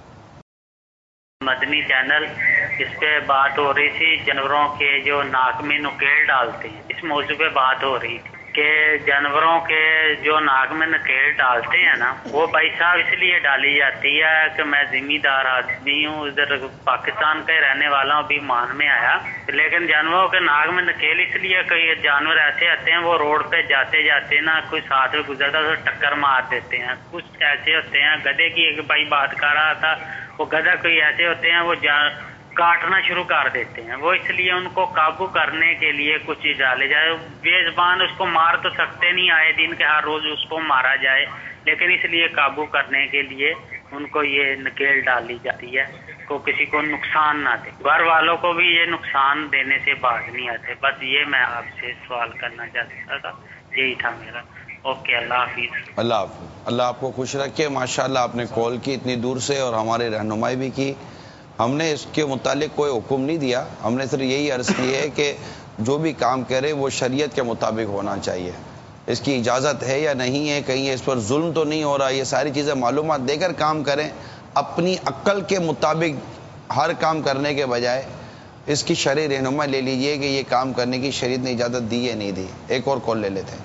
مدنی چینل, اس پہ بات ہو رہی تھی جانوروں کے جو ناک میں نکیل ڈالتے ہیں, اس موضوع پہ بات ہو رہی تھی کہ جانوروں کے جو ناک میں نکیل ڈالتے ہیں نا, وہ بھائی صاحب اس لیے ڈالی جاتی ہے کہ میں ذمہ دار آدمی ہوں, ادھر پاکستان کا ہی رہنے والا ہوں, ابھی مان میں آیا, لیکن جانوروں کے ناک میں نکیل اس لیے کئی جانور ایسے آتے ہیں وہ روڈ پہ جاتے جاتے نا کوئی ساتھ میں گزرتا تو ٹکر مار دیتے ہیں. کچھ ایسے ہوتے ہیں, گدھے کی ایک بھائی بات کر رہا تھا, وہ گدھا کوئی ایسے ہوتے ہیں وہ کاٹنا شروع کر دیتے ہیں. وہ اس لیے ان کو قابو کرنے کے لیے کچھ چیز ڈالے جائے. بے زبان اس کو مار تو سکتے نہیں, آئے دن کے ہر روز اس کو مارا جائے, لیکن اس لیے قابو کرنے کے لیے ان کو یہ نکیل ڈالی جاتی ہے کو کسی کو نقصان نہ دے. گھر والوں کو بھی یہ نقصان دینے سے باز نہیں آتے. بس یہ میں آپ سے سوال کرنا چاہتا تھا, یہی تھا میرا. اوکے, اللہ حافظ. اللہ حافظ. اللہ آپ کو خوش رکھے. ماشاءاللہ آپ نے کال کی اتنی دور سے اور ہماری رہنمائی بھی کی. ہم نے اس کے متعلق کوئی حکم نہیں دیا, ہم نے صرف یہی عرض کی ہے کہ جو بھی کام کرے وہ شریعت کے مطابق ہونا چاہیے. اس کی اجازت ہے یا نہیں ہے, کہیں اس پر ظلم تو نہیں ہو رہا, یہ ساری چیزیں معلومات دے کر کام کریں. اپنی عقل کے مطابق ہر کام کرنے کے بجائے اس کی شرعی رہنمائی لے لیجئے کہ یہ کام کرنے کی شریعت نے اجازت دی یا نہیں دی. ایک اور کال لے لیتے ہیں.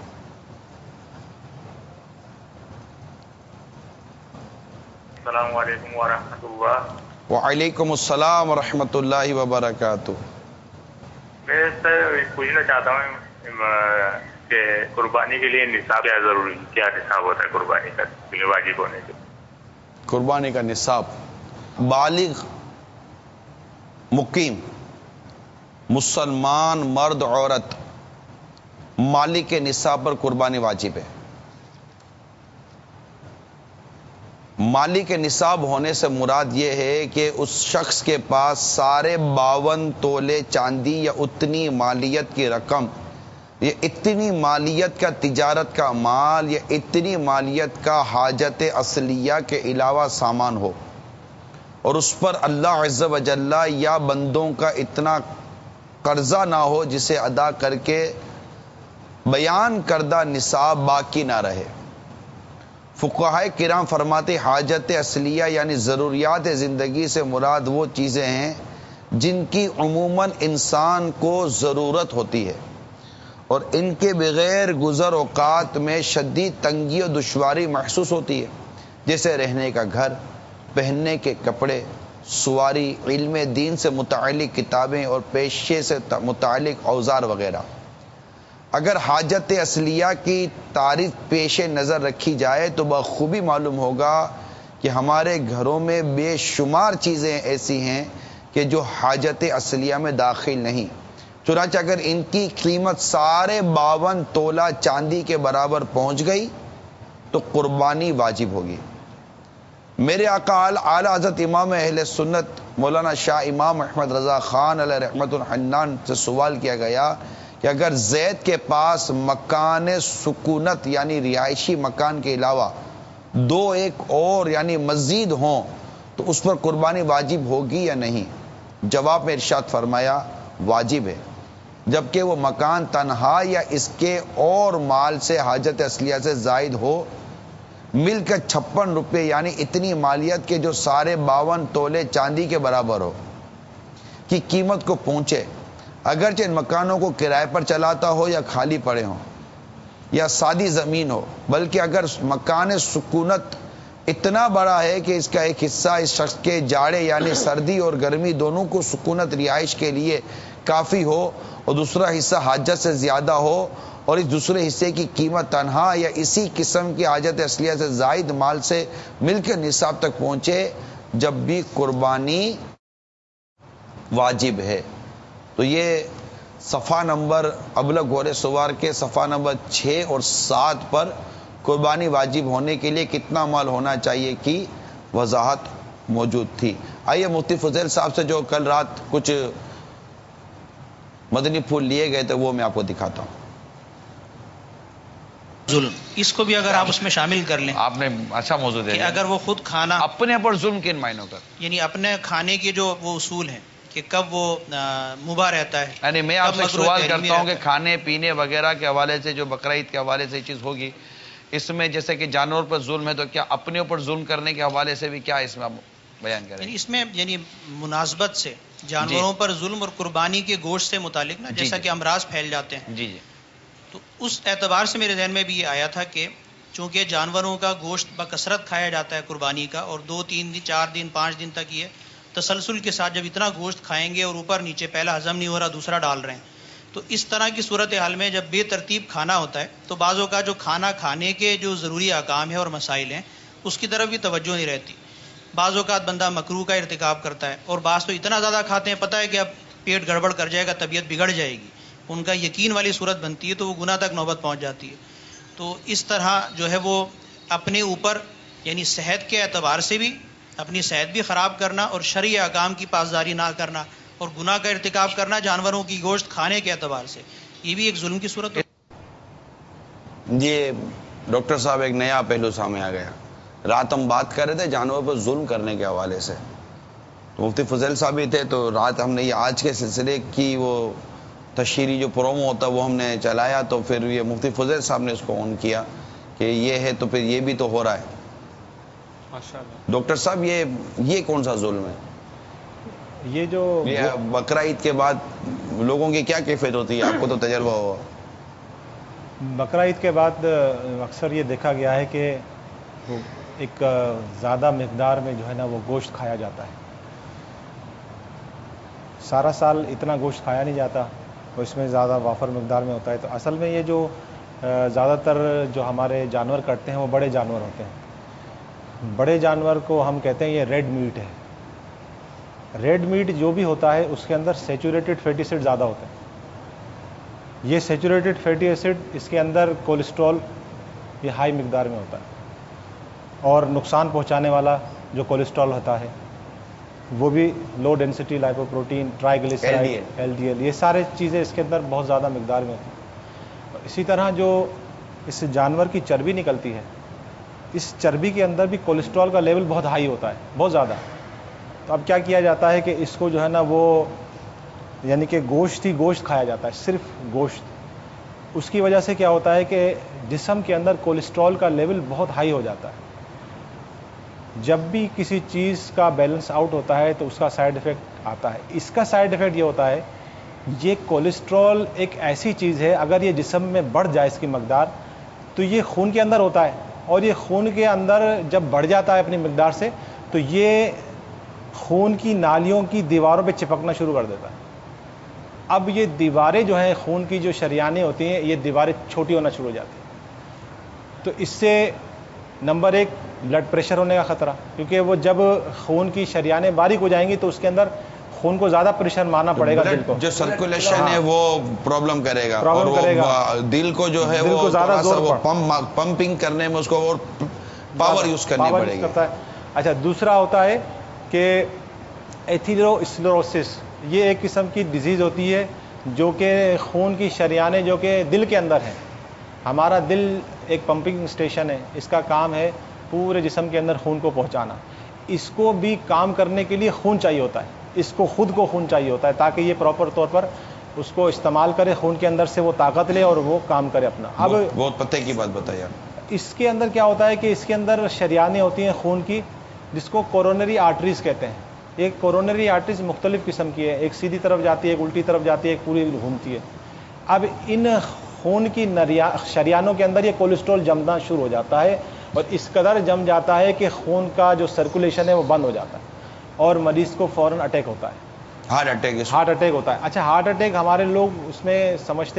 السلام علیکم ورحمۃ اللہ. وعلیکم السلام ورحمۃ اللہ وبرکاتہ. میں پوچھنا چاہتا ہوں کہ قربانی کے لیے نصاب کیا ضروری, کیا نصاب ہوتا ہے قربانی کا واجب ہونے کے؟ قربانی کا نصاب, بالغ مقیم مسلمان مرد عورت مالک کے نصاب پر قربانی واجب ہے. مالک کے نصاب ہونے سے مراد یہ ہے کہ اس شخص کے پاس سارے 52 تولے چاندی یا اتنی مالیت کی رقم, یا اتنی مالیت کا تجارت کا مال, یا اتنی مالیت کا حاجت اصلیہ کے علاوہ سامان ہو, اور اس پر اللہ عز و جل یا بندوں کا اتنا قرضہ نہ ہو جسے ادا کر کے بیان کردہ نصاب باقی نہ رہے. فقہائے کرام فرماتے حاجت اصلیہ یعنی ضروریات زندگی سے مراد وہ چیزیں ہیں جن کی عموماً انسان کو ضرورت ہوتی ہے اور ان کے بغیر گزر اوقات میں شدید تنگی اور دشواری محسوس ہوتی ہے, جیسے رہنے کا گھر, پہننے کے کپڑے, سواری, علم دین سے متعلق کتابیں اور پیشے سے متعلق اوزار وغیرہ. اگر حاجت اصلیہ کی تعریف پیش نظر رکھی جائے تو بخوبی معلوم ہوگا کہ ہمارے گھروں میں بے شمار چیزیں ایسی ہیں کہ جو حاجت اصلیہ میں داخل نہیں. چنانچہ اگر ان کی قیمت سارے 52 تولہ چاندی کے برابر پہنچ گئی تو قربانی واجب ہوگی. میرے آقا اعلی حضرت امام اہل سنت مولانا شاہ امام احمد رضا خان علیہ رحمت الحنان سے سوال کیا گیا کہ اگر زید کے پاس مکان سکونت یعنی رہائشی مکان کے علاوہ 2 ایک اور یعنی مزید ہوں تو اس پر قربانی واجب ہوگی یا نہیں؟ جواب میں ارشاد فرمایا واجب ہے, جبکہ وہ مکان تنہا یا اس کے اور مال سے حاجت اصلیہ سے زائد ہو, مل کر 56 روپے یعنی اتنی مالیت کے جو سارے 52 تولے چاندی کے برابر ہو کی قیمت کو پہنچے, اگرچہ ان مکانوں کو کرائے پر چلاتا ہو یا خالی پڑے ہوں یا سادی زمین ہو, بلکہ اگر مکان سکونت اتنا بڑا ہے کہ اس کا ایک حصہ اس شخص کے جاڑے یعنی سردی اور گرمی دونوں کو سکونت رہائش کے لیے کافی ہو اور دوسرا حصہ حاجت سے زیادہ ہو اور اس دوسرے حصے کی قیمت تنہا یا اسی قسم کی حاجت اصلیہ سے زائد مال سے مل کر نصاب تک پہنچے جب بھی قربانی واجب ہے. تو یہ صفحہ نمبر ابلغ گھوڑے سوار کے صفحہ نمبر 6 اور 7 پر قربانی واجب ہونے کے لیے کتنا مال ہونا چاہیے کی وضاحت موجود تھی. آئیے مفتی فضیل صاحب سے جو کل رات کچھ مدنی پھول لیے گئے تھے وہ میں آپ کو دکھاتا ہوں. ظلم اس کو بھی اگر آپ اس میں شامل کر لیں. آپ نے اچھا موضوع دے دیا. اگر وہ خود کھانا اپنے پر ظلم کن معنوں کا، یعنی اپنے کھانے کے جو وہ اصول ہیں کہ کب وہ مباح رہتا ہے. یعنی میں آپ سے سوال کرتا ہوں کہ کھانے پینے وغیرہ کے حوالے سے جو بقرعید کے حوالے سے یہ چیز ہوگی، اس میں جیسے کہ جانور پر ظلم ہے تو کیا اپنے اوپر ظلم کرنے کے حوالے سے بھی کیا اس میں بیان کریں؟ اس میں یعنی مناسبت سے جانوروں پر ظلم اور قربانی کے گوشت سے متعلق نا جیسا کہ امراض پھیل جاتے ہیں، جی جی، تو اس اعتبار سے میرے ذہن میں بھی یہ آیا تھا کہ چونکہ جانوروں کا گوشت بکثرت کھایا جاتا ہے قربانی کا، اور 2 3 دن 4 دن 5 دن تک یہ تسلسل کے ساتھ جب اتنا گوشت کھائیں گے اور اوپر نیچے پہلا ہضم نہیں ہو رہا دوسرا ڈال رہے ہیں، تو اس طرح کی صورتحال میں جب بے ترتیب کھانا ہوتا ہے تو بعضوں کا جو کھانا کھانے کے جو ضروری احکام ہیں اور مسائل ہیں اس کی طرف بھی توجہ نہیں رہتی. بعض اوقات بندہ مکروہ کا ارتکاب کرتا ہے، اور بعض تو اتنا زیادہ کھاتے ہیں پتہ ہے کہ اب پیٹ گڑبڑ کر جائے گا، طبیعت بگڑ جائے گی، ان کا یقین والی صورت بنتی ہے تو وہ گناہ تک نوبت پہنچ جاتی ہے. تو اس طرح جو ہے وہ اپنے اوپر یعنی صحت کے اعتبار سے بھی اپنی صحت بھی خراب کرنا اور شرعی احکام کی پاسداری نہ کرنا اور گناہ کا ارتکاب کرنا جانوروں کی گوشت کھانے کے اعتبار سے، یہ بھی ایک ظلم کی صورت ہے. یہ ڈاکٹر صاحب ایک نیا پہلو سامنے آ گیا. رات ہم بات کر رہے تھے جانوروں پر ظلم کرنے کے حوالے سے، تو مفتی فضیل صاحب بھی تھے، تو رات ہم نے یہ آج کے سلسلے کی وہ تشہیری جو پرومو ہوتا ہے وہ ہم نے چلایا، تو پھر یہ مفتی فضیل صاحب نے اس کو آن کیا کہ یہ ہے، تو پھر یہ بھی تو ہو رہا ہے. ڈاکٹر صاحب یہ کون سا ظلم ہے؟ یہ جو بقرعید کے بعد لوگوں کی کیا کیفیت ہوتی ہے؟ آپ کو تو تجربہ ہوا. بقرعید کے بعد اکثر یہ دیکھا گیا ہے کہ ایک زیادہ مقدار میں جو ہے نا وہ گوشت کھایا جاتا ہے. سارا سال اتنا گوشت کھایا نہیں جاتا، اور اس میں زیادہ وافر مقدار میں ہوتا ہے. تو اصل میں یہ جو زیادہ تر جو ہمارے جانور کٹتے ہیں وہ بڑے جانور ہوتے ہیں. بڑے جانور کو ہم کہتے ہیں یہ ریڈ میٹ ہے. ریڈ میٹ جو بھی ہوتا ہے اس کے اندر سیچوریٹڈ فیٹی ایسڈ زیادہ ہوتے ہیں. یہ سیچوریٹڈ فیٹی ایسڈ اس کے اندر کولیسٹرول یہ ہائی مقدار میں ہوتا ہے، اور نقصان پہنچانے والا جو کولیسٹرول ہوتا ہے وہ بھی لو ڈینسٹی لائپوپروٹین، ٹرائیگلیسرائڈ، LDL، یہ سارے چیزیں اس کے اندر بہت زیادہ مقدار میں ہوتی ہیں. اسی طرح جو اس جانور کی چربی نکلتی ہے، اس چربی کے اندر بھی کولیسٹرول کا لیول بہت ہائی ہوتا ہے، بہت زیادہ. تو اب کیا کیا جاتا ہے کہ اس کو جو ہے نا وہ یعنی کہ گوشت ہی گوشت کھایا جاتا ہے، صرف گوشت. اس کی وجہ سے کیا ہوتا ہے کہ جسم کے اندر کولیسٹرول کا لیول بہت ہائی ہو جاتا ہے. جب بھی کسی چیز کا بیلنس آؤٹ ہوتا ہے تو اس کا سائیڈ افیکٹ آتا ہے. اس کا سائیڈ افیکٹ یہ ہوتا ہے، یہ کولیسٹرول ایک ایسی چیز ہے اگر یہ جسم میں بڑھ جائے اس کی مقدار تو یہ خون کے اندر ہوتا ہے، اور یہ خون کے اندر جب بڑھ جاتا ہے اپنی مقدار سے تو یہ خون کی نالیوں کی دیواروں پہ چپکنا شروع کر دیتا ہے. اب یہ دیواریں جو ہیں خون کی جو شریانیں ہوتی ہیں یہ دیواریں چھوٹی ہونا شروع ہو جاتی ہیں. تو اس سے نمبر 1 بلڈ پریشر ہونے کا خطرہ، کیونکہ وہ جب خون کی شریانیں باریک ہو جائیں گی تو اس کے اندر خون کو زیادہ پریشر مارنا پڑے گا، دل کو جو سرکولیشن ہے وہ پرابلم کرے گا، اور دل کو جو ہے وہ زیادہ پمپنگ کرنے میں اس کو اور پاور یوز کرنی پڑے گی. اچھا، دوسرا ہوتا ہے کہ ایتھیروسکلیروسس، یہ ایک قسم کی ڈیزیز ہوتی ہے جو کہ خون کی شریانیں جو کہ دل کے اندر ہیں. ہمارا دل ایک پمپنگ اسٹیشن ہے، اس کا کام ہے پورے جسم کے اندر خون کو پہنچانا. اس کو بھی کام کرنے کے لیے خون چاہیے ہوتا ہے، اس کو خود کو خون چاہیے ہوتا ہے تاکہ یہ پراپر طور پر اس کو استعمال کرے، خون کے اندر سے وہ طاقت لے اور وہ کام کرے اپنا. اب بہت پتے کی بات بتائی آپ. اس کے اندر کیا ہوتا ہے کہ اس کے اندر شریانیں ہوتی ہیں خون کی جس کو کورونری آرٹریز کہتے ہیں. ایک کورونری آرٹریز مختلف قسم کی ہے، ایک سیدھی طرف جاتی ہے، ایک الٹی طرف جاتی ہے، ایک پوری گھومتی ہے. اب ان خون کی شریانوں کے اندر یہ کولیسٹرول جمنا شروع ہو جاتا ہے، اور اس قدر جم جاتا ہے کہ خون کا جو سرکولیشن ہے وہ بند ہو جاتا ہے اور مریض کو فوراً اٹیک ہوتا ہے. ہارٹ اٹیک ہوتا ہے. اچھا، ہارٹ اٹیک ہمارے لوگ اس میں سمجھتے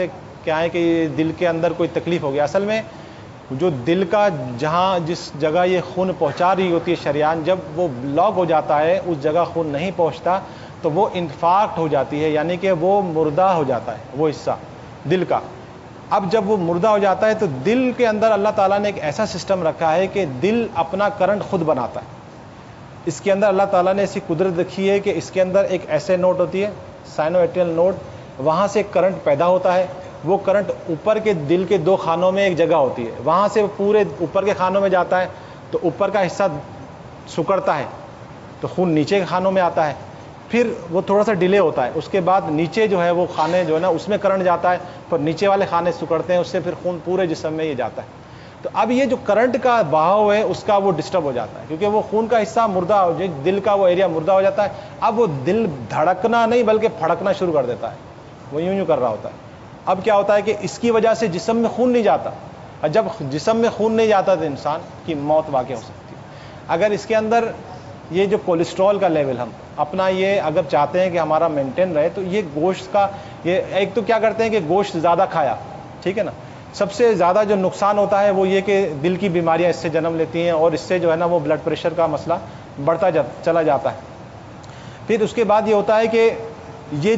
क्या है कि दिल के अंदर कोई तकलीफ हो गया। असल में जो दिल का जहाँ जिस जगह ये खून पहुँचा रही होती है शरियान, जब वो ब्लॉक हो जाता है, उस जगह खून नहीं पहुँचता तो वो इंफाक्ट हो जाती है, यानी कि वो मुर्दा हो जाता है वो हिस्सा दिल का। अब जब वो मुर्दा हो जाता है तो दिल के अंदर अल्लाह ताला ने एक ऐसा सिस्टम रखा है कि दिल अपना करंट खुद बनाता है। इसके अंदर अल्लाह ताला ने ऐसी कुदरत रखी है कि इसके अंदर एक ऐसे नोड होती है, साइनोएट्रियल नोड, वहाँ से करंट पैदा होता है। वो करंट ऊपर के दिल के 2 खानों में एक जगह होती है, वहाँ से पूरे ऊपर के खानों में जाता है, तो ऊपर का हिस्सा सिकुड़ता है तो खून नीचे के खानों में आता है, फिर वो थोड़ा सा डिले होता है, उसके बाद नीचे जो है वो खाने जो है ना उसमें करंट जाता है, पर नीचे वाले खाने सिकुड़ते हैं, उससे फिर खून पूरे जिस्म में ये जाता है। तो अब ये जो करंट का बहाव है उसका वो डिस्टर्ब हो जाता है, क्योंकि वो खून का हिस्सा मुर्दा हो, दिल का वो एरिया मुर्दा हो जाता है। अब वो दिल धड़कना नहीं बल्कि फड़कना शुरू कर देता है, वो यूं यूं कर रहा होता है। अब क्या होता है कि इसकी वजह से जिस्म में खून नहीं जाता, और जब जिस्म में खून नहीं जाता तो इंसान की मौत वाक़ हो सकती है। अगर इसके अंदर ये जो कोलेस्ट्रॉल का लेवल हम अपना ये अगर चाहते हैं कि हमारा मेंटेन रहे, तो ये गोश्त का ये एक तो क्या करते हैं कि गोश्त ज़्यादा खाया, ठीक है ना, सबसे ज़्यादा जो नुकसान होता है वो ये कि दिल की बीमारियां इससे जन्म लेती हैं, और इससे जो है ना वो ब्लड प्रेशर का मसला बढ़ता चला जाता है। फिर उसके बाद ये होता है कि ये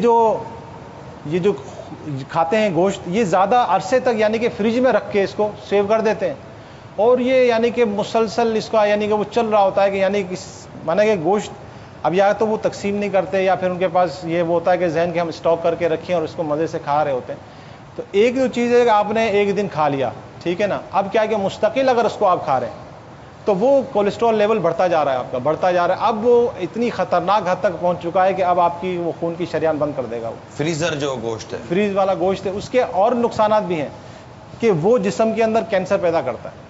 जो खाते हैं गोश्त, ये ज़्यादा अरसे तक यानी कि फ्रिज में रख के इसको सेव कर देते हैं, और ये यानी कि मुसलसल इसका यानी कि वो चल रहा होता है कि यानी माना कि गोश्त अब या तो वो तकसीम नहीं करते, या फिर उनके पास ये वो होता है कि जहन के हम स्टॉक करके रखें और इसको मज़े से खा रहे होते हैं। तो एक जो चीज़ है कि आपने एक दिन खा लिया, ठीक है ना, अब क्या है कि मुस्तकिल अगर उसको आप खा रहे हैं तो वो कोलेस्ट्रॉल लेवल बढ़ता जा रहा है, आपका बढ़ता जा रहा है। अब वो इतनी खतरनाक हद तक पहुंच चुका है कि अब आपकी वो खून की शरियान बंद कर देगा। वो फ्रीजर जो गोश्त है, फ्रीज वाला गोश्त है, उसके और नुकसानात भी हैं कि वो जिस्म के अंदर कैंसर पैदा करता है,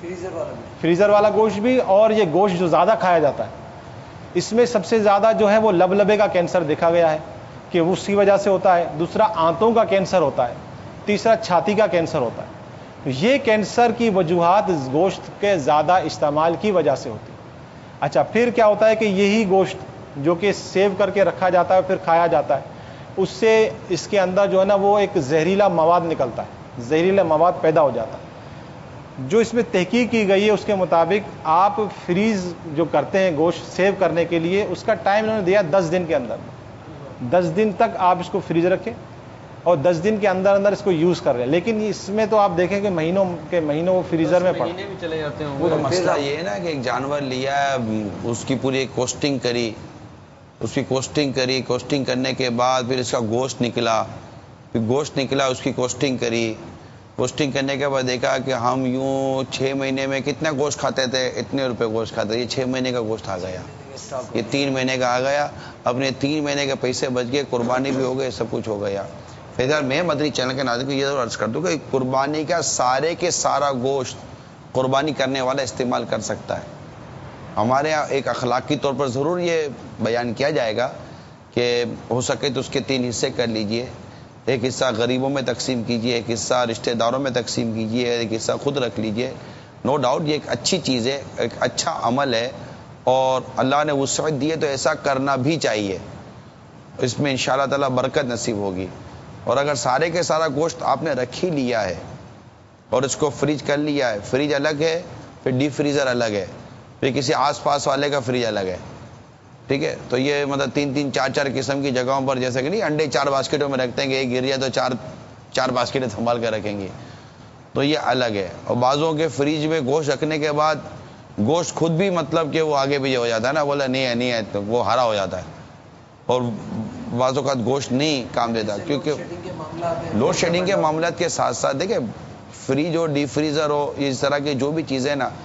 फ्रीजर वाला गोश्त भी। और ये गोश्त जो ज़्यादा खाया जाता है, इसमें सबसे ज़्यादा जो है वो लबलबे का कैंसर देखा गया है कि उसकी वजह से होता है। दूसरा आंतों का कैंसर होता है, तीसरा छाती का कैंसर होता है। ये कैंसर की वजूहात गोश्त के ज़्यादा इस्तेमाल की वजह से होती है। अच्छा, फिर क्या होता है कि यही गोश्त जो कि सेव करके रखा जाता है फिर खाया जाता है, उससे इसके अंदर जो है ना वो एक जहरीला मवाद निकलता है, जहरीला मवाद पैदा हो जाता है। जो इसमें तहकीक की गई है उसके मुताबिक आप फ्रीज जो करते हैं गोश्त सेव करने के लिए, उसका टाइम इन्होंने दिया 10 दिन के अंदर। 10 दिन तक आप इसको फ्रीज रखें और 10 दिन के अंदर अंदर इसको यूज़ कर रहे हैं। लेकिन इसमें तो आप देखें कि महीनों के महीनों वो फ्रीज़र में पड़े भी चले जाते हैं। वो मसला ये है ना कि एक जानवर लिया, उसकी पूरी कोस्टिंग करी, उसकी कोस्टिंग करने के बाद फिर इसका गोश्त निकला, फिर गोश्त निकला उसकी कोस्टिंग करी, कोस्टिंग करने के बाद देखा कि हम यूँ 6 महीने में कितना गोश्त खाते थे, इतने रुपए गोश्त खाते थे, ये 6 महीने का गोश्त आ गया, ये 3 महीने का आ गया, अपने 3 महीने के पैसे बच गए, कुर्बानी भी हो गए, सब कुछ हो गया। फिर यार मैं मदनी चैनल के नाज़रीन को ये जरूर अर्ज कर दूँ कि कुर्बानी का सारे के सारा गोश्त कुर्बानी करने वाला इस्तेमाल कर सकता है। हमारे यहाँ एक अखलाकी तौर पर ज़रूर ये बयान किया जाएगा कि हो सके तो उसके 3 हिस्से कर लीजिए, एक हिस्सा गरीबों में तकसीम कीजिए, एक हिस्सा रिश्तेदारों में तकसीम कीजिए, एक हिस्सा खुद रख लीजिए। नो डाउट ये एक अच्छी चीज़ है, एक अच्छा अमल है, और अल्लाह ने वुसअत दी है तो ऐसा करना भी चाहिए, इसमें इंशाअल्लाह ताला बरकत नसीब होगी। और अगर सारे के सारा गोश्त आपने रख ही लिया है और इसको फ्रीज कर लिया है, फ्रीज अलग है, फिर डीप फ्रीज़र अलग है, फिर किसी आसपास वाले का फ्रीज अलग है, ठीक है, तो ये मतलब 3-3, 4-4 किस्म की जगहों पर, जैसे कि नहीं अंडे 4 बास्केटों में रखते हैं कि एक गिर जाए तो 4 बास्केटें संभाल कर रखेंगे, तो ये अलग है। और बाज़ों के फ्रीज में गोश्त रखने के बाद गोश्त खुद भी मतलब कि वो आगे पीछे हो जाता है ना, बोला नहीं है तो वो हरा हो जाता है, और बाज़ों का गोश्त नहीं काम देता, क्योंकि लोड शेडिंग के मामला के साथ साथ देखिए फ्रीज हो, डीप फ्रीज़र हो, इस तरह की जो भी चीज़ें ना,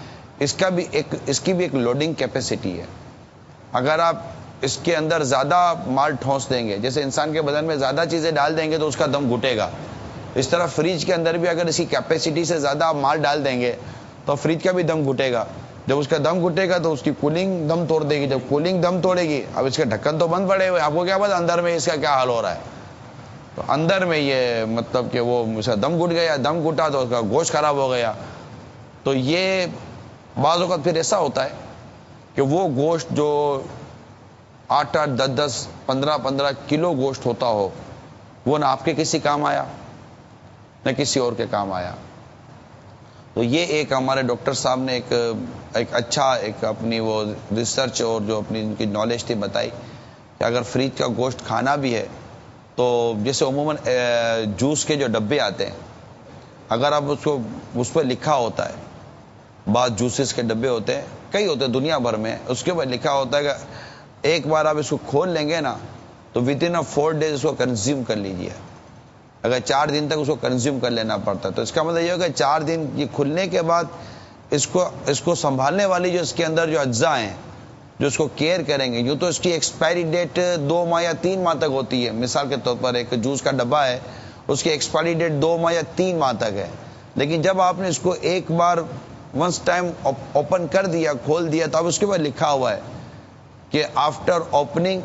इसकी भी एक लोडिंग कैपेसिटी है। अगर आप इसके अंदर ज़्यादा माल ठोंस देंगे, जैसे इंसान के बदन में ज़्यादा चीज़ें डाल देंगे तो उसका दम घुटेगा, इस तरह फ्रिज के अंदर भी अगर इसकी कैपेसिटी से ज़्यादा माल डाल देंगे तो फ्रिज का भी दम घुटेगा। जब उसका दम घुटेगा तो उसकी कूलिंग दम तोड़ देगी, जब कूलिंग दम तोड़ेगी, अब इसके ढक्कन तो बंद पड़े हुए, आपको क्या पता अंदर में इसका क्या हाल हो रहा है। तो अंदर में ये मतलब कि वो उसका दम घुट गया, दम घुटा तो उसका गोश्त खराब हो गया। तो ये बाज़ औक़ात फिर ऐसा होता है कि वो गोश्त जो 8-8, 10-10, 15-15 किलो गोश्त होता हो, वो ना आपके किसी काम आया, نہ کسی اور کے کام آیا. تو یہ ایک ہمارے ڈاکٹر صاحب نے ایک اچھا ایک اپنی وہ ریسرچ اور جو اپنی ان کی نالج تھی بتائی کہ اگر فریج کا گوشت کھانا بھی ہے تو جیسے عموماً جوس کے جو ڈبے آتے ہیں، اگر آپ اس پہ لکھا ہوتا ہے، بعض جوسز کے ڈبے ہوتے ہیں، کئی ہوتے ہیں دنیا بھر میں، اس کے اوپر لکھا ہوتا ہے کہ ایک بار آپ اس کو کھول لیں گے نا تو ود ان 4 days اس کو کنزیوم کر لیجیے. اگر 4 دن تک اس کو کنزیوم کر لینا پڑتا ہے تو اس کا مطلب یہ ہوگا کہ 4 دن یہ کھلنے کے بعد اس کو سنبھالنے والی جو اس کے اندر جو اجزاء ہیں جو اس کو کیئر کریں گے، یوں تو اس کی ایکسپائری ڈیٹ 2 ماہ یا 3 ماہ تک ہوتی ہے. مثال کے طور پر ایک جوس کا ڈبہ ہے، اس کی ایکسپائری ڈیٹ 2 ماہ یا 3 ماہ تک ہے. لیکن جب آپ نے اس کو ایک بار ونس ٹائم اوپن کر دیا، کھول دیا، تو اب اس کے بعد لکھا ہوا ہے کہ after opening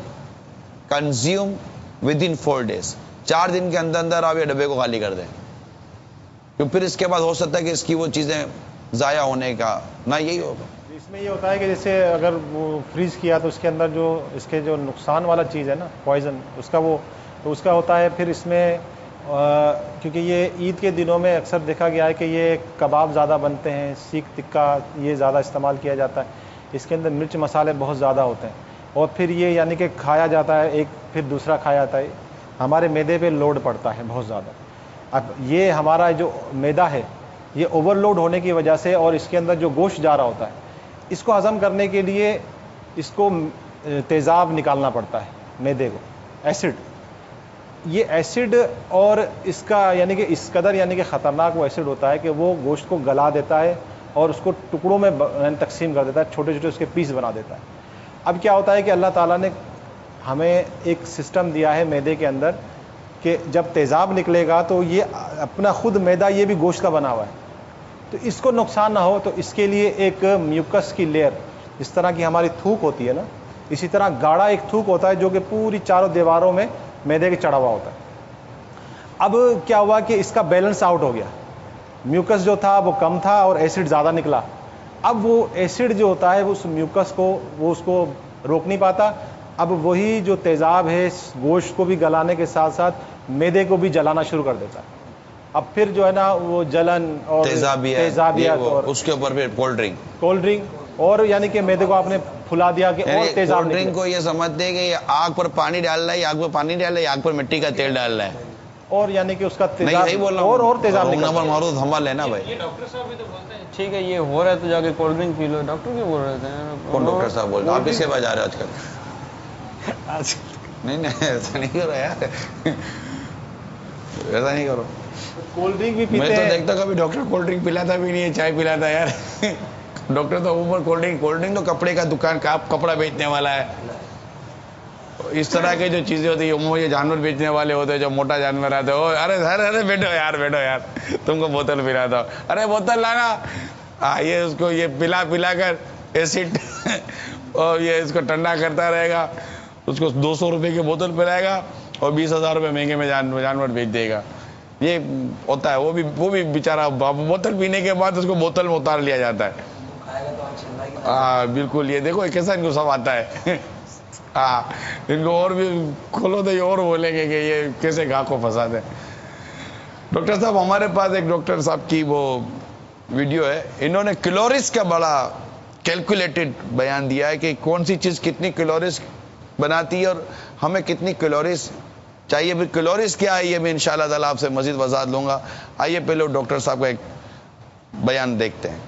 consume within 4 days. 4 دن کے اندر آپ یہ ڈبے کو خالی کر دیں، کیونکہ پھر اس کے بعد ہو سکتا ہے کہ اس کی وہ چیزیں ضائع ہونے کا نہ یہی ہوگا. اس میں یہ ہوتا ہے کہ جیسے اگر وہ فریز کیا تو اس کے اندر جو اس کے جو نقصان والا چیز ہے نا، پوائزن، اس کا ہوتا ہے. پھر اس میں کیونکہ یہ عید کے دنوں میں اکثر دیکھا گیا ہے کہ یہ کباب زیادہ بنتے ہیں، سیخ تکہ یہ زیادہ استعمال کیا جاتا ہے. اس کے اندر مرچ مسالے بہت زیادہ ہوتے ہیں اور پھر یہ یعنی کہ کھایا جاتا ہے ایک، پھر دوسرا کھایا جاتا ہے. ہمارے معدے پہ لوڈ پڑتا ہے بہت زیادہ. اب یہ ہمارا جو معدہ ہے یہ اوور لوڈ ہونے کی وجہ سے، اور اس کے اندر جو گوشت جا رہا ہوتا ہے اس کو ہضم کرنے کے لیے اس کو تیزاب نکالنا پڑتا ہے معدے کو، ایسڈ. یہ ایسڈ اور اس کا یعنی کہ اس قدر یعنی کہ خطرناک وہ ایسڈ ہوتا ہے کہ وہ گوشت کو گلا دیتا ہے اور اس کو ٹکڑوں میں تقسیم کر دیتا ہے، چھوٹے چھوٹے اس کے پیس بنا دیتا ہے. اب کیا ہوتا ہے کہ اللہ تعالیٰ نے ہمیں ایک سسٹم دیا ہے معدے کے اندر کہ جب تیزاب نکلے گا تو یہ اپنا خود معدہ یہ بھی گوشت کا بنا ہوا ہے، تو اس کو نقصان نہ ہو تو اس کے لیے ایک میوکس کی لیئر، جس طرح کی ہماری تھوک ہوتی ہے نا، اسی طرح گاڑھا ایک تھوک ہوتا ہے جو کہ پوری چاروں دیواروں میں معدے کے چڑھا ہوا ہوتا ہے. اب کیا ہوا کہ اس کا بیلنس آؤٹ ہو گیا، میوکس جو تھا وہ کم تھا اور ایسڈ زیادہ نکلا. اب وہ ایسڈ جو ہوتا ہے اس میوکس کو وہ اس کو روک نہیں پاتا. اب وہی جو تیزاب ہے گوشت کو بھی گلانے کے ساتھ ساتھ معدے کو بھی جلانا شروع کر دیتا ہے. اب پھر جو ہے نا وہ جلن اور تیزابیت اور اس کے اوپر پھر کولڈ ڈرنک اور یعنی کہ معدے کو آپ نے پھلا دیا کہ اور تیزاب کولڈ ڈرنک کو یہ سمجھتے ہیں کہ یہ آگ پر پانی ڈال رہا ہے، آگ پر پانی ڈال رہا ہے، آگ پر مٹی کا تیل ڈال رہا ہے، اور یعنی کہ اس کا تیزاب اور تیزاب معروف حمل ہے نا بھائی. ڈاکٹر صاحب بھی تو بولتے ہیں ٹھیک ہے یہ ہو رہا ہے تو جا کے کولڈ ڈرنک پی لو. ڈاکٹر کیوں بول رہے تھے؟ کون ڈاکٹر صاحب بول رہے ہیں؟ آپ کس کے پاس جا رہے ہیں آج کل؟ نہیں ایسا نہیں کرو یار، ایسا نہیں کرو. کولڈ ڈرنک بھی پیتے میں تو دیکھتا کبھی ڈاکٹر کولڈ ڈرنک پلاتا بھی نہیں ہے، چائے پلاتا ہے یار. ڈاکٹر تو اوپر کولڈ ڈرنک تو کپڑے کا دکان کا کپڑا بیچنے والا ہے. اس طرح کی جو چیزیں ہوتی ہیں یہ جانور بیچنے والے ہوتے ہیں، جو موٹا جانور آتے ہیں، ارے بیٹھو یار تم کو بوتل پلاتا ہوں، ارے بوتل لانا. یہ اس کو یہ پلا کر ایسڈ اور یہ اس کو ٹھنڈا کرتا رہے گا، اس کو 200 روپے کی بوتل پلائے گا اور 20,000 روپے مہنگے میں جانور بیچ دے گا. یہ ہوتا ہے. وہ بھی بیچارہ بوتل پینے کے بعد اس کو بوتل میں اتار لیا جاتا ہے. ہاں بالکل. یہ دیکھو کیسا ان کو سب آتا ہے. ہاں ان کو اور بھی کھولو تو یہ اور بولیں گے کہ یہ کیسے گاہ کو پھنساتے ہیں. ڈاکٹر صاحب ہمارے پاس ایک ڈاکٹر صاحب کی وہ ویڈیو ہے، انہوں نے کیلوریز کا بڑا کیلکولیٹڈ بیان دیا ہے کہ کون سی چیز کتنی کیلوریز بناتی ہے اور ہمیں کتنی کیلوریز چاہیے. پھر کیلوریز کیا ہے یہ میں انشاءاللہ تعالیٰ آپ سے مزید وضاحت لوں گا. آئیے پہلے ڈاکٹر صاحب کا ایک بیان دیکھتے ہیں.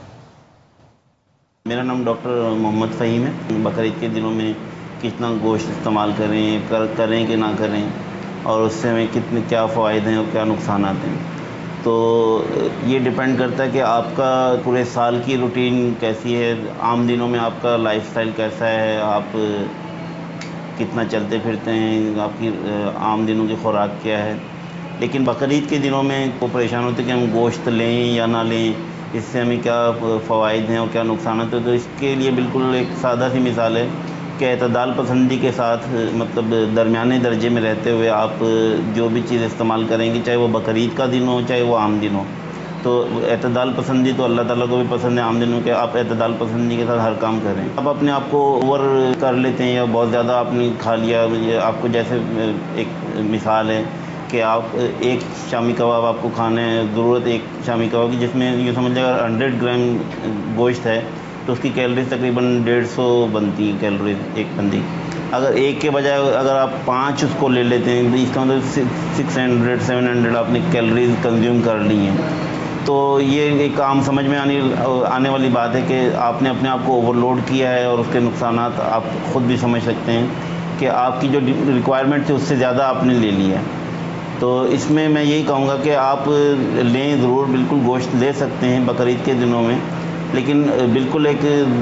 میرا نام ڈاکٹر محمد فہیم ہے. بقرعید کے دنوں میں کتنا گوشت استعمال کریں کہ نہ کریں، اور اس سے ہمیں کیا فوائد ہیں اور کیا نقصانات ہیں، تو یہ ڈیپینڈ کرتا ہے کہ آپ کا پورے سال کی روٹین کیسی ہے. عام دنوں میں آپ کا لائف سٹائل کیسا ہے، آپ کتنا چلتے پھرتے ہیں، آپ کی عام دنوں کی خوراک کیا ہے. لیکن بقرعید کے دنوں میں وہ پریشان ہوتے کہ ہم گوشت لیں یا نہ لیں، اس سے ہمیں کیا فوائد ہیں اور کیا نقصانات ہیں. تو اس کے لیے بالکل ایک سادہ سی مثال ہے کہ اعتدال پسندی کے ساتھ، مطلب درمیانے درجے میں رہتے ہوئے آپ جو بھی چیز استعمال کریں گے، چاہے وہ بقرعید کا دن ہو چاہے وہ عام دن ہو. تو اعتدال پسندی تو اللہ تعالیٰ کو بھی پسند ہے عام دنوں کے. آپ اعتدال پسندی کے ساتھ ہر کام کریں. آپ اپنے آپ کو اوور کر لیتے ہیں یا بہت زیادہ آپ نے کھا لیا. آپ کو جیسے ایک مثال ہے کہ آپ ایک شامی کباب آپ کو کھانا ہے، ضرورت ایک شامی کباب کی، جس میں یہ سمجھ لیں اگر 100 گرام گوشت ہے تو اس کی کیلریز تقریباً 150 بنتی ہیں کیلریز ایک بندی. اگر ایک کے بجائے اگر آپ 5 اس کو لے لیتے ہیں تو اس کا مطلب 600-700 آپ نے کیلریز کنزیوم کر لی ہیں. تو یہ ایک عام سمجھ میں آنے والی بات ہے کہ آپ نے اپنے آپ کو اوور لوڈ کیا ہے، اور اس کے نقصانات آپ خود بھی سمجھ سکتے ہیں کہ آپ کی جو ریکوائرمنٹ تھی اس سے زیادہ آپ نے لے لیا. تو اس میں یہی کہوں گا کہ آپ لیں ضرور، بالکل گوشت لے سکتے ہیں بقرعید کے دنوں میں، لیکن بالکل ایک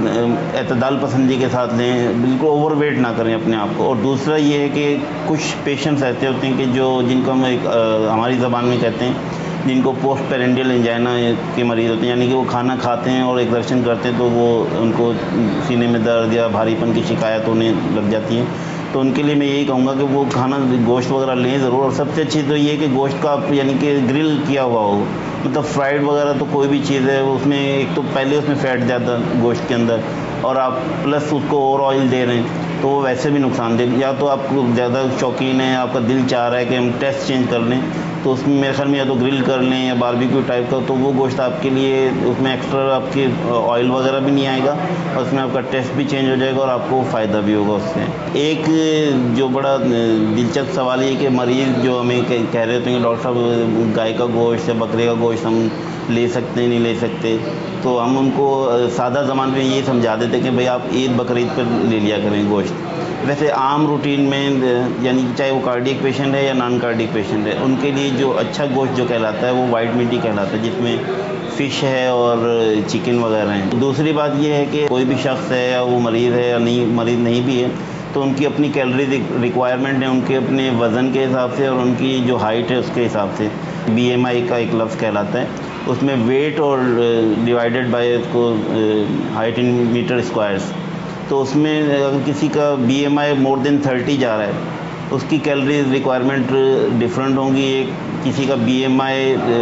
اعتدال پسندی کے ساتھ لیں، بالکل اوور ویٹ نہ کریں اپنے آپ کو. اور دوسرا یہ ہے کہ کچھ پیشنٹس ایسے ہوتے ہیں کہ جن کو ہم ہماری زبان میں کہتے ہیں، جن کو پوسٹ پیرنڈیل انجائنا کے مریض ہوتے ہیں، یعنی کہ وہ کھانا کھاتے ہیں اور ایگزرشن کرتے ہیں تو وہ ان کو سینے میں درد یا بھاری پن کی شکایت ہونے لگ جاتی ہیں. تو ان کے لیے میں یہی کہوں گا کہ وہ کھانا گوشت وغیرہ لیں ضرور. اور سب سے اچھی تو یہ ہے کہ گوشت کا آپ یعنی کہ گرل کیا ہوا ہو، مطلب فرائیڈ وغیرہ تو کوئی بھی چیز ہے اس میں ایک تو پہلے اس میں فیٹ زیادہ گوشت کے اندر، اور آپ پلس اس کو اور آئل دے رہے ہیں تو وہ ویسے بھی نقصان دہ. یا تو آپ کو زیادہ شوقین ہیں، آپ کا دل چاہ رہا ہے کہ ہم ٹیسٹ چینج کر لیں، تو اس میں میرے خیال میں یا تو گرل کر لیں یا باربیکیو ٹائپ کا، تو وہ گوشت آپ کے لیے اس میں ایکسٹرا آپ کے آئل وغیرہ بھی نہیں آئے گا، اور اس میں آپ کا ٹیسٹ بھی چینج ہو جائے گا اور آپ کو فائدہ بھی ہوگا اس سے. ایک جو بڑا دلچسپ سوال یہ کہ مریض جو ہمیں کہہ رہے ہوتے ہیں کہ ڈاکٹر صاحب گائے کا گوشت یا بکرے کا گوشت ہم لے سکتے ہیں نہیں لے سکتے، تو ہم ان کو سادہ زبان میں یہ سمجھا دیتے کہ بھئی آپ عید بقرعید پر لے لیا کریں گوشت. ویسے عام روٹین میں یعنی چاہے وہ کارڈیک پیشنٹ ہے یا نان کارڈیک پیشنٹ ہے، ان کے لیے جو اچھا گوشت جو کہلاتا ہے وہ وائٹ میٹ ہی کہلاتا ہے، جس میں فش ہے اور چکن وغیرہ ہیں. دوسری بات یہ ہے کہ کوئی بھی شخص ہے یا وہ مریض ہے یا مریض نہیں بھی ہے، تو ان کی اپنی کیلری ریکوائرمنٹ ہے، ان کے اپنے وزن کے حساب سے اور ان کی جو ہائٹ ہے اس کے حساب سے. BMI کا ایک لفظ کہلاتا ہے، اس میں ویٹ اور ڈیوائیڈڈ بائی اس کو ہائٹ ان میٹر اسکوائرس. تو اس میں اگر کسی کا BMI مور دین 30 جا رہا ہے، اس کی کیلریز ریکوائرمنٹ ڈفرینٹ ہوں گی. ایک کسی کا BMI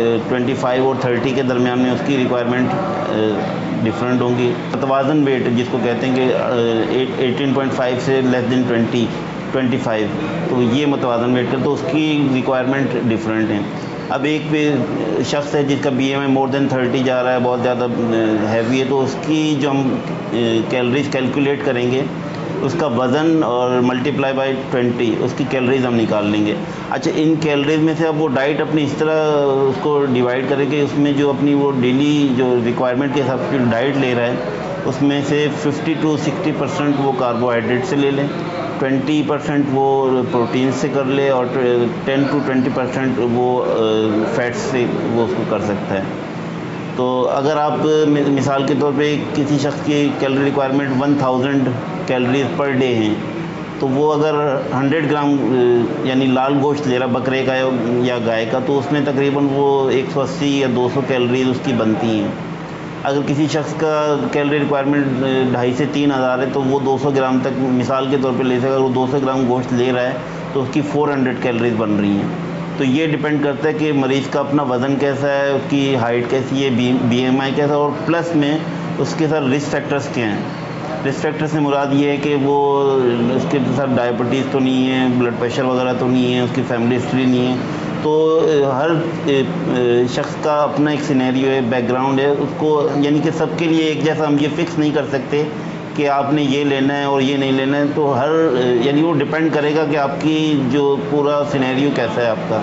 25 اور 30 کے درمیان میں اس کی ریکوائرمنٹ ڈفرینٹ ہوں گی. متوازن ویٹ جس کو کہتے ہیں کہ 18.5 سے لیس دین 25، تو یہ متوازن ویٹ کا، تو اس کی ریکوائرمنٹ ڈفرینٹ ہیں. اب ایک شخص ہے جس کا BMI مور دین 30 جا رہا ہے، بہت زیادہ ہیوی ہے، تو اس کی جو ہم کیلریز کیلکولیٹ کریں گے، اس کا وزن اور ملٹیپلائی بائی 20 اس کی کیلریز ہم نکال لیں گے. اچھا، ان کیلریز میں سے اب وہ ڈائٹ اپنی اس طرح اس کو ڈیوائڈ کریں کہ اس میں جو اپنی وہ ڈیلی جو ریکوائرمنٹ کے حساب سے ڈائٹ لے رہا ہے، اس میں سے 50-60% وہ کاربوہائیڈریٹ سے لے لیں، 20% وہ پروٹین سے کر لے، اور 10-20% وہ فیٹس سے وہ اس کو کر سکتا ہے. تو اگر آپ مثال کے طور پہ کسی شخص کی calorie requirement 1000 calories per day ہیں، تو وہ اگر 100 گرام یعنی لال گوشت لے رہا بکرے کا یا گائے کا، تو اس میں تقریباً وہ 180 یا 200 کیلریز اس کی بنتی ہیں. اگر کسی شخص کا کیلری ریکوائرمنٹ 2500 سے 3000 ہے، تو وہ 200 گرام تک مثال کے طور پہ لے سکے. اگر وہ 200 گرام گوشت لے رہا ہے تو اس کی 400 کیلریز بن رہی ہیں. تو یہ ڈپینڈ کرتا ہے کہ مریض کا اپنا وزن کیسا ہے، اس کی ہائٹ کیسی ہے، BMI کیسا ہے، اور پلس میں اس کے ساتھ رسک فیکٹرز کیا ہیں. رسک فیکٹر سے مراد یہ ہے کہ وہ اس کے ساتھ ڈائبٹیز تو نہیں ہے، بلڈ پریشر وغیرہ تو نہیں ہے، اس کی فیملی ہسٹری نہیں ہے. تو ہر شخص کا اپنا ایک سینیریو ہے، بیک گراؤنڈ ہے، اس کو یعنی کہ سب کے لیے ایک جیسا ہم یہ فکس نہیں کر سکتے کہ آپ نے یہ لینا ہے اور یہ نہیں لینا ہے. تو ہر یعنی وہ ڈپینڈ کرے گا کہ آپ کی جو پورا سینیریو کیسا ہے آپ کا.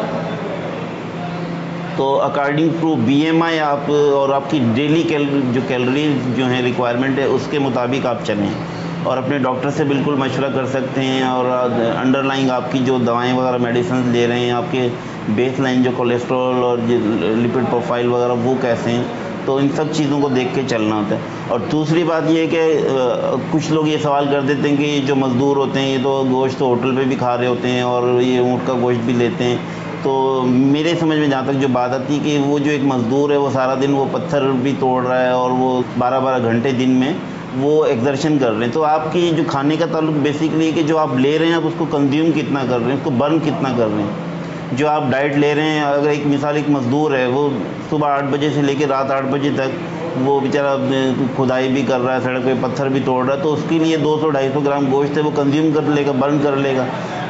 تو اکارڈنگ ٹو BMI آپ اور آپ کی ڈیلی جو کیلریز جو ہیں ریکوائرمنٹ ہے اس کے مطابق آپ چلیں، اور اپنے ڈاکٹر سے بالکل مشورہ کر سکتے ہیں. اور انڈر لائنگ آپ کی جو دوائیں وغیرہ میڈیسنز لے رہے ہیں، آپ کے بیس لائن جو کولیسٹرول اور لپڈ پروفائل وغیرہ وہ کیسے ہیں، تو ان سب چیزوں کو دیکھ کے چلنا ہوتا ہے. اور دوسری بات یہ ہے کہ کچھ لوگ یہ سوال کر دیتے ہیں کہ جو مزدور ہوتے ہیں یہ تو گوشت تو ہوٹل پہ بھی کھا رہے ہوتے ہیں اور یہ اونٹ کا گوشت بھی لیتے ہیں. تو میرے سمجھ میں جہاں تک جو بات آتی ہے کہ وہ جو ایک مزدور ہے وہ سارا دن وہ پتھر بھی توڑ رہا ہے اور وہ 12 گھنٹے دن میں وہ ایگزرشن کر رہے ہیں. تو آپ کی جو کھانے کا تعلق بیسکلی ہے کہ جو آپ لے رہے ہیں آپ اس کو کنزیوم کتنا کر رہے ہیں، اس کو برن کتنا کر رہے ہیں. جو آپ ڈائٹ لے رہے ہیں، اگر ایک مثال ایک مزدور ہے وہ صبح 8 بجے سے لے کے رات 8 بجے تک وہ بیچارہ کھدائی بھی کر رہا ہے، سڑک پہ پتھر بھی توڑ رہا ہے، تو اس کے لیے 200-250 گرام گوشت ہے وہ کنزیوم کر لے گا، برن کر لے گا.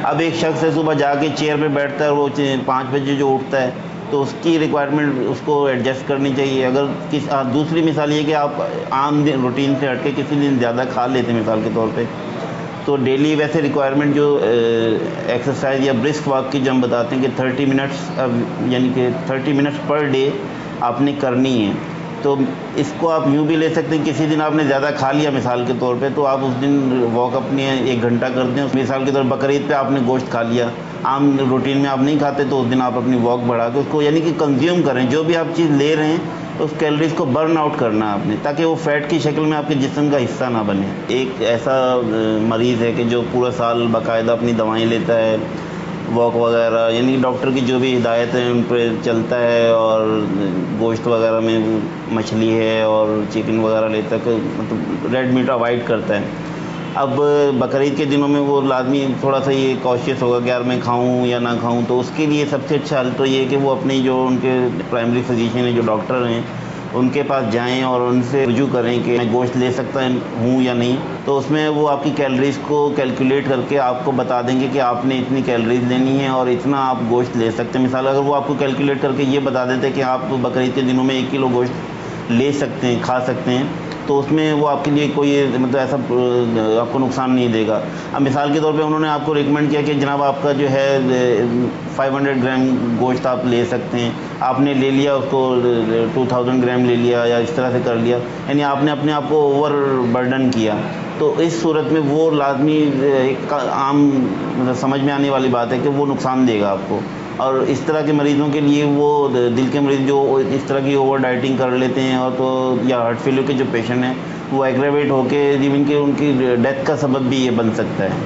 اب ایک شخص ہے صبح جا کے چیئر پہ بیٹھتا ہے، وہ 5 بجے جو اٹھتا ہے، تو اس کی ریکوائرمنٹ اس کو ایڈجسٹ کرنی چاہیے. اگر دوسری مثال یہ کہ آپ عام روٹین سے ہٹ کے کسی دن زیادہ کھا لیتے ہیں مثال کے طور پہ، تو ڈیلی ویسے ریکوائرمنٹ جو ایکسرسائز یا برسک واک کی جو ہم بتاتے ہیں کہ 30 منٹس یعنی کہ 30 منٹس پر ڈے آپ نے کرنی ہے. تو اس کو آپ یوں بھی لے سکتے ہیں، کسی دن آپ نے زیادہ کھا لیا مثال کے طور پہ، تو آپ اس دن واک اپنی 1 گھنٹہ کر دیں. مثال کے طور پر بقرعید پہ آپ نے گوشت کھا لیا، عام روٹین میں آپ نہیں کھاتے، تو اس دن آپ اپنی واک بڑھا کے اس کو یعنی کہ کنزیوم کریں. جو بھی آپ چیز لے رہے ہیں اس کیلریز کو برن آؤٹ کرنا ہے آپ نے، تاکہ وہ فیٹ کی شکل میں آپ کے جسم کا حصہ نہ بنے. ایک ایسا مریض ہے کہ جو پورا سال باقاعدہ اپنی دوائیں لیتا ہے، واک وغیرہ یعنی ڈاکٹر کی جو بھی ہدایت ہیں ان پہ چلتا ہے، اور گوشت وغیرہ میں مچھلی ہے اور چکن وغیرہ لیتا ہے، مطلب ریڈ میٹ اوائڈ کرتا ہے. اب بقرعید کے دنوں میں وہ لازمی تھوڑا سا یہ کوشش ہوگا کہ یار میں کھاؤں یا نہ کھاؤں. تو اس کے لیے سب سے اچھا حل تو یہ ہے کہ وہ اپنی جو ان کے پرائمری فزیشین ہیں، جو ڈاکٹر ہیں، ان کے پاس جائیں اور ان سے رجوع کریں کہ میں گوشت لے سکتا ہوں یا نہیں. تو اس میں وہ آپ کی کیلریز کو کیلکولیٹ کر کے آپ کو بتا دیں گے کہ آپ نے اتنی کیلریز لینی ہے اور اتنا آپ گوشت لے سکتے ہیں. مثال اگر وہ آپ کو کیلکولیٹ کر کے یہ بتا دیتے ہیں کہ آپ بقرعید کے دنوں میں 1 کلو گوشت لے سکتے ہیں، کھا سکتے ہیں، تو اس میں وہ آپ کے لیے کوئی مطلب ایسا آپ کو نقصان نہیں دے گا. اب مثال کے طور پہ انہوں نے آپ کو ریکمینڈ کیا کہ جناب آپ کا جو ہے 500 گرام گوشت آپ لے سکتے ہیں، آپ نے لے لیا اس کو 2000 گرام لے لیا یا اس طرح سے کر لیا، یعنی آپ نے اپنے آپ کو اوور برڈن کیا. تو اس صورت میں وہ لازمی ایک عام مطلب سمجھ میں آنے والی بات ہے کہ وہ نقصان دے گا آپ کو. اور اس طرح کے مریضوں کے لیے وہ دل کے مریض جو اس طرح کی اوور ڈائٹنگ کر لیتے ہیں اور تو یا ہارٹ فیلر کے جو پیشنٹ ہیں وہ ایگریویٹ ہو کے ایون کہ ان کی ڈیتھ کا سبب بھی یہ بن سکتا ہے.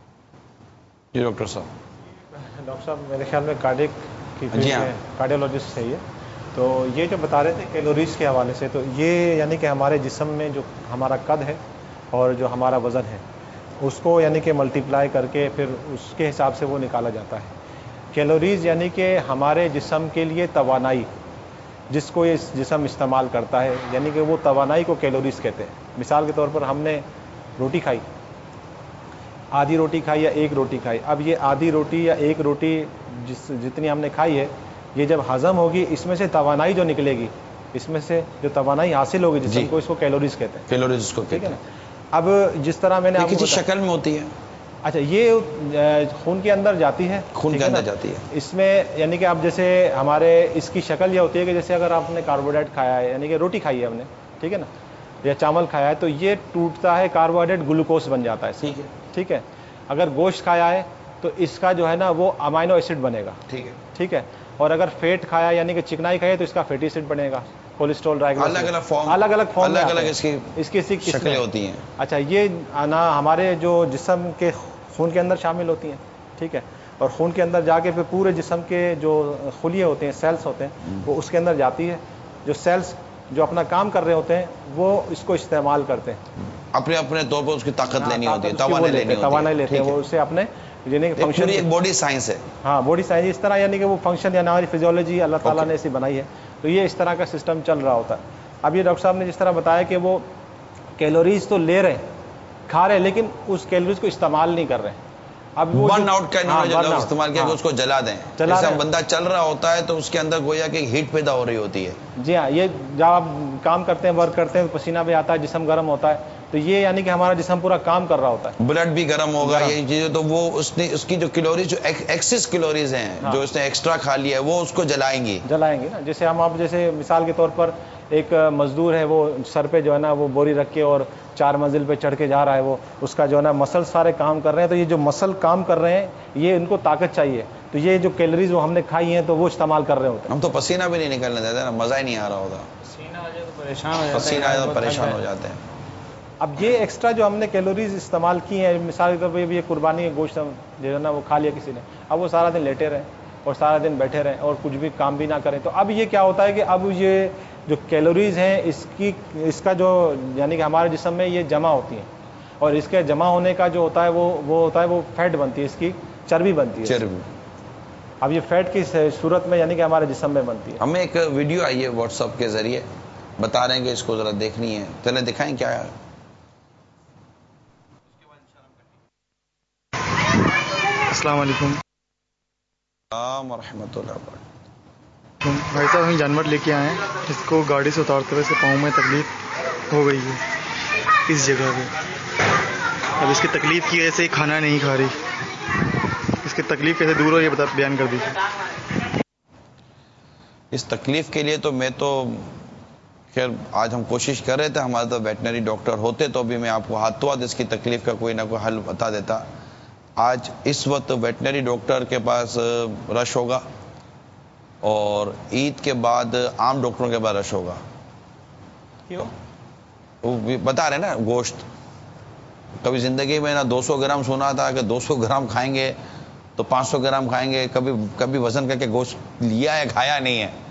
جی ڈاکٹر صاحب میرے خیال میں کارڈیک کی کارڈیولوجسٹ ہے یہ. تو یہ جو بتا رہے تھے کیلوریز کے حوالے سے، تو یہ یعنی کہ ہمارے جسم میں جو ہمارا قد ہے اور جو ہمارا وزن ہے اس کو یعنی کہ ملٹیپلائی کر کے پھر اس کے حساب سے وہ نکالا جاتا ہے. کیلوریز یعنی کہ ہمارے جسم کے لیے توانائی جس کو یہ جسم استعمال کرتا ہے، یعنی کہ وہ توانائی کو کیلوریز کہتے ہیں. مثال کے طور پر ہم نے روٹی کھائی، آدھی روٹی کھائی یا 1 روٹی کھائی. اب یہ آدھی روٹی یا 1 روٹی جتنی ہم نے کھائی ہے، یہ جب ہضم ہوگی اس میں سے توانائی جو نکلے گی، اس میں سے جو توانائی حاصل ہوگی جسم کو، اس کو کیلوریز کہتے ہیں. کیلوریز کو ٹھیک ہے نا. اب جس طرح میں نے کسی شکل میں ہوتی ہے، اچھا یہ خون کے اندر جاتی ہے، خون کے اندر جاتی ہے. اس میں یعنی کہ اب جیسے ہمارے اس کی شکل یہ ہوتی ہے کہ جیسے اگر آپ نے کاربوہائیڈریٹ کھایا ہے، یعنی کہ روٹی کھائی ہے ہم نے، ٹھیک ہے نا، یا چاول کھایا ہے، تو یہ ٹوٹتا ہے، کاربوہائیڈریٹ گلوکوز بن جاتا ہے. ٹھیک ہے. اگر گوشت کھایا ہے تو اس کا جو ہے نا وہ امائنو ایسڈ بنے گا. ٹھیک ہے. اور اگر فیٹ کھایا یعنی کہ چکنائی کھائی ہے تو اس کا فیٹی ایسڈ بنے گا، کولیسٹرول، الگ الگ فارم اس کی شکلیں ہوتی ہیں. اچھا یہ ہمارے جو جسم کے خون کے اندر شامل ہوتی ہیں. ٹھیک ہے. اور خون کے اندر جا کے پھر پورے جسم کے جو خلیے ہوتے ہیں، سیلز ہوتے ہیں، وہ اس کے اندر جاتی ہے. جو سیلز جو اپنا کام کر رہے ہوتے ہیں وہ اس کو استعمال کرتے ہیں، اپنے اپنے طور پر اس کی طاقت لینی ہوتی ہے، توانائی لیتے ہیں، وہ اسے اپنے فنکشن. ایک باڈی سائنس ہے. ہاں باڈی سائنس اس طرح، یعنی کہ وہ فنکشن یا ہماری فزیولوجی اللہ تعالیٰ نے ایسی بنائی ہے. تو یہ اس طرح کا سسٹم چل رہا ہوتا ہے. اب یہ ڈاکٹر صاحب نے جس طرح بتایا کہ وہ کیلوریز تو لے رہے ہیں، کھا رہے ہیں، لیکن اس کیلوریز کو استعمال نہیں کر رہے ہیں. اب برن آؤٹ کا انہوں نے استعمال کیا کہ اس کو جلا دیں. جیسے بندہ چل رہا ہوتا ہے تو اس کے اندر گویا کہ ہیٹ پیدا ہو رہی ہوتی ہے. جی ہاں، یہ جب آپ کام کرتے ہیں، ورک کرتے ہیں، پسینہ بھی آتا ہے، جسم گرم ہوتا ہے، تو یہ یعنی کہ ہمارا جسم پورا کام کر رہا ہوتا ہے، بلڈ بھی گرم ہوگا، یہ چیزیں. تو وہ اس کی جو کیلوریز، جو ایکسس کیلوریز ہیں جو اس نے ایکسٹرا کھا لیا ہے، وہ اس کو جلائیں گی نا. جیسے ہم آپ جیسے مثال کے طور پر ایک مزدور ہے، وہ سر پہ جو ہے نا وہ بوری رکھ کے اور 4 منزل پہ چڑھ کے جا رہا ہے، وہ اس کا جو ہے نا مسل سارے کام کر رہے ہیں. تو یہ جو مسل کام کر رہے ہیں یہ ان کو طاقت چاہیے، تو یہ جو کیلوریز وہ ہم نے کھائی ہیں تو وہ استعمال کر رہے ہوتے ہیں. ہم تو پسینہ بھی نہیں نکلنے دیتے نا، مزہ ہی نہیں آ رہا ہوتا، پسینہ آ جائے تو پریشان ہو جاتے ہیں. اب یہ ایکسٹرا جو ہم نے کیلوریز استعمال کی ہیں، مثال کے طور پہ یہ قربانی کا گوشت جو ہے نا وہ کھا لیا کسی نے، اب وہ سارا دن لیٹے رہے اور سارا دن بیٹھے رہیں اور کچھ بھی کام بھی نہ کریں، تو اب یہ کیا ہوتا ہے کہ اب یہ جو کیلوریز ہیں اس کا جو یعنی کہ ہمارے جسم میں یہ جمع ہوتی ہیں، اور اس کے جمع ہونے کا جو ہوتا ہے وہ ہوتا ہے وہ فیٹ بنتی ہے، اس کی چربی بنتی ہے. اب یہ فیٹ کی صورت میں یعنی کہ ہمارے جسم میں بنتی ہے. ہمیں ایک ویڈیو آئی ہے واٹس ایپ کے ذریعے، بتا رہے ہیں کہ اس کو ذرا دیکھنی ہے، چلیں دکھائیں کیا ہے. السلام علیکم ورحمۃ اللہ وبرکاتہ. بھائی صاحب ہم جانور لے کے آئے ہیں, اس کو گاڑی سے اتارتے ہوئے پاؤں میں تکلیف ہو گئی ہے اس جگہ پہ. اب اس کی تکلیف کی وجہ سے کھانا نہیں کھا رہی. اس کی تکلیف کیسے دور ہو یہ بیان کر دیجیے. اس تکلیف کے لیے تو میں تو خیر آج ہم کوشش کر رہے تھے, ہمارے تو ویٹنری ڈاکٹر ہوتے تو بھی میں آپ کو ہاتھوں ہاتھ اس کی تکلیف کا کوئی نہ کوئی حل بتا دیتا. آج اس وقت ویٹنری ڈاکٹر کے پاس رش ہوگا اور عید کے بعد عام ڈاکٹروں کے پاس رش ہوگا. کیوں؟ وہ بتا رہے نا گوشت, کبھی زندگی میں نہ 200 گرام سنا تھا کہ 200 گرام کھائیں گے تو 500 گرام کھائیں گے, کبھی وزن کر کے گوشت لیا ہے کھایا نہیں ہے.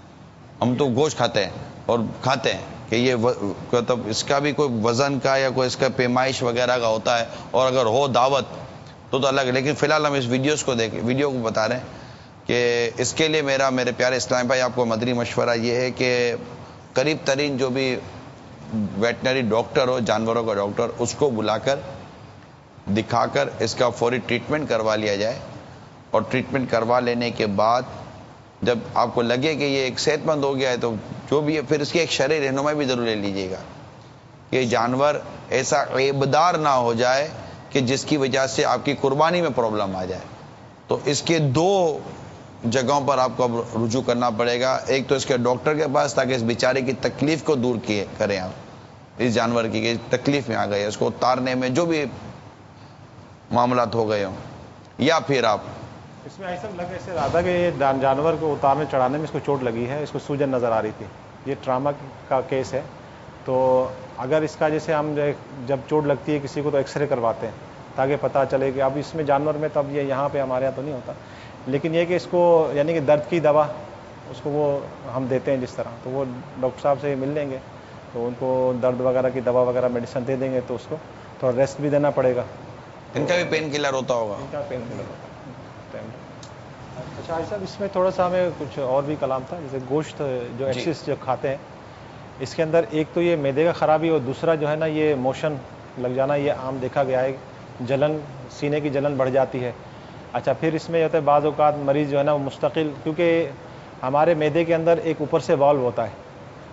ہم تو گوشت کھاتے ہیں اور کھاتے ہیں کہ یہ مطلب اس کا بھی کوئی وزن کا یا کوئی اس کا پیمائش وغیرہ کا ہوتا ہے, اور اگر ہو دعوت تو الگ ہے. لیکن فی الحال ہم اس ویڈیو کو بتا رہے ہیں کہ اس کے لیے میرے پیارے اسلام بھائی آپ کو مدنی مشورہ یہ ہے کہ قریب ترین جو بھی ویٹنری ڈاکٹر ہو, جانوروں کا ڈاکٹر, اس کو بلا کر دکھا کر اس کا فوری ٹریٹمنٹ کروا لیا جائے. اور ٹریٹمنٹ کروا لینے کے بعد جب آپ کو لگے کہ یہ ایک صحت مند ہو گیا ہے تو جو بھی ہے پھر اس کی ایک شرعی رہنمائی بھی ضرور لے لیجیے گا کہ جانور ایسا عیبدار نہ ہو جائے کہ جس کی وجہ سے آپ کی قربانی میں پرابلم آ جائے. تو اس کے 2 جگہوں پر آپ کو رجوع کرنا پڑے گا. ایک تو اس کے ڈاکٹر کے پاس تاکہ اس بیچارے کی تکلیف کو دور کریں آپ, اس جانور کی تکلیف میں آ گئی ہے اس کو اتارنے میں جو بھی معاملات ہو گئے ہوں, یا پھر آپ اس میں ایسا لگ ایسے رہا تھا کہ یہ جانور کو اتارنے چڑھانے میں اس کو چوٹ لگی ہے, اس کو سوجن نظر آ رہی تھی. یہ ٹراما کا کیس ہے. تو اگر اس کا جیسے ہم جب چوٹ لگتی ہے کسی کو تو ایکس رے کرواتے ہیں تاکہ پتہ چلے کہ اب اس میں جانور میں تو اب یہ یہاں پہ ہمارے یہاں تو نہیں ہوتا, لیکن یہ کہ اس کو یعنی کہ درد کی دوا اس کو وہ ہم دیتے ہیں جس طرح, تو وہ ڈاکٹر صاحب سے مل لیں گے تو ان کو درد وغیرہ کی دوا وغیرہ میڈیسن دے دیں گے, تو اس کو تھوڑا ریسٹ بھی دینا پڑے گا. ان کا بھی پین کلر ہوتا ہوگا. ان کا پین کلر ہوتا ہے. اچھا صاحب اس میں تھوڑا سا ہمیں کچھ اور بھی کلام تھا, جیسے گوشت جو ایکسس جو کھاتے ہیں اس کے اندر ایک تو یہ معدے کا خرابی اور دوسرا جو ہے نا یہ موشن لگ جانا, یہ عام دیکھا گیا ہے. جلن, سینے کی جلن بڑھ جاتی ہے. اچھا پھر اس میں یہ ہوتا ہے بعض اوقات مریض جو ہے نا وہ مستقل, کیونکہ ہمارے معدے کے اندر ایک اوپر سے والو ہوتا ہے,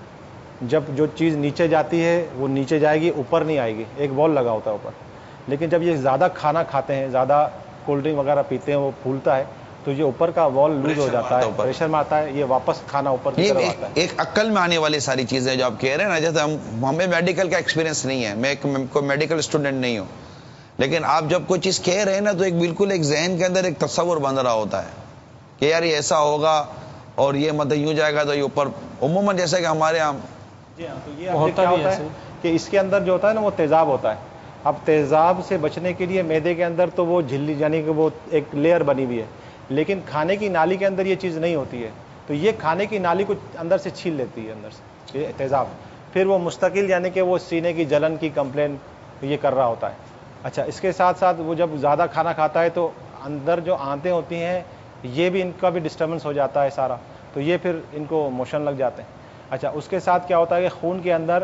جب جو چیز نیچے جاتی ہے وہ نیچے جائے گی اوپر نہیں آئے گی, ایک والو لگا ہوتا ہے اوپر. لیکن جب یہ زیادہ کھانا کھاتے ہیں, زیادہ کولڈ ڈرنک وغیرہ پیتے ہیں, وہ پھولتا ہے تو یہ اوپر کا وال لوز ہو جاتا ہے, پریشر میں آتا ہے, یہ واپس کھانا اوپر کی طرف آتا ہے. ایک عقل میں آنے والی ساری چیزیں جو آپ کہہ رہے ہیں نا, جیسے ہمیں میڈیکل کا ایکسپیرینس نہیں ہے, میں کوئی میڈیکل اسٹوڈنٹ نہیں ہوں, لیکن آپ جب کوئی چیز کہہ رہے ہیں نا تو ایک بالکل ایک ذہن کے اندر ایک تصور بن رہا ہوتا ہے کہ یار یہ ایسا ہوگا اور یہ مطلب یوں جائے گا تو یہ اوپر عموماً جیسا کہ ہمارے یہاں تو یہ ہوتا ہے کہ اس کے اندر جو ہوتا ہے نا وہ تیزاب ہوتا ہے. اب تیزاب سے بچنے کے لیے معدے کے اندر تو وہ جھلی یعنی کہ وہ ایک لیئر بنی ہوئی ہے, لیکن کھانے کی نالی کے اندر یہ چیز نہیں ہوتی ہے, تو یہ کھانے کی نالی کو اندر سے چھین لیتی ہے اندر سے یہ تیزاب, پھر وہ مستقل یعنی کہ وہ سینے کی جلن کی کمپلین یہ کر رہا ہوتا ہے. اچھا اس کے ساتھ ساتھ وہ جب زیادہ کھانا کھاتا ہے تو اندر جو آنتیں ہوتی ہیں یہ بھی ان کا بھی ڈسٹربنس ہو جاتا ہے سارا, تو یہ پھر ان کو موشن لگ جاتے ہیں. اچھا اس کے ساتھ کیا ہوتا ہے کہ خون کے اندر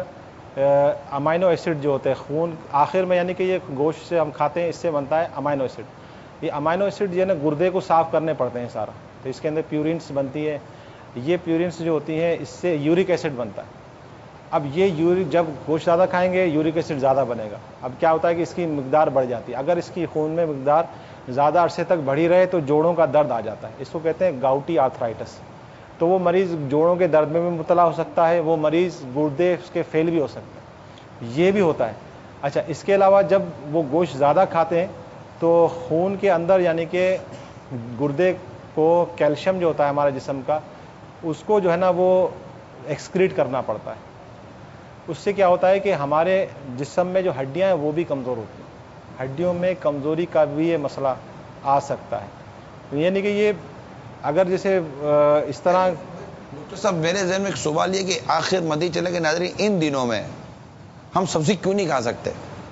امائنو ایسڈ جو ہوتے ہیں خون آخر میں, یعنی کہ یہ گوشت سے ہم کھاتے ہیں اس سے بنتا ہے امائنو ایسڈ. یہ امائنو ایسڈ جو ہے نا گردے کو صاف کرنے پڑتے ہیں سارا, تو اس کے اندر پیورینس بنتی ہے, یہ پیورینس جو ہوتی ہیں اس سے یورک ایسڈ بنتا ہے. اب یہ جب گوشت زیادہ کھائیں گے یورک ایسڈ زیادہ بنے گا. اب کیا ہوتا ہے کہ اس کی مقدار بڑھ جاتی ہے, اگر اس کی خون میں مقدار زیادہ عرصے تک بڑھی رہے تو جوڑوں کا درد آ جاتا ہے, اس کو کہتے ہیں گاؤٹی آرتھرائٹس. تو وہ مریض جوڑوں کے درد میں بھی مبتلا ہو سکتا ہے, وہ مریض گردے اس کے فیل بھی ہو سکتے ہیں, یہ بھی ہوتا ہے. اچھا اس کے علاوہ جب وہ گوشت زیادہ کھاتے ہیں تو خون کے اندر یعنی کہ گردے کو کیلشیم جو ہوتا ہے ہمارے جسم کا اس کو جو ہے نا وہ ایکسکریٹ کرنا پڑتا ہے. اس سے کیا ہوتا ہے کہ ہمارے جسم میں جو ہڈیاں ہیں وہ بھی کمزور ہوتی ہیں, ہڈیوں میں کمزوری کا بھی یہ مسئلہ آ سکتا ہے. یعنی کہ یہ اگر جیسے اس طرح ڈاکٹر صاحب میرے ذہن میں ایک سوال یہ کہ آخر مدی چلے کے ناظرین ان دنوں میں ہم سبزی کیوں نہیں کھا سکتے,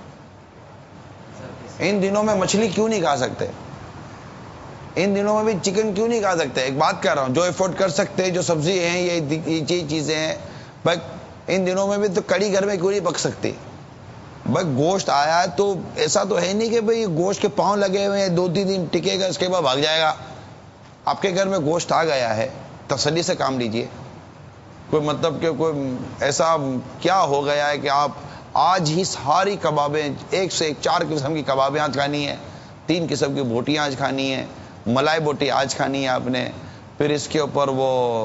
ان دنوں میں مچھلی کیوں نہیں کھا سکتے, ان دنوں میں بھی چکن کیوں نہیں کھا سکتے؟ ایک بات کہہ رہا ہوں, جو افورڈ کر سکتے جو سبزی ہیں یہ چیزیں ہیں, ان دنوں میں بھی تو کڑی گھر میں کیوں نہیں پک سکتی, بھائی گوشت آیا ہے تو ایسا تو ہے نہیں کہ بھئی گوشت کے پاؤں لگے ہوئے ہیں 2-3 دن ٹکے گا اس کے بعد بھاگ جائے گا. آپ کے گھر میں گوشت آ گیا ہے, تسلی سے کام لیجئے. کوئی مطلب کہ کوئی ایسا کیا ہو گیا ہے کہ آپ آج ہی ساری کبابیں ایک سے ایک 4 قسم کی کبابیں آج کھانی ہیں, 3 قسم کی بوٹیاں آج کھانی ہیں, ملائی بوٹی آج کھانی ہے آپ نے, پھر اس کے اوپر وہ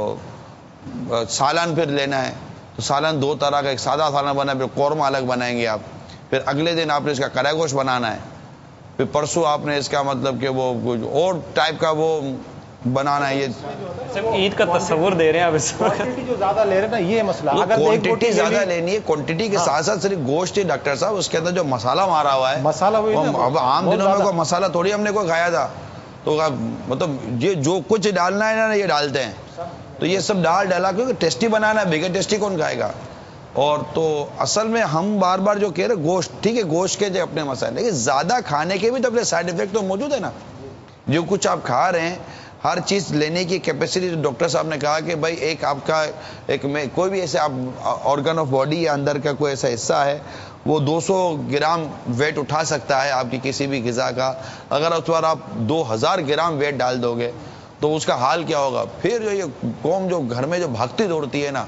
سالن پھر لینا ہے تو سالن 2 طرح کا, ایک سادہ سالن بنا ہے, پھر قورمہ الگ بنائیں گے آپ, پھر اگلے دن آپ نے اس کا کڑھائی گوشت بنانا ہے, پھر پرسوں آپ نے اس کا مطلب کہ وہ کچھ اور ٹائپ کا وہ بنانا ہے. یہ عید کا تصور دے رہے ہیں آپ اس وقت. جو زیادہ لے رہے ہیں نا یہ مسئلہ, اگر کوانٹٹی زیادہ لینی ہے, کوانٹٹی کے ساتھ ساتھ صرف گوشت ہی ڈاکٹر صاحب اس کے اندر جو مسالہ مارا ہوا ہے, مسالہ اب عام دنوں میں کوئی مسالہ تھوڑی ہم نے کوئی کھایا تھا, تو مطلب یہ جو کچھ ڈالنا ہے نا یہ ڈالتے ہیں, تو یہ سب ڈالا کیونکہ ٹیسٹی بنانا ہے, بغیر ٹیسٹی کون کھائے گا. اور تو اصل میں ہم بار بار جو کہہ رہے گوشت ٹھیک ہے, گوشت کے جو اپنے مسائل, لیکن زیادہ کھانے کے بھی تو اپنے سائڈ افیکٹ تو موجود ہے نا. جو کچھ آپ کھا رہے ہیں ہر چیز لینے کی کیپیسٹی, ڈاکٹر صاحب نے کہا کہ بھائی ایک آپ کا کوئی بھی ایسے آپ آرگن آف باڈی یا اندر کا کوئی ایسا حصہ ہے وہ 200 گرام ویٹ اٹھا سکتا ہے آپ کی کسی بھی غذا کا. اگر اس بار آپ 2000 گرام ویٹ ڈال دو گے تو اس کا حال کیا ہوگا. پھر جو یہ قوم جو گھر میں جو بھاگتی دوڑتی ہے نا,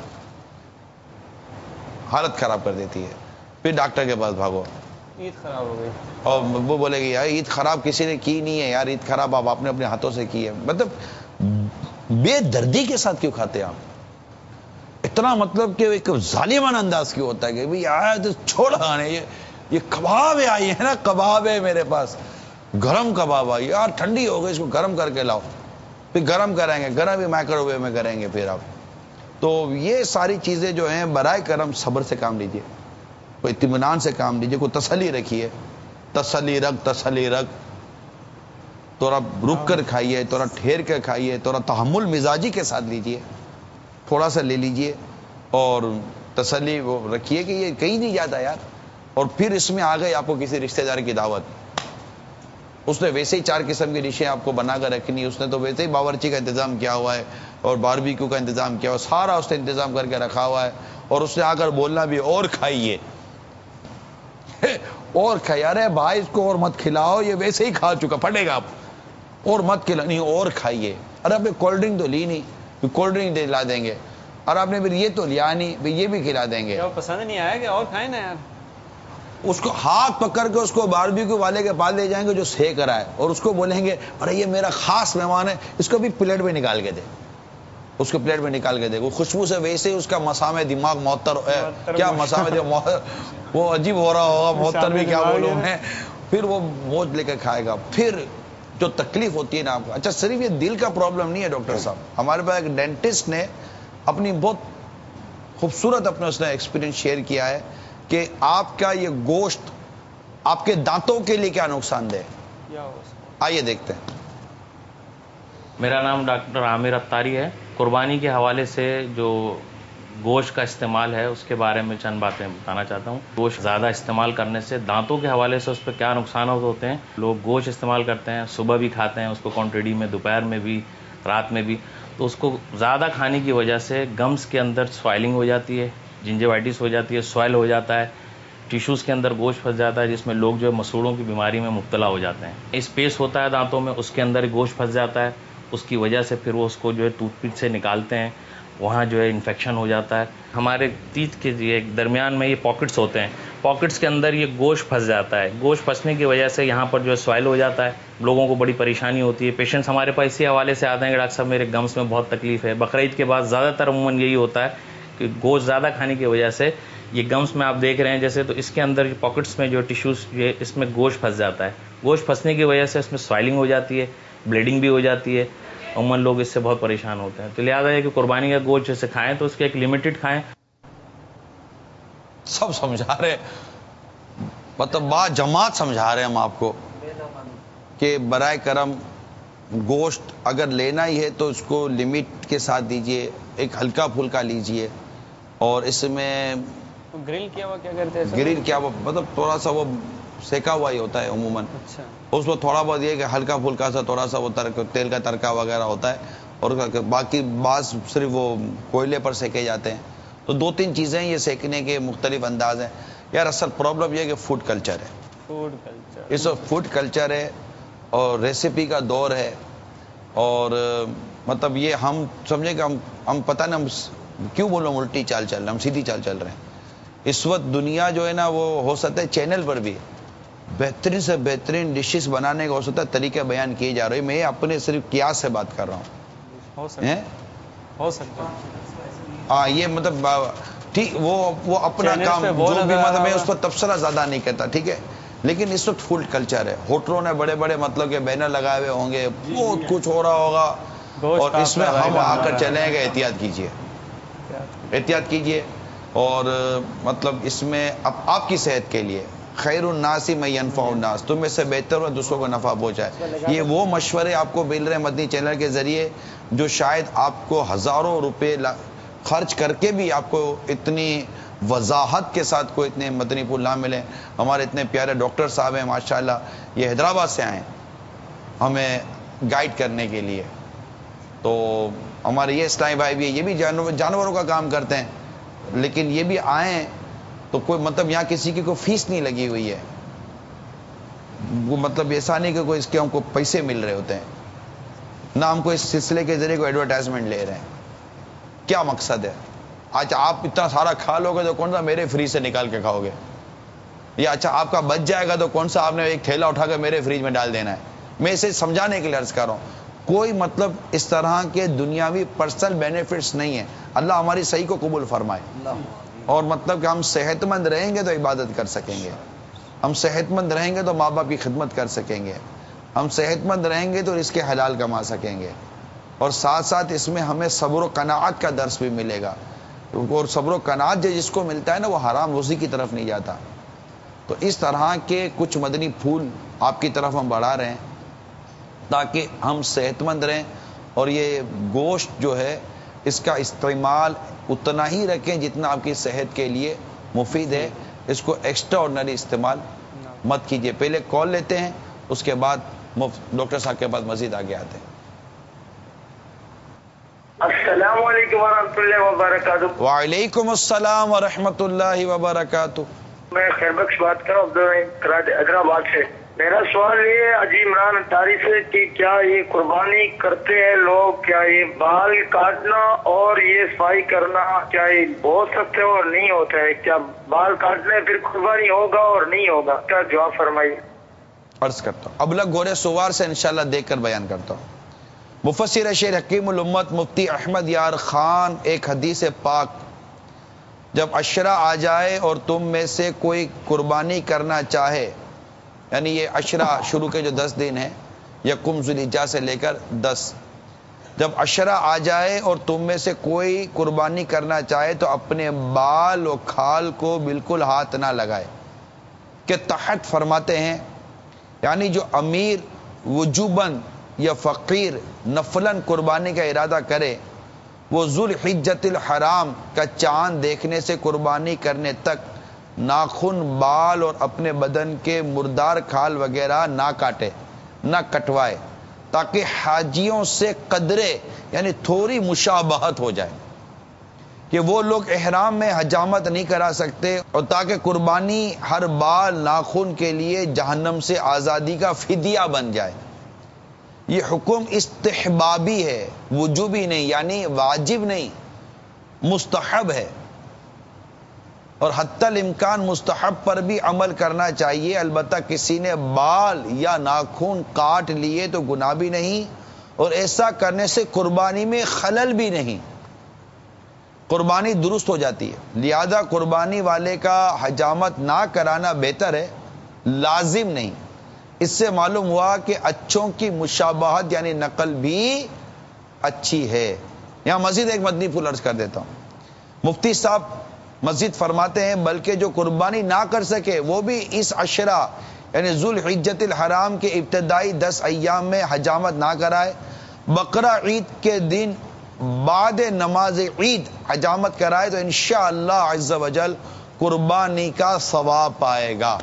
حالت خراب کر دیتی ہے. پھر ڈاکٹر کے پاس بھاگو, عید خراب ہو گئی, اور وہ بولے گی یار عید خراب کسی نے کی نہیں ہے, یار عید خراب آپ نے اپنے ہاتھوں سے کی ہے. مطلب بے دردی کے ساتھ کیوں کھاتے ہیں آپ اتنا, مطلب کہ ایک ظالمانہ انداز کیوں ہوتا ہے کہ بھئی آیا تو چھوڑا نہیں, یہ کباب آئی ہے نا, کباب ہے میرے پاس, گرم کباب آئی, یار ٹھنڈی ہو گئی اس کو گرم کر کے لاؤ, پھر گرم کریں گے, گرم بھی مائکرو ویو میں کریں گے پھر آپ. تو یہ ساری چیزیں جو ہیں برائے کرم صبر سے کام لیجئے, کوئی اطمینان سے کام لیجئے, کوئی تسلی رکھیے, تسلی رکھ, تھوڑا رک کر کھائیے, تھوڑا ٹھہر کر کھائیے, تھوڑا تحمل مزاجی کے ساتھ لیجئے, تھوڑا سا لے لیجئے اور تسلی وہ رکھیے کہ یہ کہیں نہیں جاتا یار. اور پھر اس میں آ گئی آپ کو کسی رشتہ دار کی دعوت, اس نے ویسے ہی 4 قسم کی ڈشیں آپ کو بنا کر رکھنی, اس نے تو ویسے ہی باورچی کا انتظام کیا ہوا ہے اور باربیکیو کا انتظام کیا ہوا, سارا اس نے انتظام کر کے رکھا ہوا ہے, اور اس نے آ کر بولنا بھی اور کھائیے اور کھایا. ارے بھائی اس کو اور مت کھلاؤ, یہ ویسے ہی کھا چکا, پھٹے گا, آپ اور مت کھلانی اور کھائیے. ارے آپ نے کولڈ ڈرنک تو لی نہیں, کولڈ ڈرنک دلا دیں گے, اور آپ نے پھر یہ تو لیا نہیں, یہ بھی کھلا دیں گے. پسند نہیں آیا کہ اور کھائیں نا یار. اس کو ہاتھ پکڑ کے اس کو باربیکیو والے کے پاس لے جائیں گے جو سیک رہا ہے, اور اس کو بولیں گے ارے یہ میرا خاص مہمان ہے, اس کو بھی پلیٹ میں نکال کے دے, اس کو پلیٹ میں نکال کے دے. وہ خوشبو سے ویسے ہی اس کا مسام دماغ معطر کیا مسام وہ عجیب ہو رہا ہوگا, معطر بھی کیا بولوں میں. پھر وہ موج لے کے کھائے گا. پھر جو تکلیف ہوتی ہے نا آپ کو, اچھا صرف یہ دل کا پرابلم نہیں ہے ڈاکٹر صاحب, ہمارے پاس ایک ڈینٹسٹ نے اپنی بہت خوبصورت اپنے اس نے ایکسپیرینس شیئر کیا ہے کہ آپ کا یہ گوشت آپ کے دانتوں کے لیے کیا نقصان دہ ہے. آئیے دیکھتے ہیں. میرا نام ڈاکٹر عامر اتاری ہے. قربانی کے حوالے سے جو گوشت کا استعمال ہے اس کے بارے میں چند باتیں بتانا چاہتا ہوں. گوشت زیادہ استعمال کرنے سے دانتوں کے حوالے سے اس پہ کیا نقصانات ہوتے ہیں. لوگ گوشت استعمال کرتے ہیں, صبح بھی کھاتے ہیں اس کو کوانٹٹی میں, دوپہر میں بھی, رات میں بھی, تو اس کو زیادہ کھانے کی وجہ سے گمز کے اندر سوائلنگ ہو جاتی ہے, جنجیوائٹس ہو جاتی ہے, سوائل ہو جاتا ہے, ٹیشوز کے اندر گوشت پھنس جاتا ہے جس میں لوگ جو ہے مسوڑوں کی بیماری میں مبتلا ہو جاتے ہیں. اسپیس ہوتا ہے دانتوں میں, اس کے اندر گوشت پھنس جاتا ہے, اس کی وجہ سے پھر وہ اس کو جو ہے ٹوتھ پک سے نکالتے ہیں, وہاں جو ہے انفیکشن ہو جاتا ہے. ہمارے تیت کے درمیان میں یہ پاکٹس ہوتے ہیں, پاکٹس کے اندر یہ گوشت پھنس جاتا ہے. گوشت پھنسنے کی وجہ سے یہاں پر جو ہے سوائل ہو جاتا ہے, لوگوں کو بڑی پریشانی ہوتی ہے. پیشنٹس ہمارے پاس اسی حوالے سے آتے ہیں کہ ڈاکٹر صاحب میرے گمس میں بہت تکلیف ہے. بقرعید کے بعد زیادہ تر عموماً یہی ہوتا ہے کہ گوشت زیادہ کھانے کی وجہ سے یہ گمس میں آپ دیکھ رہے ہیں جیسے, تو اس کے اندر پاکٹس میں جو ٹیشوز یہ اس میں گوشت پھنس جاتا ہے. گوشت پھنسنے کی وجہ سے اس میں سوائلنگ ہو جاتی ہے, بلیڈنگ بھی ہو جاتی ہے. عموماً لوگ اس سے بہت پریشان ہوتے ہیں. تو لہٰذا ہے کہ قربانی کا گوشت جیسے کھائیں تو اس کے ایک لمیٹڈ کھائیں. سب سمجھا رہے, مطلب با جماعت سمجھا رہے ہم آپ کو کہ برائے کرم گوشت اگر لینا ہی ہے تو اس کو لمٹ کے ساتھ دیجئے, ایک ہلکا پھلکا لیجئے. اور اس میں گرل کیا ہوا کیا کرتے ہیں, گرل کیا ہوا مطلب تھوڑا سا وہ سیکا ہوا ہی ہوتا ہے عموماً. اس میں تھوڑا بہت یہ کہ ہلکا پھلکا سا تھوڑا سا وہ تیل کا تڑکا وغیرہ ہوتا ہے, اور باقی بعض صرف وہ کوئلے پر سیکے جاتے ہیں. تو 2-3 چیزیں یہ سیکنے کے مختلف انداز ہیں. یار اصل پرابلم یہ ہے کہ فوڈ کلچر ہے. فوڈ کلچر, اس وقت فوڈ کلچر ہے اور ریسیپی کا دور ہے. اور مطلب یہ ہم سمجھیں کہ ہم پتہ نہیں ہم کیوں بولوں الٹی چال چل رہے ہیں, ہم سیدھی چال چل رہے ہیں. اس وقت دنیا جو ہے نا وہ ہو سکتا ہے چینل پر بھی بہترین سے بہترین ڈشز بنانے کا ہو سکتا ہے طریقہ بیان کیے جا رہے ہیں. میں اپنے صرف قیاس سے بات کر رہا ہوں. ہو سکتا ہاں یہ مطلب ٹھیک وہ اپنا کام جو بھی مطلب میں اس پر تبصرہ زیادہ نہیں کرتا, ٹھیک ہے. لیکن اس وقت فوڈ کلچر ہے, ہوٹلوں نے بڑے بڑے مطلب کہ بینر لگائے ہوئے ہوں گے, بہت کچھ ہو رہا ہوگا, اور اس میں ہم آ کر چلیں گے. احتیاط کیجیے, احتیاط کیجیے. اور مطلب اس میں اب آپ کی صحت کے لیے خیر الناس من ینفع الناس, تم میں سے بہتر اور دوسروں کو نفع پہنچائے. یہ وہ مشورے آپ کو مل رہے ہیں مدنی چینل کے ذریعے جو شاید آپ کو ہزاروں روپے خرچ کر کے بھی آپ کو اتنی وضاحت کے ساتھ کوئی اتنے مدنی پھول نہ ملے. ہمارے اتنے پیارے ڈاکٹر صاحب ہیں ماشاءاللہ, یہ حیدرآباد سے آئے ہمیں گائیڈ کرنے کے لیے. تو ہمارے یہ اسلامی بھائی بھی یہ بھی جانوروں کا کام کرتے ہیں, لیکن یہ بھی آئیں تو کوئی مطلب یہاں کسی کی کوئی فیس نہیں لگی ہوئی ہے. وہ مطلب ایسا نہیں کہ کوئی اس کے ہم کو پیسے مل رہے ہوتے ہیں, نہ ہم کو اس سلسلے کے ذریعے کوئی ایڈورٹائزمنٹ لے رہے ہیں. کیا مقصد ہے؟ اچھا آپ اتنا سارا کھا لو گے تو کون سا میرے فریج سے نکال کے کھاؤ گے, یا اچھا آپ کا بچ جائے گا تو کون سا آپ نے ایک تھیلا اٹھا کے میرے فریج میں ڈال دینا ہے. میں اسے سمجھانے کے لیے عرض کر رہا ہوں, کوئی مطلب اس طرح کے دنیاوی پرسنل بینیفٹس نہیں ہیں. اللہ ہماری صحیح کو قبول فرمائے. اور مطلب کہ ہم صحت مند رہیں گے تو عبادت کر سکیں گے, ہم صحت مند رہیں گے تو ماں باپ کی خدمت کر سکیں گے, ہم صحت مند رہیں گے تو اس کے حلال کما سکیں گے. اور ساتھ ساتھ اس میں ہمیں صبر و قناعت کا درس بھی ملے گا. اور صبر و قناعت جس کو ملتا ہے نا وہ حرام روزی کی طرف نہیں جاتا. تو اس طرح کے کچھ مدنی پھول آپ کی طرف ہم بڑھا رہے ہیں تاکہ ہم صحت مند رہیں. اور یہ گوشت جو ہے اس کا استعمال اتنا ہی رکھیں جتنا آپ کی صحت کے لیے مفید ہے. اس کو ایکسٹرا آرڈنری استعمال مت کیجیے. پہلے کال لیتے ہیں, اس کے بعد ڈاکٹر صاحب کے پاس مزید آگے آتے ہیں. السلام علیکم ورحمۃ اللہ وبرکاتہ. وعلیکم السلام ورحمۃ اللہ وبرکاتہ. میں خیر بخش بات کر رہا ہوں حیدرآباد سے. میرا سوال یہ ہے حاجی عمران اتاری سے کہ کیا یہ قربانی کرتے ہیں لوگ, کیا یہ بال کاٹنا اور یہ صفائی کرنا کیا یہ ہو سکتے اور نہیں ہوتا ہے؟ کیا بال کاٹنے پھر قربانی ہوگا اور نہیں ہوگا؟ کیا جواب فرمائیے. عرض کرتا ہوں, ابلغ گورے سوار سے انشاءاللہ دیکھ کر بیان کرتا ہوں. مفسر شیر حکیم الامت مفتی احمد یار خان ایک حدیث پاک, جب عشرہ آ جائے اور تم میں سے کوئی قربانی کرنا چاہے, یعنی یہ عشرہ شروع کے جو 10 دن ہیں یکم ذوالحجہ سے لے کر 10, جب عشرہ آ جائے اور تم میں سے کوئی قربانی کرنا چاہے تو اپنے بال و کھال کو بالکل ہاتھ نہ لگائے. کہ تحت فرماتے ہیں یعنی جو امیر وجوباً یا فقیر نفلاً قربانی کا ارادہ کرے وہ ذوالحجۃ الحرام کا چاند دیکھنے سے قربانی کرنے تک ناخن, بال اور اپنے بدن کے مردار کھال وغیرہ نہ کاٹے, نہ کٹوائے, تاکہ حاجیوں سے قدرے یعنی تھوڑی مشابہت ہو جائے کہ وہ لوگ احرام میں حجامت نہیں کرا سکتے, اور تاکہ قربانی ہر بال ناخن کے لیے جہنم سے آزادی کا فدیہ بن جائے. یہ حکم استحبابی ہے, وجوبی نہیں, یعنی واجب نہیں, مستحب ہے. اور حتی الامکان مستحب پر بھی عمل کرنا چاہیے. البتہ کسی نے بال یا ناخن کاٹ لیے تو گناہ بھی نہیں, اور ایسا کرنے سے قربانی میں خلل بھی نہیں, قربانی درست ہو جاتی ہے. لہذا قربانی والے کا حجامت نہ کرانا بہتر ہے, لازم نہیں. اس سے معلوم ہوا کہ اچھوں کی مشابہت یعنی نقل بھی اچھی ہے. یہاں مزید ایک مدنی پھول عرض کر دیتا ہوں. مفتی صاحب مزید فرماتے ہیں بلکہ جو قربانی نہ کر سکے وہ بھی اس عشرہ یعنی ذوالحجۃ الحرام کے ابتدائی 10 ایام میں حجامت نہ کرائے. بقرہ عید کے دن بعد نماز عید حجامت کرائے تو انشاءاللہ عز وجل قربانی کا ثواب پائے گا.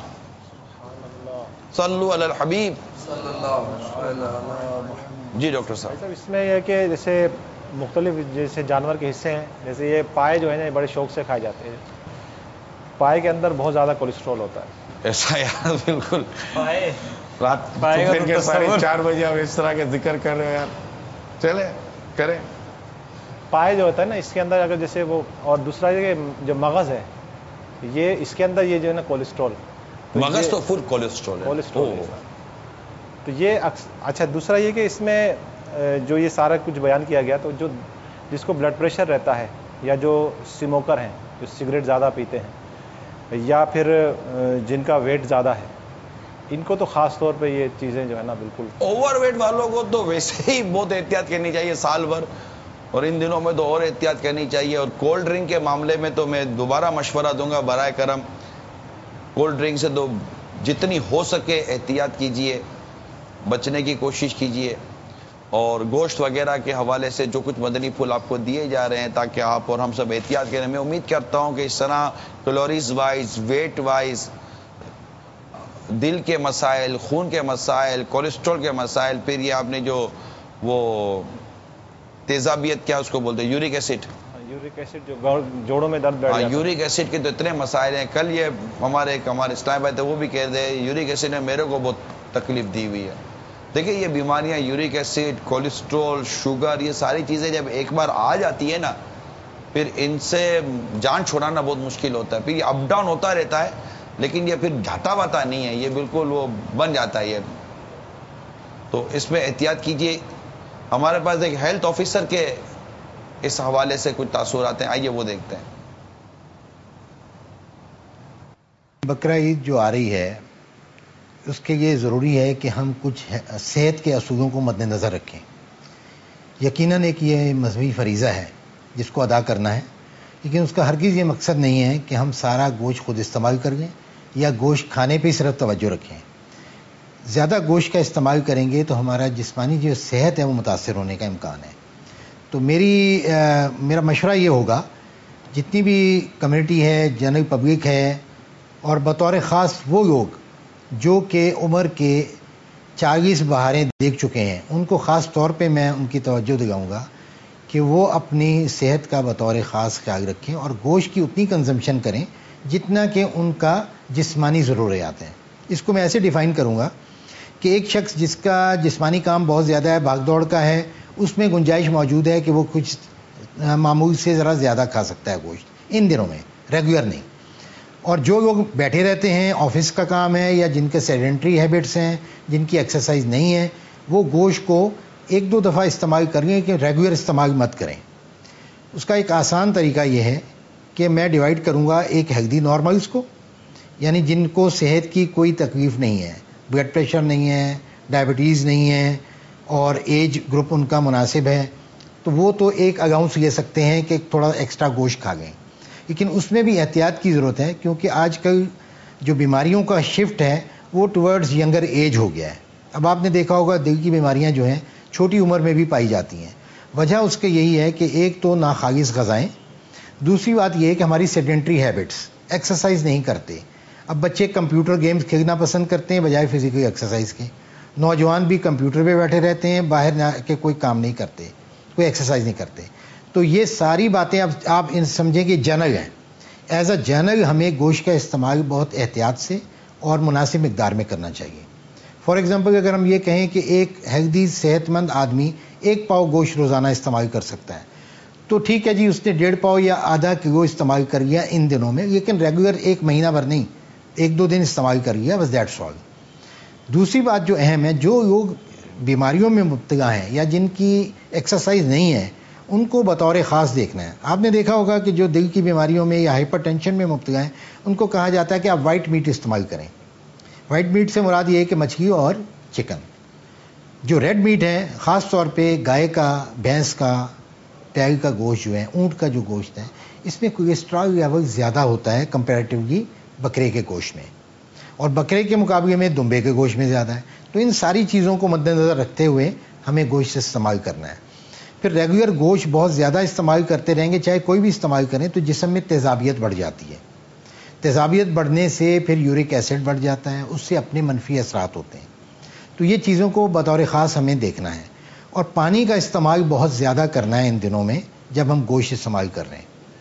صلو علی الحبیب صلی اللہ علیہ وسلم. جی ڈاکٹر صاحب. اس میں یہ کہ جیسے مختلف جیسے جانور کے حصے ہیں, جیسے یہ پائے جو ہے نا بڑے شوق سے کھائے جاتے ہیں, پائے کے اندر بہت زیادہ کولیسٹرول ہوتا ہے. ایسا یار بالکل رات پائے دوپہر کے 4:30 بجے آپ اس طرح کے ذکر کر رہے ہو یار. چلے کریں. پائے جو ہوتا ہے نا اس کے اندر اگر جیسے وہ, اور دوسرا یہ جو مغز ہے یہ اس کے اندر یہ جو ہے نا کولیسٹرول, مغز تو فل کولیسٹرول ہے. تو یہ اچھا دوسرا یہ کہ اس میں جو یہ سارا کچھ بیان کیا گیا, تو جو جس کو بلڈ پریشر رہتا ہے یا جو اسموکر ہیں, جو سگریٹ زیادہ پیتے ہیں, یا پھر جن کا ویٹ زیادہ ہے, ان کو تو خاص طور پہ یہ چیزیں جو ہے نا بالکل. اوور ویٹ والوں کو تو ویسے ہی بہت احتیاط کرنی چاہیے سال بھر, اور ان دنوں میں تو اور احتیاط کرنی چاہیے. اور کولڈ ڈرنک کے معاملے میں تو میں دوبارہ مشورہ دوں گا, برائے کرم کولڈ ڈرنک سے تو جتنی ہو سکے احتیاط کیجیے, بچنے کی کوشش کیجیے. اور گوشت وغیرہ کے حوالے سے جو کچھ مدنی پھول آپ کو دیے جا رہے ہیں تاکہ آپ اور ہم سب احتیاط کریں. میں امید کرتا ہوں کہ اس طرح کیلوریز وائز, ویٹ وائز, دل کے مسائل, خون کے مسائل, کولیسٹرول کے مسائل, پھر یہ آپ نے جو وہ تیزابیت کیا اس کو بولتے ہیں, یورک ایسڈ, جو جوڑوں میں درد بیٹھ جاتا ہے, یورک ایسڈ کے تو اتنے مسائل ہیں. کل یہ ہمارے اسلام بھائی تھے, وہ بھی کہہ رہے یورک ایسڈ نے میرے کو بہت تکلیف دی ہوئی ہے. دیکھیں یہ بیماریاں یورک ایسڈ, کولیسٹرول, شوگر, یہ ساری چیزیں جب ایک بار آ جاتی ہے نا, پھر ان سے جان چھڑانا بہت مشکل ہوتا ہے. پھر یہ اپ ڈاؤن ہوتا رہتا ہے, لیکن یہ پھر جھاتا واتا نہیں ہے, یہ بالکل وہ بن جاتا ہے. یہ تو اس میں احتیاط کیجیے. ہمارے پاس ایک ہیلتھ آفیسر کے اس حوالے سے کچھ تاثرات ہیں, آئیے وہ دیکھتے ہیں. بقرہ عید جو آ رہی ہے اس کے یہ ضروری ہے کہ ہم کچھ صحت کے اصولوں کو مد نظر رکھیں. یقیناً ایک یہ مذہبی فریضہ ہے جس کو ادا کرنا ہے, لیکن اس کا ہرگز یہ مقصد نہیں ہے کہ ہم سارا گوشت خود استعمال کر لیں یا گوشت کھانے پہ صرف توجہ رکھیں. زیادہ گوشت کا استعمال کریں گے تو ہمارا جسمانی جو صحت ہے وہ متاثر ہونے کا امکان ہے. تو میرا مشورہ یہ ہوگا, جتنی بھی کمیونٹی ہے, جنرل پبلک ہے, اور بطور خاص وہ لوگ جو کہ عمر کے 40 بہاریں دیکھ چکے ہیں, ان کو خاص طور پہ میں ان کی توجہ دلاؤں گا کہ وہ اپنی صحت کا بطور خاص خیال رکھیں اور گوشت کی اتنی کنزمپشن کریں جتنا کہ ان کا جسمانی ضروریات ہیں. اس کو میں ایسے ڈیفائن کروں گا کہ ایک شخص جس کا جسمانی کام بہت زیادہ ہے, بھاگ دوڑ کا ہے, اس میں گنجائش موجود ہے کہ وہ کچھ معمول سے ذرا زیادہ کھا سکتا ہے گوشت ان دنوں میں, ریگولر نہیں. اور جو لوگ بیٹھے رہتے ہیں, آفس کا کام ہے, یا جن کے سیڈنٹری ہیبٹس ہیں, جن کی ایکسرسائز نہیں ہے, وہ گوشت کو 1-2 دفعہ استعمال کریں کہ ریگولر استعمال مت کریں. اس کا ایک آسان طریقہ یہ ہے کہ میں ڈیوائڈ کروں گا ایک ہیلدی نارملز کو, یعنی جن کو صحت کی کوئی تکلیف نہیں ہے, بلڈ پریشر نہیں ہے, ڈائبٹیز نہیں ہے, اور ایج گروپ ان کا مناسب ہے, تو وہ تو ایک الاؤنس لے سکتے ہیں کہ تھوڑا ایکسٹرا گوشت کھا لیں. لیکن اس میں بھی احتیاط کی ضرورت ہے, کیونکہ آج کل جو بیماریوں کا شفٹ ہے وہ ٹورڈز ینگر ایج ہو گیا ہے. اب آپ نے دیکھا ہوگا دل کی بیماریاں جو ہیں چھوٹی عمر میں بھی پائی جاتی ہیں. وجہ اس کے یہی ہے کہ ایک تو ناخالص غذائیں, دوسری بات یہ ہے کہ ہماری سیڈنٹری ہیبٹس, ایکسرسائز نہیں کرتے. اب بچے کمپیوٹر گیمز کھیلنا پسند کرتے ہیں بجائے فزیکل ایکسرسائز کے, نوجوان بھی کمپیوٹر پہ بیٹھے رہتے ہیں, باہر نہ کے کوئی کام نہیں کرتے, کوئی ایکسرسائز نہیں کرتے. تو یہ ساری باتیں اب آپ ان سمجھیں کہ جنرل ہیں. ایز اے جنرل ہمیں گوشت کا استعمال بہت احتیاط سے اور مناسب مقدار میں کرنا چاہیے. فار ایگزامپل اگر ہم یہ کہیں کہ ایک ہیلدی صحت مند آدمی 1 پاؤ گوشت روزانہ استعمال کر سکتا ہے, تو ٹھیک ہے جی, اس نے 1.5 پاؤ یا آدھا کلو استعمال کر لیا ان دنوں میں, لیکن ریگولر 1 مہینہ بھر نہیں, 1-2 دن استعمال کر لیا, بس دیٹس آل. دوسری بات جو اہم ہے, جو لوگ بیماریوں میں مبتلا ہیں یا جن کی ایکسرسائز نہیں ہے, ان کو بطور خاص دیکھنا ہے. آپ نے دیکھا ہوگا کہ جو دل کی بیماریوں میں یا ہائپر ٹینشن میں مبتلا ہیں, ان کو کہا جاتا ہے کہ آپ وائٹ میٹ استعمال کریں. وائٹ میٹ سے مراد یہ ہے کہ مچھلی اور چکن. جو ریڈ میٹ ہے, خاص طور پہ گائے کا, بھینس کا, بیل کا گوشت جو ہے, اونٹ کا جو گوشت ہے, اس میں کولیسٹرول لیول زیادہ ہوتا ہے کمپیریٹیولی بکرے کے گوشت میں, اور بکرے کے مقابلے میں دمبے کے گوشت میں زیادہ ہے. تو ان ساری چیزوں کو مد نظر رکھتے ہوئے ہمیں گوشت استعمال کرنا ہے. پھر ریگولر گوشت بہت زیادہ استعمال کرتے رہیں گے, چاہے کوئی بھی استعمال کریں, تو جسم میں تیزابیت بڑھ جاتی ہے. تیزابیت بڑھنے سے پھر یورک ایسڈ بڑھ جاتا ہے, اس سے اپنے منفی اثرات ہوتے ہیں. تو یہ چیزوں کو بطور خاص ہمیں دیکھنا ہے. اور پانی کا استعمال بہت زیادہ کرنا ہے ان دنوں میں جب ہم گوشت استعمال کر رہے ہیں.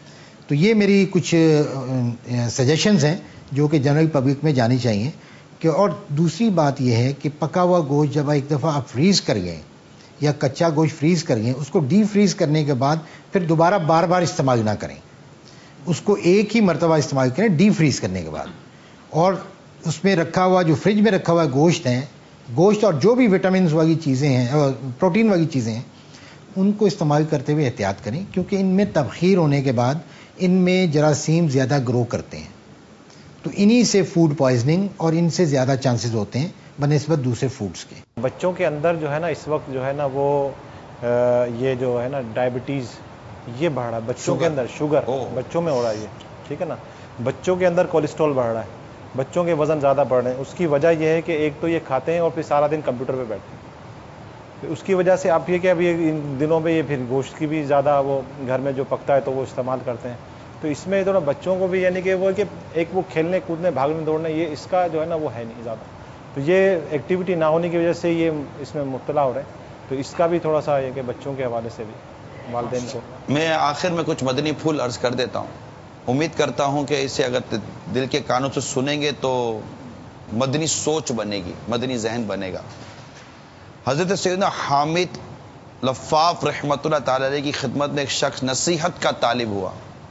تو یہ میری کچھ سجیشنز ہیں جو کہ جنرل پبلک میں جانی چاہیے کہ. اور دوسری بات یہ ہے کہ پکا ہوا گوشت جب ایک دفعہ آپ فریز کر گئے یا کچا گوشت فریز کر گئے, اس کو ڈی فریز کرنے کے بعد پھر دوبارہ بار بار استعمال نہ کریں, اس کو ایک ہی مرتبہ استعمال کریں ڈی فریز کرنے کے بعد. اور اس میں رکھا ہوا جو فریج میں رکھا ہوا گوشت ہے, گوشت اور جو بھی وٹامنز والی چیزیں ہیں, پروٹین والی چیزیں ہیں, ان کو استعمال کرتے ہوئے احتیاط کریں, کیونکہ ان میں تبخیر ہونے کے بعد ان میں جراثیم زیادہ گرو کرتے ہیں, تو انہی سے فوڈ پوائزننگ اور ان سے زیادہ چانسز ہوتے ہیں بنسبت دوسرے فوڈز کے. بچوں کے اندر جو ہے نا اس وقت جو ہے نا وہ یہ جو ہے نا ڈائبٹیز یہ بڑھ رہا ہے بچوں کے اندر, شوگر بچوں میں ہو رہا ہے یہ, ٹھیک ہے نا. بچوں کے اندر کولیسٹرول بڑھ رہا ہے, بچوں کے وزن زیادہ بڑھ رہے ہیں. اس کی وجہ یہ ہے کہ ایک تو یہ کھاتے ہیں اور پھر سارا دن کمپیوٹر پہ بیٹھتے ہیں. اس کی وجہ سے آپ یہ کہ ابھی ان دنوں میں یہ پھر گوشت کی بھی زیادہ وہ گھر میں جو پکتا ہے تو وہ استعمال کرتے ہیں. تو اس میں تھوڑا بچوں کو بھی یعنی کہ وہ کہ ایک وہ کھیلنے کودنے بھاگنے دوڑنے یہ اس کا جو ہے نا وہ ہے نہیں زیادہ, تو یہ ایکٹیویٹی نہ ہونے کی وجہ سے یہ اس میں مبتلا ہو رہے ہیں. تو اس کا بھی تھوڑا سا یہ کہ بچوں کے حوالے سے بھی والدین کو. میں آخر میں کچھ مدنی پھول عرض کر دیتا ہوں. امید کرتا ہوں کہ اسے اگر دل کے کانوں سے سنیں گے تو مدنی سوچ بنے گی, مدنی ذہن بنے گا. حضرت سیدنا حامد لفاف رحمۃ اللہ تعالی علیہ کی خدمت میں ایک شخص نصیحت کا طالب ہوا.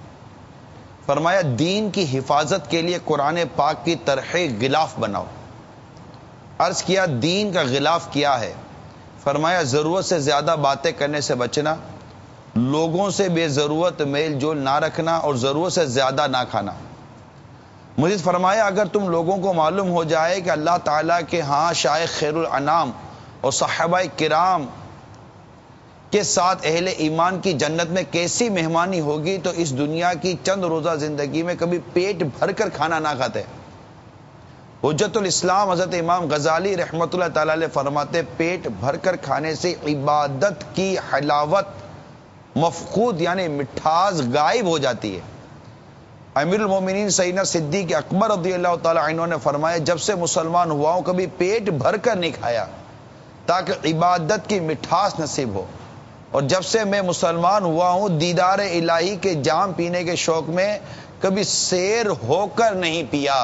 فرمایا دین کی حفاظت کے لیے قرآن پاک کی طرح غلاف بناؤ. عرض کیا دین کا غلاف کیا ہے؟ فرمایا ضرورت سے زیادہ باتیں کرنے سے بچنا, لوگوں سے بے ضرورت میل جول نہ رکھنا اور ضرورت سے زیادہ نہ کھانا. مزید فرمایا اگر تم لوگوں کو معلوم ہو جائے کہ اللہ تعالیٰ کے ہاں شائخ خیر الانام اور صحابہ کرام کے ساتھ اہل ایمان کی جنت میں کیسی مہمانی ہوگی تو اس دنیا کی چند روزہ زندگی میں کبھی پیٹ بھر کر کھانا نہ کھاتے. حجت الاسلام حضرت امام غزالی رحمۃ اللہ تعالی علیہ فرماتے پیٹ بھر کر کھانے سے عبادت کی حلاوت مفقود یعنی مٹھاس غائب ہو جاتی ہے. امیر المومنین سیدنا صدیق اکبر رضی اللہ تعالی عنہ نے فرمایا جب سے مسلمان ہوا ہوں کبھی پیٹ بھر کر نہیں کھایا تاکہ عبادت کی مٹھاس نصیب ہو, اور جب سے میں مسلمان ہوا ہوں دیدار الہی کے جام پینے کے شوق میں کبھی سیر ہو کر نہیں پیا.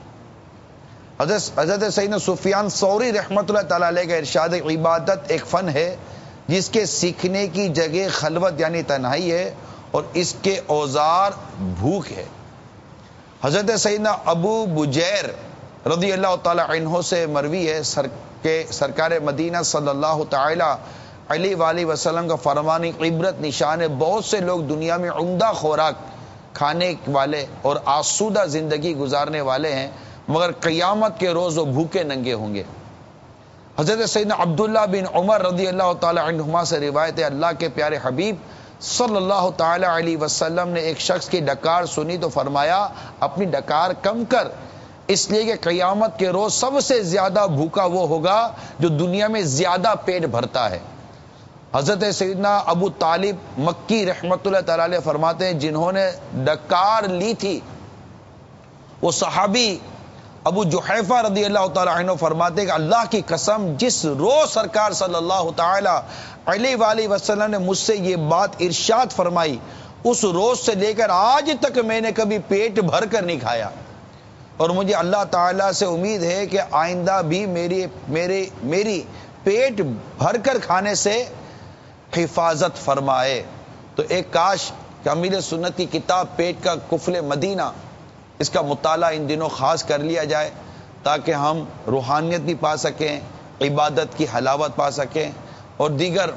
حضرت سیدنا سفیان ثوری رحمۃ اللہ تعالی علیہ کا ارشاد عبادت ایک فن ہے جس کے سیکھنے کی جگہ خلوت یعنی تنہائی ہے اور اس کے اوزار بھوک ہے. حضرت سیدنا ابو بجیر رضی اللہ تعالی عنہ سے مروی ہے کہ سرکار مدینہ صلی اللہ تعالی علیہ وآلہ وسلم کا فرمان عبرت نشان ہے. بہت سے لوگ دنیا میں عمدہ خوراک کھانے والے اور آسودہ زندگی گزارنے والے ہیں مگر قیامت کے روز وہ بھوکے ننگے ہوں گے. حضرت سیدنا عبداللہ بن عمر رضی اللہ تعالی عنہما سے روایت ہے اللہ کے پیارے حبیب صلی اللہ تعالی علیہ وسلم نے ایک شخص کی ڈکار سنی تو فرمایا اپنی ڈکار کم کر, اس لیے کہ قیامت کے روز سب سے زیادہ بھوکا وہ ہوگا جو دنیا میں زیادہ پیٹ بھرتا ہے. حضرت سیدنا ابو طالب مکی رحمت اللہ تعالی علیہ فرماتے ہیں جنہوں نے ڈکار لی تھی وہ صحابی ابو جحیفہ رضی اللہ تعالی عنہ فرماتے کہ اللہ کی قسم جس روز سرکار صلی اللہ تعالی علیہ وآلہ وسلم نے مجھ سے یہ بات ارشاد فرمائی اس روز سے لے کر آج تک میں نے کبھی پیٹ بھر کر نہیں کھایا, اور مجھے اللہ تعالیٰ سے امید ہے کہ آئندہ بھی میری پیٹ بھر کر کھانے سے حفاظت فرمائے. تو ایک کاش کہ امیر سنت کی کتاب پیٹ کا قفل مدینہ اس کا مطالعہ ان دنوں خاص کر لیا جائے تاکہ ہم روحانیت بھی پا سکیں, عبادت کی حلاوت پا سکیں اور دیگر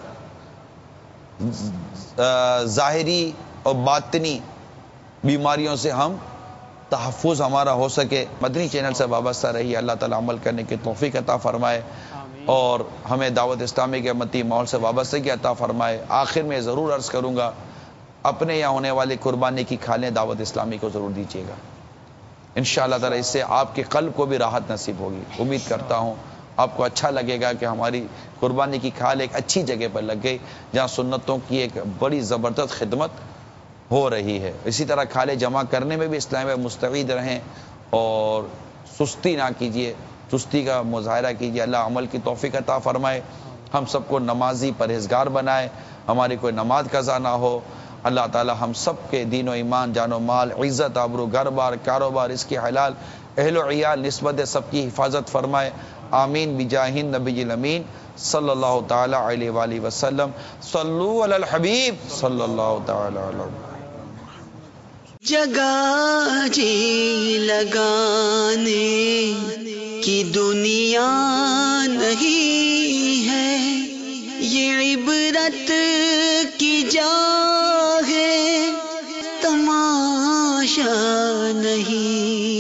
ظاہری اور باطنی بیماریوں سے ہم تحفظ ہمارا ہو سکے. مدنی چینل سے وابستہ رہیے. اللہ تعالیٰ عمل کرنے کی توفیق عطا فرمائے اور ہمیں دعوت اسلامی کے امتی ماحول سے وابستگی عطا فرمائے. آخر میں ضرور عرض کروں گا اپنے یہاں ہونے والی قربانی کی کھالیں دعوت اسلامی کو ضرور دیجیے گا. انشاءاللہ تعالیٰ اس سے آپ کے قلب کو بھی راحت نصیب ہوگی. امید کرتا ہوں آپ کو اچھا لگے گا کہ ہماری قربانی کی کھال ایک اچھی جگہ پر لگ گئی جہاں سنتوں کی ایک بڑی زبردست خدمت ہو رہی ہے. اسی طرح کھالیں جمع کرنے میں بھی اسلام میں مستعد رہیں اور سستی نہ کیجیے, سستی کا مظاہرہ کیجیے. اللہ عمل کی توفیق عطا فرمائے, ہم سب کو نمازی پرہیزگار بنائے, ہماری کوئی نماز قضا نہ ہو اللہ تعالی ہم سب کے دین و ایمان، جان و مال، عزت، آبرو، گھر بار، کاروبار، اس کی حلال، اہل و عیال، نسبت سب کی حفاظت فرمائے. آمین بجاہ النبی الامین صلی اللہ تعالی علیہ وآلہ وسلم. صلو علی الحبیب صلی اللہ تعالی علیہ وسلم. جگہ جی لگانے کی دنیا نہیں ہے، یہ عبرت کی جا ہے، تماشا نہیں.